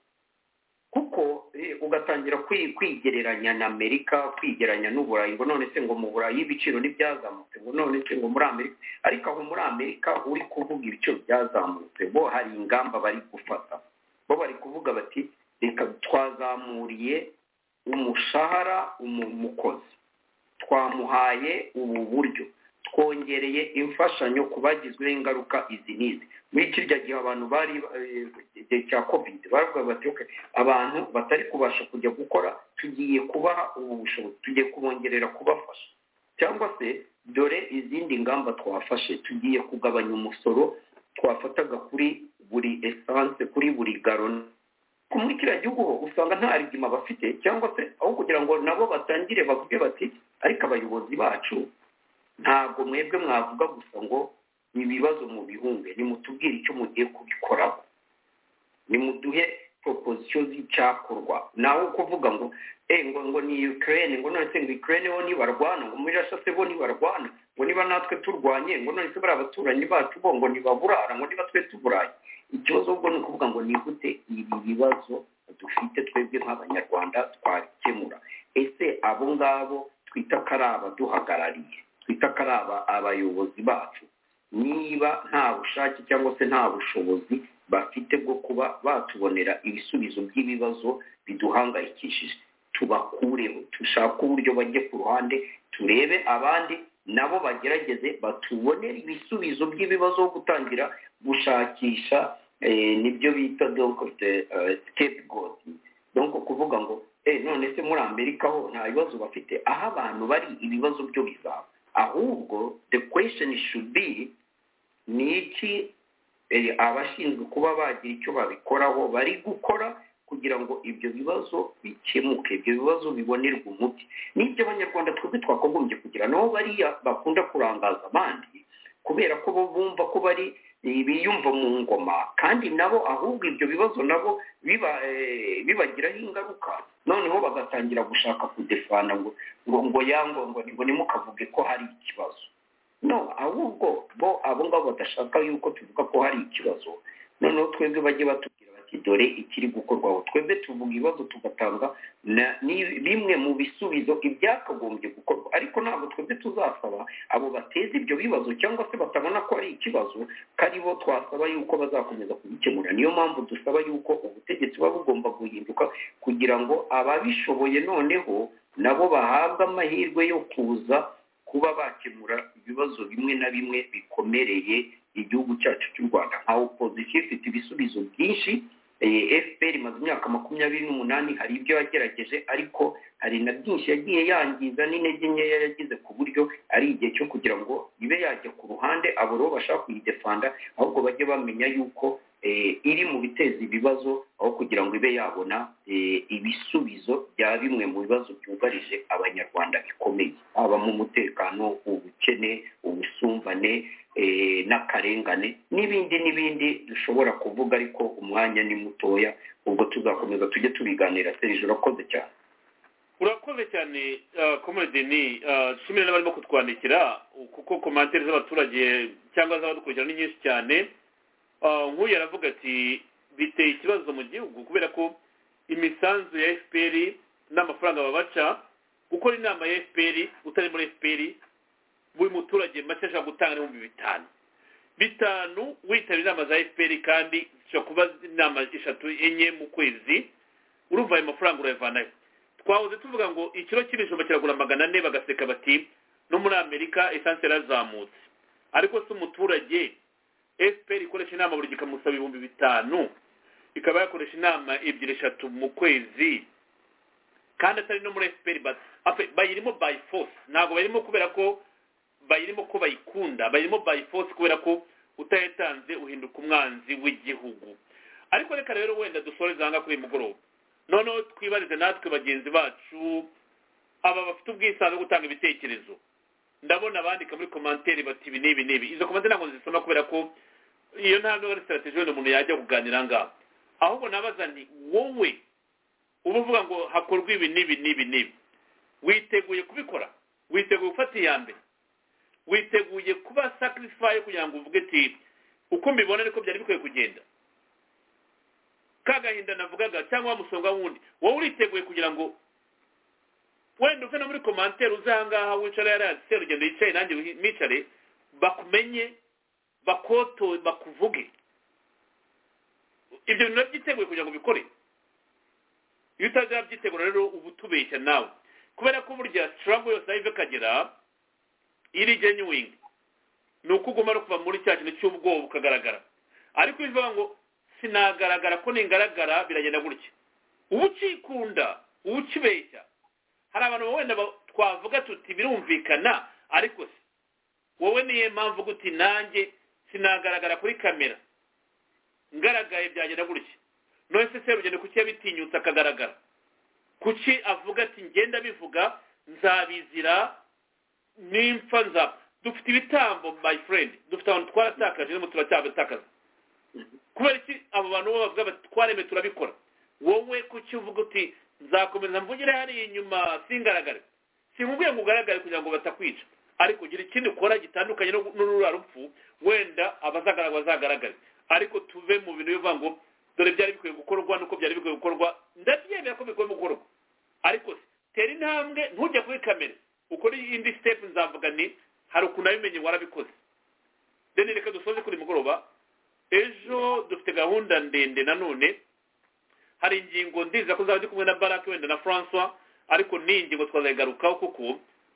kuko ugatangira kwigereranya na Amerika kwigeranya n'Uburayi ngo none se ngo mu Burayi ibiciro n'ibyazamutse ngo none se ngo muri Amerika ariko aho muri Amerika uri kuvuga ibiciro byazamutse bo hari ingamba bari gufata bo bari kuvuga bati reka twazamuriye umushahara umukozi twamuhaye ubu buryo twongereye imfashanyo kubagizweho ingaruka izi nizi muri kirya gihe abantu bari igihe cya covid baravuga bati okay abantu batari kubasha kujya gukora tugiye kubaha ubu bushobozi tugiye kubongerera kubafasha cyangwa se dore izindi ngamba twafashe tugiye kugabanya umusoro twafataga kuri buri essence kuri buri gallon muri kiriya gihugu usanga nta rigima bafite cyangwa se aho kugira ngo nabo batangire bavuge bati ariko abayobozi bacu ntabwo mwebwe mwavuga gusa ngo ibibazo mu bihumbe nimutubwire icyo mugiye kubikoraho nimuduhe proposition z'icyakorwa nawe kuvuga ngo ngo ni Ukraine ngo none se ngo Ukraine bo nibarwana ngo muri Russia se bo nibarwana ngo niba natwe turwanye ngo none se bari abaturanyi bacu bo ngo nibaburara ngo niba twe tuburaye ikibazo ubwo ni ukuvuga ngo ni gute ibi bibazo dufite twebwe nk'abanyarwanda twakemura ese abo ngabo twita karaba duhagarariye twita karaba abayobozi bacu niba nta bushake cyangwa se nta bushobozi bafite bwo kuba batubonera ibisubizo by'ibibazo biduhangayikishije tubakureho tushaka uburyo bajye ku ruhande turebe abandi nabo bagerageze batubonera ibisubizo by'ibibazo gutangira gushakisha nibyo bita donc scapegoat donc kuvuga ngo none se muri Amerika ho nta bibazo bafite aho abantu bari ibibazo byo bizaba ahubwo the question should be ni iki abashinzwe kuba bagira icyo babikoraho bari gukora kugira ngo ibyo bibazo bikemuke ibyo bibazo bibonerwe umuti n'ibyo abanyarwanda twebwe twakogombye kugira nabo bariya bakunda kurangaza abandi kubera ko bo bumva ko bari biyumva mu ngoma kandi nabo ahubwo ibyo bibazo nabo bibagiraho ingaruka noneho bagatangira gushaka kudefana ngo nimukavuge ko hari ikibazo no ahubwo bo abo ngabo badashaka yuko tuvuga ko hari ikibazo noneho twebwe bajye batubwira bati dore ikiri gukorwaho twebwe tuvuga ibibazo tugatanga bimwe mu bisubizo ibyakagombye gukorwa ariko ntabwo twebwe tuzasaba abo bateza ibyo bibazo cyangwa se batabona ko ari ikibazo kari bo twasaba yuko bazakomeza kubikemura niyo mpamvu dusaba yuko ubutegetsi buba bugomba guhinduka kugira ngo ababishoboye noneho nabo bahabwe amahirwe yo kuza kuba bakemura ibibazo bimwe na bimwe bikomereye igihugu cyacu cy'u Rwanda nka opposition ifite ibisubizo byinshi FPR imaze imyaka 28 hari ibyo yagerageje ariko hari na byinshi yagiye yangiza n'intege nkeya yagize ku buryo ari igihe cyo kugira ngo ibe yajya ku ruhande abo rero bashaka kuyidefanda ahubwo bajye bamenya yuko iri mu biteza ibibazo aho kugira ngo ibe yabona ibisubizo bya bimwe mu bibazo byugarije abanyarwanda bikomeye haba mu mutekano ubukene ubusumvane n'akarengane n'ibindi dushobora kuvuga ariko umwanya ni mutoya ubwo tuzakomeza tujye tubiganira Serge urakoze cyane urakoze cyane komedeni shimira n'abarimo kutwandikira kuko komantere z'abaturage cyangwa z'abadukurikira ni nyinshi cyane nk'uyu aravuga ati biteye ikibazo mu gihugu kubera ko imisanzu ya FPR n'amafaranga babaca gukora inama ya FPR utari muri FPR buri muturage make ashaka gutanga n'ibihumbi bitanu witabira inama za FPR kandi zishobora kuba inama 3-4 mu kwezi urumva ayo mafaranga urayavanayo twahoze tuvuga ngo ikiro cy'ibijumba kiragura 400 bagaseka bati no muri Amerika essence yarazamutse ariko se umuturage FPR ikoresha inama buri gikamusaba 5,000 ikaba yakoresha inama 2-3 mu kwezi kandi atari no muri FPR bayirimo by force, ntabwo bayirimo kubera ko bayirimo ko bayikunda, bayirimo by force kubera ko utayitanze uhinduka umwanzi w'igihugu. Ariko reka rero wenda dusoreze hanga kuri mugoroba, noneho twibarize natwe bagenzi bacu aba bafite ubwisanzwe bwo gutanga ibitekerezo. Ndabona abandika muri commentaire bati ibi n'ibi, izo commentaire ntabwo zisoma kubera ko iyo ntabwo ari strategy wenda umuntu yajya kuganira ngaho, ahubwo nabaza nti wowe uba uvuga ngo hakorwa ibi n'ibi, witeguye kubikora? Witeguye gufata iya mbere? Witeguye kuba sacrifice kugira ngo uvuge ati uko mbibona niko byari bikwiye kugenda? Kagahinda navugaga cyangwa musonga wundi, wowe uriteguye kugira ngo wenda uve no muri commentaire uzangaha wicara yaratse urugendo yicaye nanjye micare bakumenye bakoto bakuvuge? Ibyo bintu byiteguye kugira ngo bikore? Iyo utazabyitegura rero ubu tubeshya nawe, kubera ko burya struggle yose ayive kagera iri genuine ni uko ugomba no kuva muri cya kintu cy'ubwoba ukagaragara. Ariko bivuga ngo sinagaragara ko ningaragara biragenda gutya, ubu ukikunda ubu ukibeshya. Hari abantu wenda twavuga tuti birumvikana, ariko se wowe niye mpamvu guti nanjye sinagaragara kuri kamera, ngaragaye byagenda gutya. None se Serugendo kuki yabitinyutse akagaragara? Kuki avuga ati ngenda bivuga nzabizira nimpfa nza? Dufite ibitambo my friend, dufite abantu twaratakaje no turacyabitakaza. Kubera iki abo bantu bavuga bati twareme turabikora? Wowe kuki uvuga uti nzakomeza mvugire hari inyuma singaragare? Sinkubwiye ngo ugaragare kugira ngo batakwica, ariko gira ikindi ukora gitandukanye n'urura rupfu, wenda abazagaragara bazagaragare. Ariko tuve mu bintu bivuga ngo dore byari bikwiye gukorwa nuko byari bikwiye gukorwa. Ndabyemera ko bikwiye gukorwa, ariko tera intambwe ntujya kuri kamera ukora indi step. Nzavuga ni hari ukuntu abimenye warabikoze. Deni reka dusoze kuri mugoroba. Ejo dufite gahunda ndende nanone, hari ingingo ndiza ko zaba kumwe na Barack wenda na François, ariko ni ingingo twazayigarukaho kuko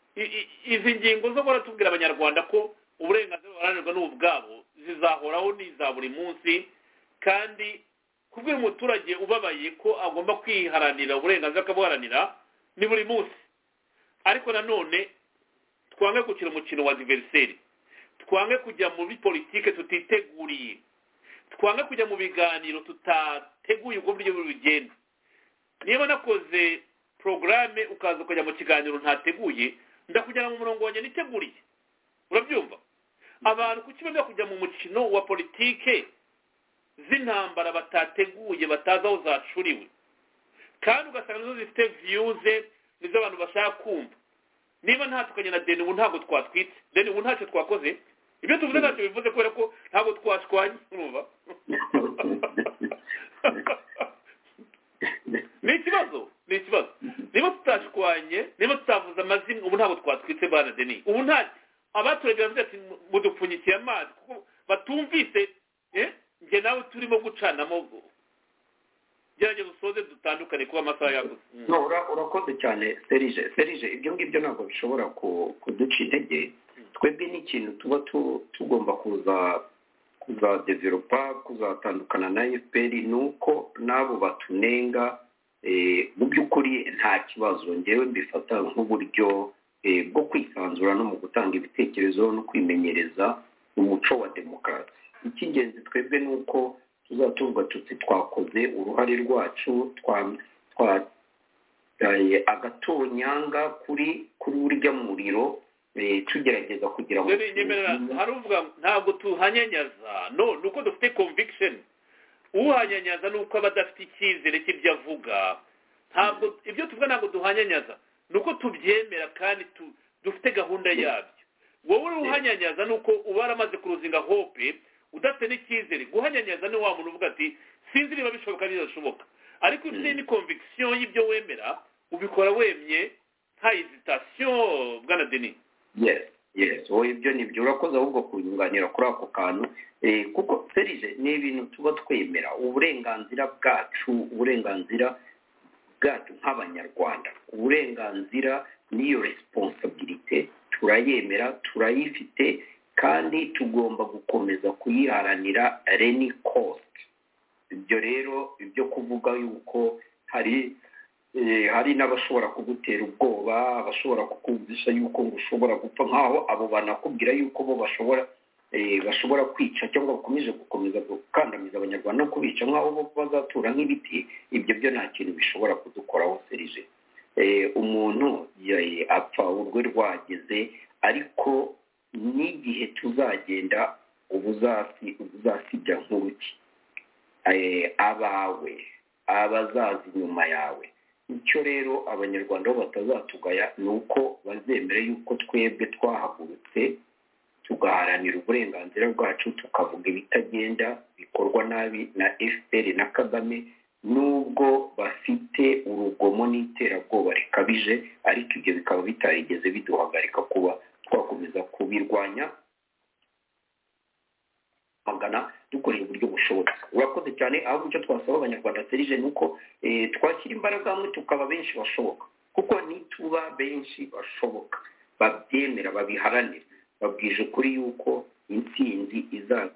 izi ngingo zo baratubwira abanyarwanda ko uburenganzira buharanirwa n'ubwabo zizahoraho n'iza buri munsi, kandi kubwira umuturage ubabaye ko agomba kwiharanira uburenganzira akabuharanira ni buri munsi. Ariko nanone twange gukina umukino wa adversaire, twange kujya muri politike tutiteguriye, twange kujya mu biganiro tutateguye uko buryo bugenda. Niba nakoze programme ukaza ukajya mu kiganiro ntateguye, ndakujyana mu murongo wanjye niteguriye. Urabyumva? Abantu kuki bamwe kujya mu mukino wa politike z'intambara batateguye, batazi aho zacuriwe, kandi ugasanga nizo zifite views nizo abantu bashaka kumva. Niba ntatukanye na Deni ubu ntabwo twatwitse, Deni ubu ntacyo twakoze, ibyo tuvuze ntacyo bivuze kubera ko ntabwo twashwanye. Urumva? Ni ikibazo. Niba tutashwanye, niba tutavuze amazina, ubu ntabwo twatwitse bana Deni. Ubu nta abaturegera bavuga ati mudupfunyikiye amazi kuko batumvise nge nawe turimo gucanamo. Gerageza usoze dutandukane kuba amasaha yaguze. No, urakoze cyane Serije, ibyo ngibyo ntabwo bishobora kuduca intege. Twebwe n'ikintu tuba tugomba kuza developa, kuzatandukana na FPR, nuko nabo batunenga mu by'ukuri nta kibazo. Ngewe mbifata nk'uburyo bwo kwisanzura no mu gutanga ibitekerezo no kwimenyereza umuco wa demokarasi. Icy'ingenzi twebwe nuko tuzatuvuga tuti twakoze uruhare rwacu, twataye agatonyanga kuri urya muriro, tugerageza kugira ngo hari uvuga ntabwo tuhanyanyaza. No, nuko dufite conviction. Uhanyanyaza nuko abadafite icyizere cy'ibyo avuga. Ntabwo ibyo tuvuga ntabwo duhanyanyaza, nuko tubyemera kandi dufite gahunda yabyo. Wowe uhanyanyaza nuko uba waramaze kuruzinga hope, udafite n'icyizere. Guhanyanyaza ni wa muntu uvuga ati sinzi niba bishoboka bizashoboka, ariko ufite ni conviction y'ibyo wemera, ubikora wemye nta hesitation. Bwana Deni. Yes, wowe ibyo nibyo urakoze, ahubwo kunyunganira kuri ako kantu, kuko Serije ni ibintu tuba twemera, uburenganzira bwacu nk'abanyarwanda, uburenganzira n'iyo responsibility turayemera, turayifite, kandi tugomba gukomeza kuyiharanira any cost. Ibyo rero ibyo kuvuga yuko hari hari n'abashobora kugutera ubwoba abashobora kukumvisha yuko ngo ushobora gupfa nk'aho abo banakubwira yuko bo bashobora kwica cyangwa gukomeza gukandamiza abanyarwanda no kubica nk'aho bo bazatura nk'ibiti. Ibyo byo nta kintu bishobora kudukoraho serije. Umuntu apfa urwe rwageze, ariko n'igihe tuzagenda ubuzasibya nk'uruti abawe abazaza inyuma yawe. Icyo rero abanyarwanda bo batazatugaya ni uko bazemera yuko twebwe twahagurutse tugaharanira uburenganzira bwacu, tukavuga ibitagenda bikorwa nabi na FPR na Kagame, nubwo bafite urugomo n'iterabwoba rikabije, ariko ibyo bikaba bitarigeze biduhagarika kuba twakomeza kubirwanya magana dukorera uburyo bushobotse. Urakoze cyane. Ahubwo icyo twasaba abanyarwanda serije ni uko twashyira imbaraga hamwe tukaba benshi bashoboka, kuko nituba benshi bashoboka babyemera babiharanira, babwije ukuri yuko intsinzi izaza.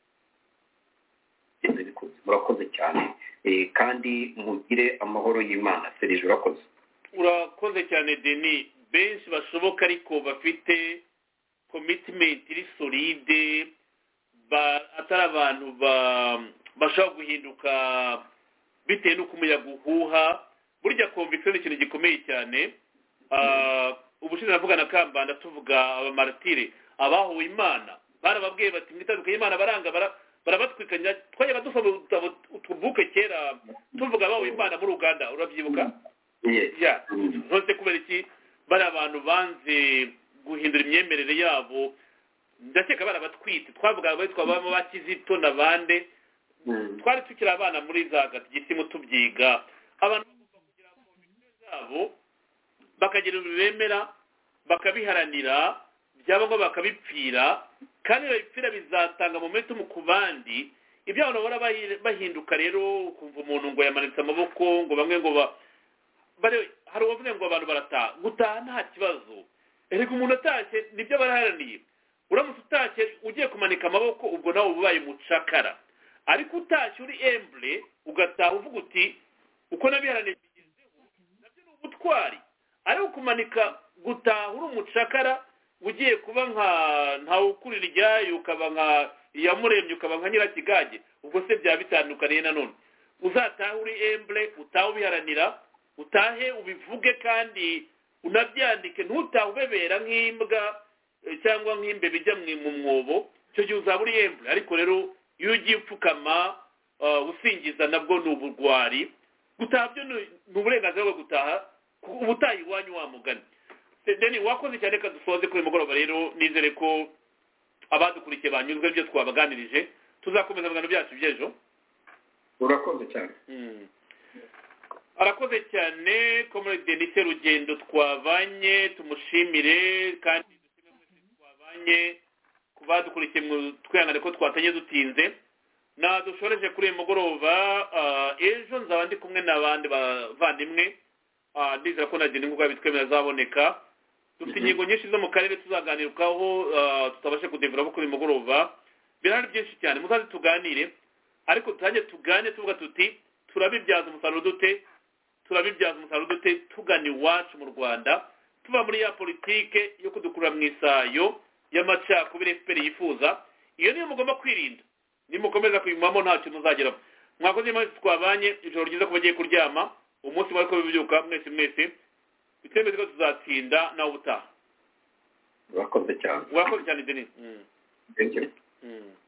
Murakoze cyane kandi mugire amahoro y'Imana serije. Urakoze cyane Denis. Benshi bashoboka ariko bafite commitment iri solide, atari abantu bashobora guhinduka bitewe n'uko umuyaga uhuha. Burya conviction ni ikintu gikomeye cyane. Ubushize navuga na Kambanda tuvuga abamaratire abahuwe Imana, barababwiye bati mwitandukanye Imana baranga barabatwikanya. Twajyaga dusoma utubuke kera tuvuga abahuwe Imana muri Uganda, urabyibuka? Ntose kubera iki bari abantu banze guhindura imyemerere yabo. Ndakeka barabatwite. Twavuga abitwa ba Kizito n'abande, twari tukiri abana muri za Gatisimu tubyiga. Abantu bagomba kugira conviction zabo, bakagira uremera, bakabiharanira, byaba ngo bakabipfira, kandi babipfira bizatanga momentum ku bandi. Ibyo abantu bara bahinduka rero, kumva umuntu ngo yamanitse amaboko, ngo bamwe ngo hari uwavuze ngo abantu barataha. Gutaha nta kibazo, erega umuntu atashye nibyo baraharaniye. Uramutse utashye ugiye kumanika amaboko, ubwo nawe ubaye mucakara. Ariko utashye uri emble ugataha uvuga uti uko nabiharaniye bigezeho, nabyo ni ubutwari. Ariko kumanika gutaha uri umucakara, ugiye kuba nka ukurira iryayo, ukaba nka Iyamuremye, ukaba nka Nyirakigage, ubwo se byaba bitandukaniye nanone. Uzataha uri emble, utaha ubiharanira, utahe ubivuge kandi unabyandike, ntutahe ubebera nk'imbwa cyangwa nk'imbe bijya mu mwobo. Icyo gihe uzaba uri emble. Ariko rero iyo ugiye upfukama usingiza, nabwo ni ubugwari. Gutaha byo ni uburenganzira bwo gutaha, ubutaha iwanyu wa mugani. Deni, wakoze cyane. Reka dusoze kuri mugoroba rero, nizere ko abadukurikiye banyuzwe ibyo twabaganirije. Tuzakomeza ibiganiro byacu by'ejo. Urakoze cyane. Arakoze cyane Comrade Denis Serugendo twabanye, tumushimire kandi twabanye kubadukurikiye twihangane ko twatanye dutinze. Dushoreje kuri uyu mugoroba. Ejo nzaba ndi kumwe n'abandi bavandimwe. Ndizera ko na Denis nk'uko bitwemera azaboneka. Dufite ingingo nyinshi zo mu karere tuzaganirukaho, tutabashe kudevelopa kuri uyu mugoroba. Birahari byinshi cyane, muzaze tuganire, ariko tutajye tugane tuvuga tuti turabibyaza umusaruro dute tugana iwacu mu Rwanda, tuva muri ya politike yo kudukurura mu isayo y'amacakubiri FPR yifuza. Iyo niyo mugomba kwirinda, nimukomeza kuyimamo nta kintu muzageraho. Mwakoze mwese twabanye, ijoro ryiza kubagiye kuryama, umunsi mwari ko bibyuka mwese bitwemeze ko tuzatsinda nawe utaha. Urakoze cyane Denis. Thank you.